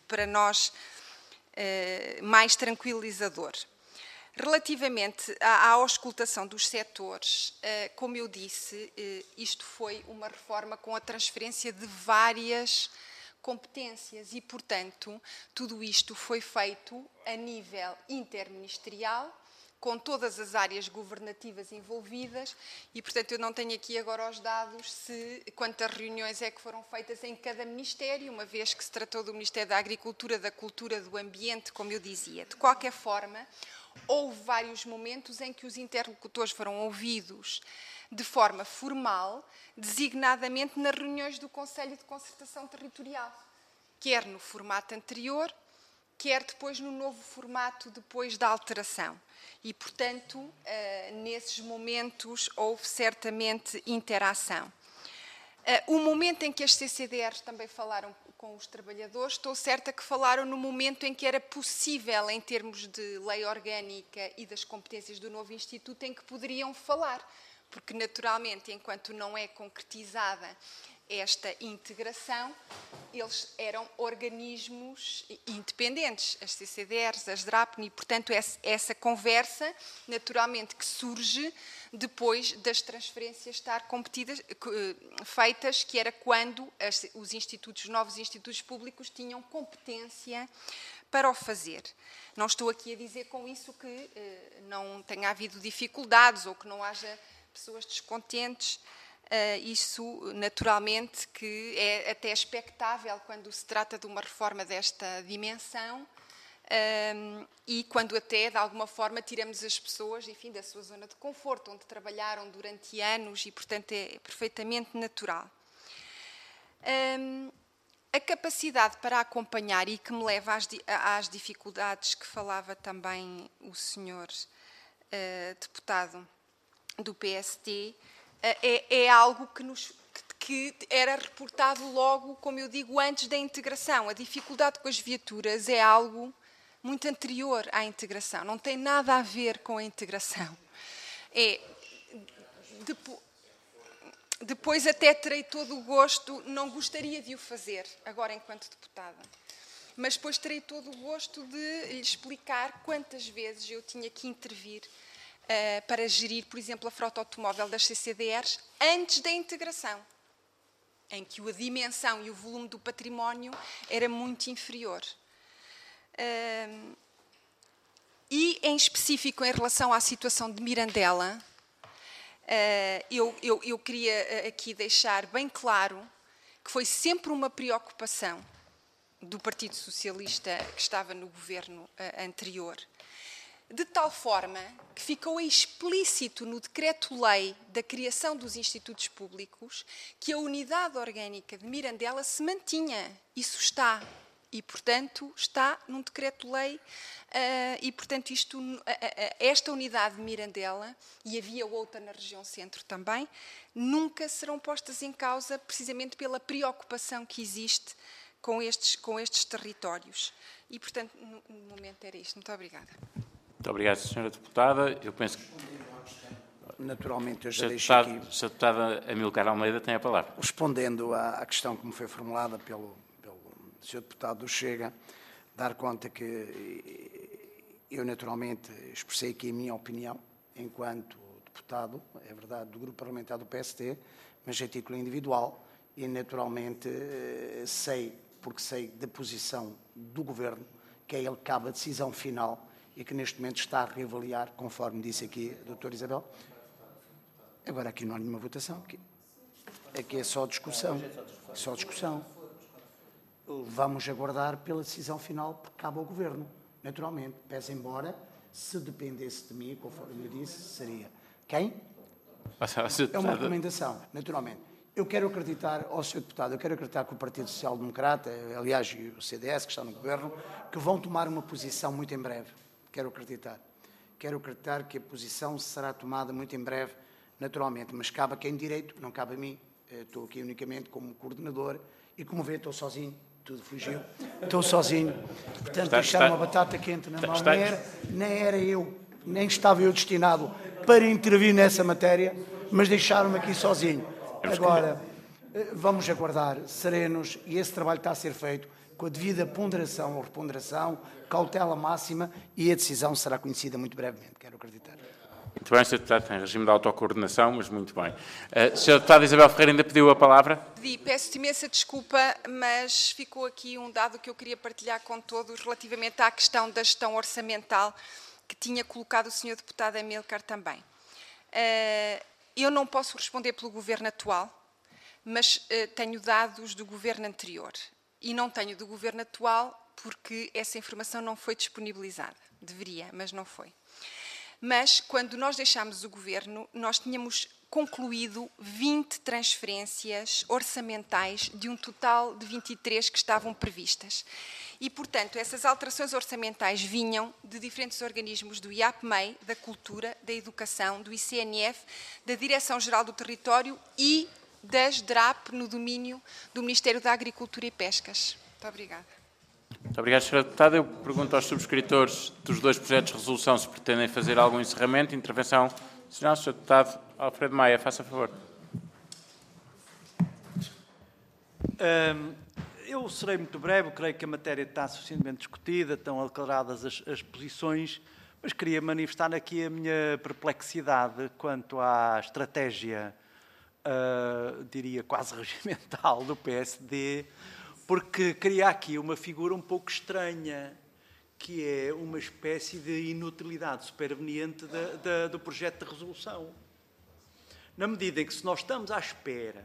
para nós uh, mais tranquilizador. Relativamente à, à auscultação dos setores, uh, como eu disse, uh, isto foi uma reforma com a transferência de várias competências e, portanto, tudo isto foi feito a nível interministerial, com todas as áreas governativas envolvidas e, portanto, eu não tenho aqui agora os dados se quantas reuniões é que foram feitas em cada Ministério, uma vez que se tratou do Ministério da Agricultura, da Cultura, do Ambiente, como eu dizia. De qualquer forma, houve vários momentos em que os interlocutores foram ouvidos de forma formal, designadamente nas reuniões do Conselho de Concertação Territorial, quer no formato anterior, quer depois no novo formato depois da alteração. E, portanto, nesses momentos houve certamente interação. O momento em que as C C D Rs também falaram com os trabalhadores, estou certa que falaram no momento em que era possível, em termos de lei orgânica e das competências do novo Instituto, em que poderiam falar, porque, naturalmente, enquanto não é concretizada esta integração, eles eram organismos independentes, as C C D Rs, as D R A P N, e, portanto, essa conversa, naturalmente, que surge depois das transferências estar competidas, feitas, que era quando as, os institutos, os novos institutos públicos tinham competência para o fazer. Não estou aqui a dizer com isso que eh, não tenha havido dificuldades ou que não haja pessoas descontentes. Uh, isso, naturalmente, que é até expectável quando se trata de uma reforma desta dimensão um, e quando até, de alguma forma, tiramos as pessoas, enfim, da sua zona de conforto, onde trabalharam durante anos e, portanto, é perfeitamente natural. Um, a capacidade para acompanhar e que me leva às, às dificuldades que falava também o senhor uh, deputado do P S D, É, é algo que, nos, que, que era reportado logo, como eu digo, antes da integração. A dificuldade com as viaturas é algo muito anterior à integração, não tem nada a ver com a integração. É, depo, depois até terei todo o gosto, não gostaria de o fazer, agora enquanto deputada, mas depois terei todo o gosto de lhe explicar quantas vezes eu tinha que intervir Uh, para gerir, por exemplo, a frota automóvel das C C D Rs antes da integração, em que a dimensão e o volume do património era muito inferior. Uh, e, em específico, em relação à situação de Mirandela, uh, eu, eu, eu queria aqui deixar bem claro que foi sempre uma preocupação do Partido Socialista que estava no governo uh, anterior, de tal forma que ficou explícito no decreto-lei da criação dos institutos públicos que a unidade orgânica de Mirandela se mantinha. Isso está. E, portanto, está num decreto-lei uh, e, portanto, isto, uh, uh, esta unidade de Mirandela, e havia outra na região centro também, nunca serão postas em causa precisamente pela preocupação que existe com estes, com estes territórios. E, portanto, no, no momento era isto. Muito obrigada. Muito obrigado, senhora Deputada. Eu penso que... Naturalmente, eu já senhora deixo Deputada, aqui... senhora Deputada Amilcar Almeida tem a palavra. Respondendo à, à questão que me foi formulada pelo, pelo senhor Deputado do Chega, dar conta que eu, naturalmente, expressei aqui a minha opinião, enquanto deputado, é verdade, do Grupo Parlamentar do P S D, mas a título individual, e, naturalmente, sei, porque sei da posição do Governo, que é ele que cabe a decisão final e que neste momento está a reavaliar, conforme disse aqui a doutora Isabel. Agora aqui não há nenhuma votação, aqui, aqui é só discussão, é só discussão. Vamos aguardar pela decisão final, porque cabe ao Governo, naturalmente. Pese embora, se dependesse de mim, conforme eu disse, seria quem? É uma recomendação, naturalmente. Eu quero acreditar, ao senhor Deputado, eu quero acreditar que o Partido Social Democrata, aliás, e o C D S, que está no Governo, que vão tomar uma posição muito em breve. Quero acreditar. Quero acreditar que a posição será tomada muito em breve, naturalmente, mas cabe a quem de direito, não cabe a mim. Estou aqui unicamente como coordenador e, como vê, estou sozinho, tudo fugiu. Estou sozinho. Portanto, está, deixar está, uma batata quente na mão, está, nem, era, nem era eu, nem estava eu destinado para intervir nessa matéria, mas deixaram-me aqui sozinho. Agora, vamos aguardar, serenos, e esse trabalho está a ser feito. com a devida ponderação ou reponderação, cautela máxima, e a decisão será conhecida muito brevemente, quero acreditar. Muito bem, senhor Deputado, tem regime de autocoordenação, mas muito bem. Uh, senhora Deputada Isabel Ferreira ainda pediu a palavra? Pedi, peço-te imensa desculpa, mas ficou aqui um dado que eu queria partilhar com todos relativamente à questão da gestão orçamental que tinha colocado o senhor Deputado Amílcar também. Uh, eu não posso responder pelo Governo atual, mas uh, tenho dados do Governo anterior. E não tenho do Governo atual porque essa informação não foi disponibilizada. Deveria, mas não foi. Mas, quando nós deixámos o Governo, nós tínhamos concluído vinte transferências orçamentais de um total de vinte e três que estavam previstas. E, portanto, essas alterações orçamentais vinham de diferentes organismos do I A P M E I, da Cultura, da Educação, do I C N F, da Direção-Geral do Território e das D R A P no domínio do Ministério da Agricultura e Pescas. Muito obrigada. Muito obrigado, senhora Deputada. Eu pergunto aos subscritores dos dois projetos de resolução se pretendem fazer algum encerramento. Intervenção. senhor Deputado Alfredo Maia, faça favor. Um, eu serei muito breve. Creio que a matéria está suficientemente discutida, estão aclaradas as, as posições, mas queria manifestar aqui a minha perplexidade quanto à estratégia, uh, diria quase regimental, do P S D, porque cria aqui uma figura um pouco estranha, que é uma espécie de inutilidade superveniente da, da, do projeto de resolução. Na medida em que, se nós estamos à espera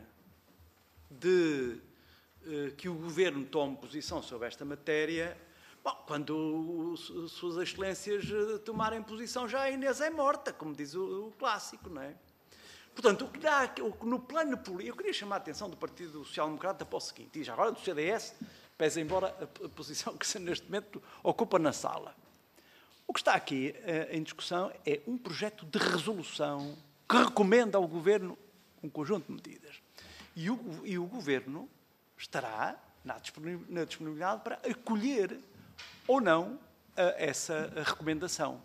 de uh, que o Governo tome posição sobre esta matéria, bom, quando o, Suas Excelências tomarem posição, já a Inês é morta, como diz o, o clássico, não é? Portanto, o que dá, no plano político, eu queria chamar a atenção do Partido Social Democrata para o seguinte, e já agora do C D S, pese embora a posição que neste momento ocupa na sala. O que está aqui em discussão é um projeto de resolução que recomenda ao Governo um conjunto de medidas. E o, e o Governo estará na disponibilidade para acolher ou não essa recomendação.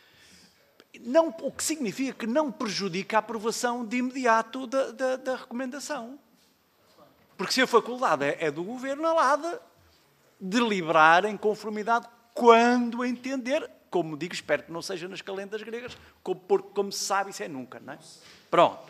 Não, o que significa que não prejudica a aprovação de imediato da, da, da recomendação. Porque se a faculdade é, é do Governo, ela há de deliberar em conformidade quando entender, como digo, espero que não seja nas calendas gregas, porque, como se sabe, isso é nunca, não é? Pronto.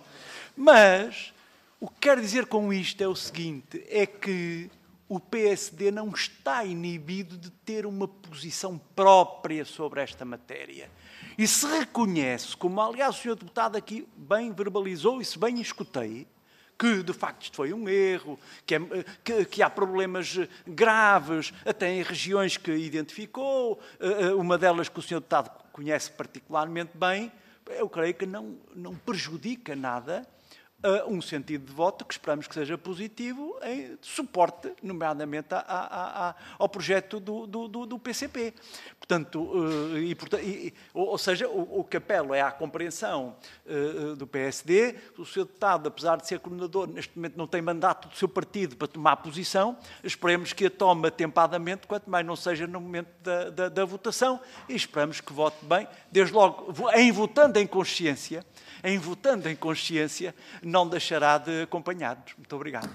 Mas o que quero dizer com isto é o seguinte, é que o P S D não está inibido de ter uma posição própria sobre esta matéria. E se reconhece, como aliás o senhor Deputado aqui bem verbalizou e se bem escutei, que de facto isto foi um erro, que, é, que, que há problemas graves, até em regiões que identificou, uma delas que o senhor Deputado conhece particularmente bem, eu creio que não, não prejudica nada uh, um sentido de voto que esperamos que seja positivo em suporte, nomeadamente, a, a, a, ao projeto do, do, do P C P. Portanto, uh, e, e, ou, ou seja, o, o que apelo é à compreensão uh, do P S D. O senhor Deputado, apesar de ser coordenador, neste momento não tem mandato do seu partido para tomar posição. Esperemos que a tome atempadamente, quanto mais não seja no momento da, da, da votação, e esperamos que vote bem. Desde logo, em votando em consciência, em votando em consciência, não deixará de acompanhar-nos. Muito obrigado.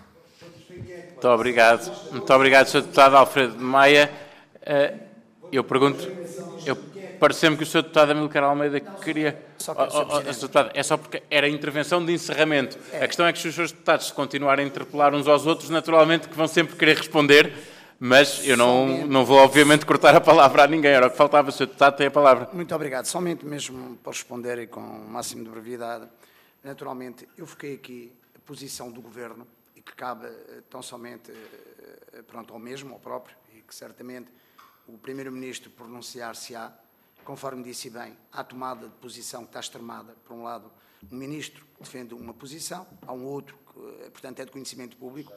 Muito obrigado. Muito obrigado, senhor Deputado Alfredo Maia. Uh, eu pergunto, eu, pareceu-me que o senhor Deputado Amílcar Almeida queria... Só que, oh, oh, oh, Deputado, é só porque era intervenção de encerramento. É. A questão é que se os seus deputados se continuarem a interpelar uns aos outros, naturalmente que vão sempre querer responder, mas eu não, não vou, obviamente, cortar a palavra a ninguém. Era o que faltava. O senhor Deputado tem a palavra. Muito obrigado. Somente mesmo para responder e com o máximo de brevidade. Naturalmente, eu fiquei aqui a posição do Governo e que cabe tão somente pronto, ao mesmo, ao próprio, e que certamente o Primeiro-Ministro pronunciar-se-á, conforme disse bem, à tomada de posição que está extremada. Por um lado, um Ministro defende uma posição, há um outro que, portanto, é de conhecimento público,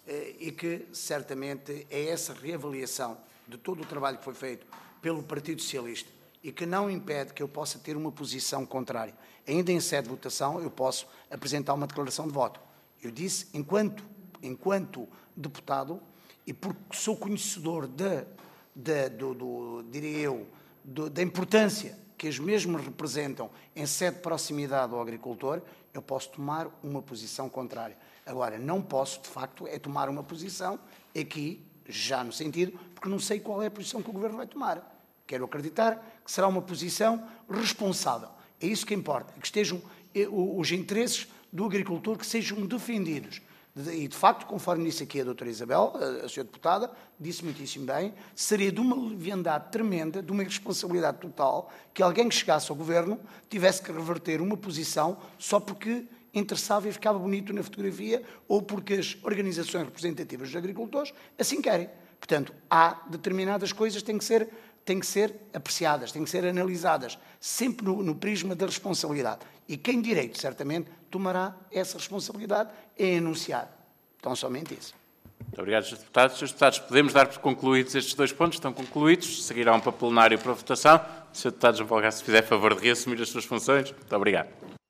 e que certamente é essa reavaliação de todo o trabalho que foi feito pelo Partido Socialista e que não impede que eu possa ter uma posição contrária. Ainda em sede de votação, eu posso apresentar uma declaração de voto. Eu disse, enquanto, enquanto deputado, e porque sou conhecedor de, de, do, do, diria eu, do, da importância que os mesmos representam em sede de proximidade ao agricultor, eu posso tomar uma posição contrária. Agora, não posso, de facto, é tomar uma posição aqui, já no sentido, porque não sei qual é a posição que o Governo vai tomar. Quero acreditar que será uma posição responsável. É isso que importa, que estejam os interesses do agricultor que sejam defendidos. E, de facto, conforme disse aqui a doutora Isabel, a senhora deputada, disse muitíssimo bem, seria de uma leviandade tremenda, de uma irresponsabilidade total, que alguém que chegasse ao Governo tivesse que reverter uma posição só porque interessava e ficava bonito na fotografia ou porque as organizações representativas dos agricultores assim querem. Portanto, há determinadas coisas que têm que ser, têm que ser apreciadas, têm que ser analisadas, sempre no, no prisma da responsabilidade. E quem direito, certamente, tomará essa responsabilidade em anunciar. Então, somente isso. Muito obrigado, senhores Deputados. senhores Deputados, podemos dar por concluídos estes dois pontos? Estão concluídos. Seguirão para plenário para votação. senhor Deputado João Paulo, se fizer favor de reassumir as suas funções. Muito obrigado.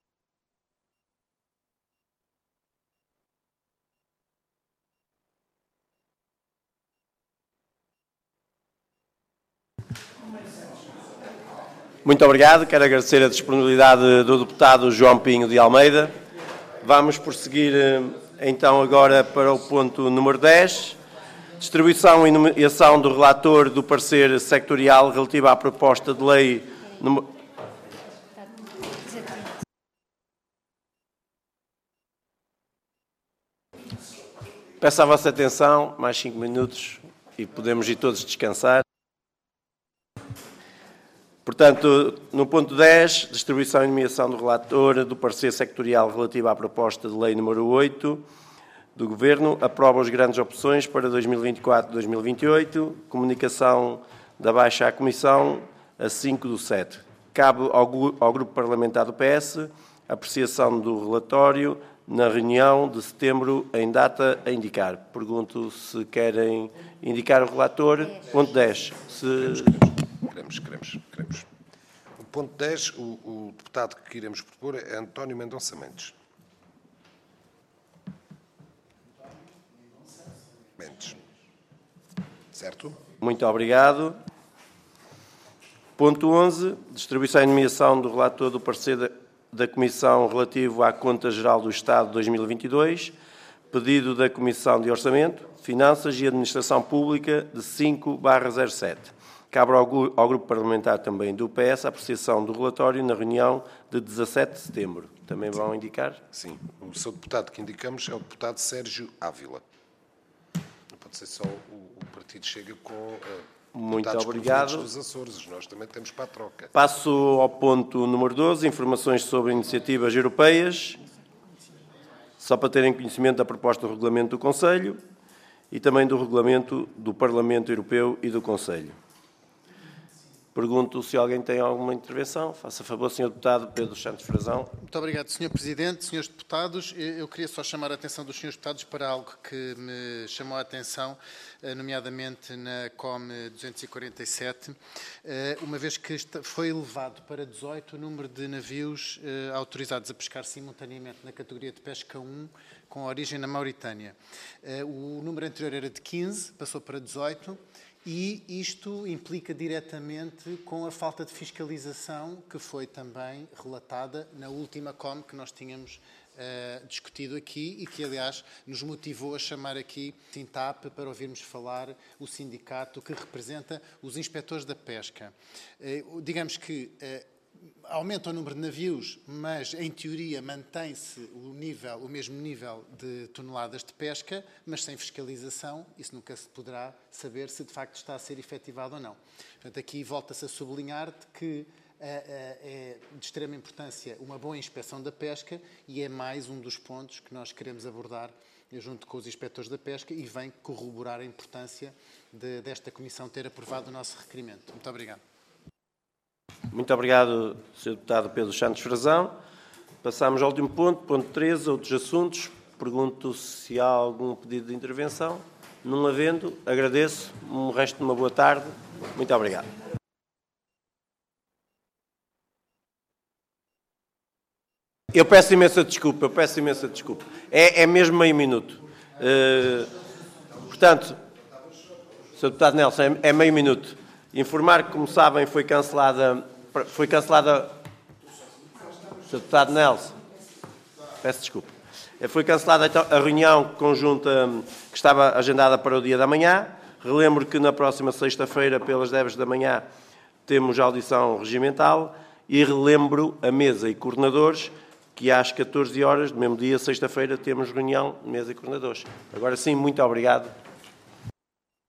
Muito obrigado. Quero agradecer a disponibilidade do deputado João Pinho de Almeida. Vamos prosseguir, então, agora para o ponto número dez. Distribuição e nomeação do relator do parecer sectorial relativo à proposta de lei... Num... Peço a vossa atenção, mais cinco minutos e podemos ir todos descansar. Portanto, no ponto dez, distribuição e nomeação do relator do parecer sectorial relativo à proposta de lei número oito do Governo, aprova as grandes opções para dois mil e vinte e quatro a dois mil e vinte e oito, comunicação da baixa à Comissão a cinco do sete. Cabe ao, ao Grupo Parlamentar do P S apreciação do relatório na reunião de setembro em data a indicar. Pergunto se querem indicar o relator. Ponto dez. Se... Queremos, queremos, queremos. O ponto dez, o, o deputado que iremos propor é António Mendonça Mendes. Mendes. Certo? Muito obrigado. Ponto onze, distribuição e nomeação do relator do parecer da, da Comissão relativo à Conta Geral do Estado de dois mil e vinte e dois, pedido da Comissão de Orçamento, Finanças e Administração Pública de cinco barra zero sete. Cabe ao, ao Grupo Parlamentar também do P S a apreciação do relatório na reunião de dezassete de setembro. Também vão indicar? Sim. O seu deputado que indicamos é o deputado Sérgio Ávila. Não pode ser só o, o Partido Chega com uh, Muito obrigado. Dos Açores. Nós também temos para a troca. Passo ao ponto número doze, informações sobre iniciativas europeias. Só para terem conhecimento da proposta do regulamento do Conselho e também do regulamento do Parlamento Europeu e do Conselho. Pergunto se alguém tem alguma intervenção. Faça favor, senhor Deputado Pedro Santos Frazão. Muito obrigado, senhor Presidente. Senhores Deputados, eu queria só chamar a atenção dos senhores Deputados para algo que me chamou a atenção, nomeadamente na C O M duzentos e quarenta e sete, uma vez que foi elevado para dezoito o número de navios autorizados a pescar simultaneamente na categoria de pesca um, com origem na Mauritânia. O número anterior era de quinze, passou para dezoito. E isto implica diretamente com a falta de fiscalização que foi também relatada na última C O M que nós tínhamos uh, discutido aqui e que, aliás, nos motivou a chamar aqui Sintap para ouvirmos falar o sindicato que representa os inspectores da pesca. Uh, digamos que uh, aumenta o número de navios, mas, em teoria, mantém-se o, nível, o mesmo nível de toneladas de pesca, mas sem fiscalização, isso nunca se poderá saber se de facto está a ser efetivado ou não. Portanto, aqui volta-se a sublinhar que é de extrema importância uma boa inspeção da pesca e é mais um dos pontos que nós queremos abordar junto com os inspectores da pesca e vem corroborar a importância de, desta Comissão ter aprovado o nosso requerimento. Muito obrigado. Muito obrigado, senhor Deputado Pedro Santos Frazão. Passamos ao último ponto, ponto treze, outros assuntos. Pergunto se há algum pedido de intervenção. Não havendo, agradeço. Um resto de uma boa tarde. Muito obrigado. Eu peço imensa desculpa, eu peço imensa desculpa. É, é mesmo meio minuto. Uh, portanto, senhor Deputado Nelson, é, é meio minuto. Informar que, como sabem, foi cancelada... Foi cancelada... senhor Deputado Nelson, peço desculpa. Foi cancelada então, a reunião conjunta que estava agendada para o dia da manhã. Relembro que na próxima sexta-feira, pelas dez da manhã, temos audição regimental e relembro a mesa e coordenadores que às catorze horas do mesmo dia, sexta-feira, temos reunião de mesa e coordenadores. Agora sim, muito obrigado.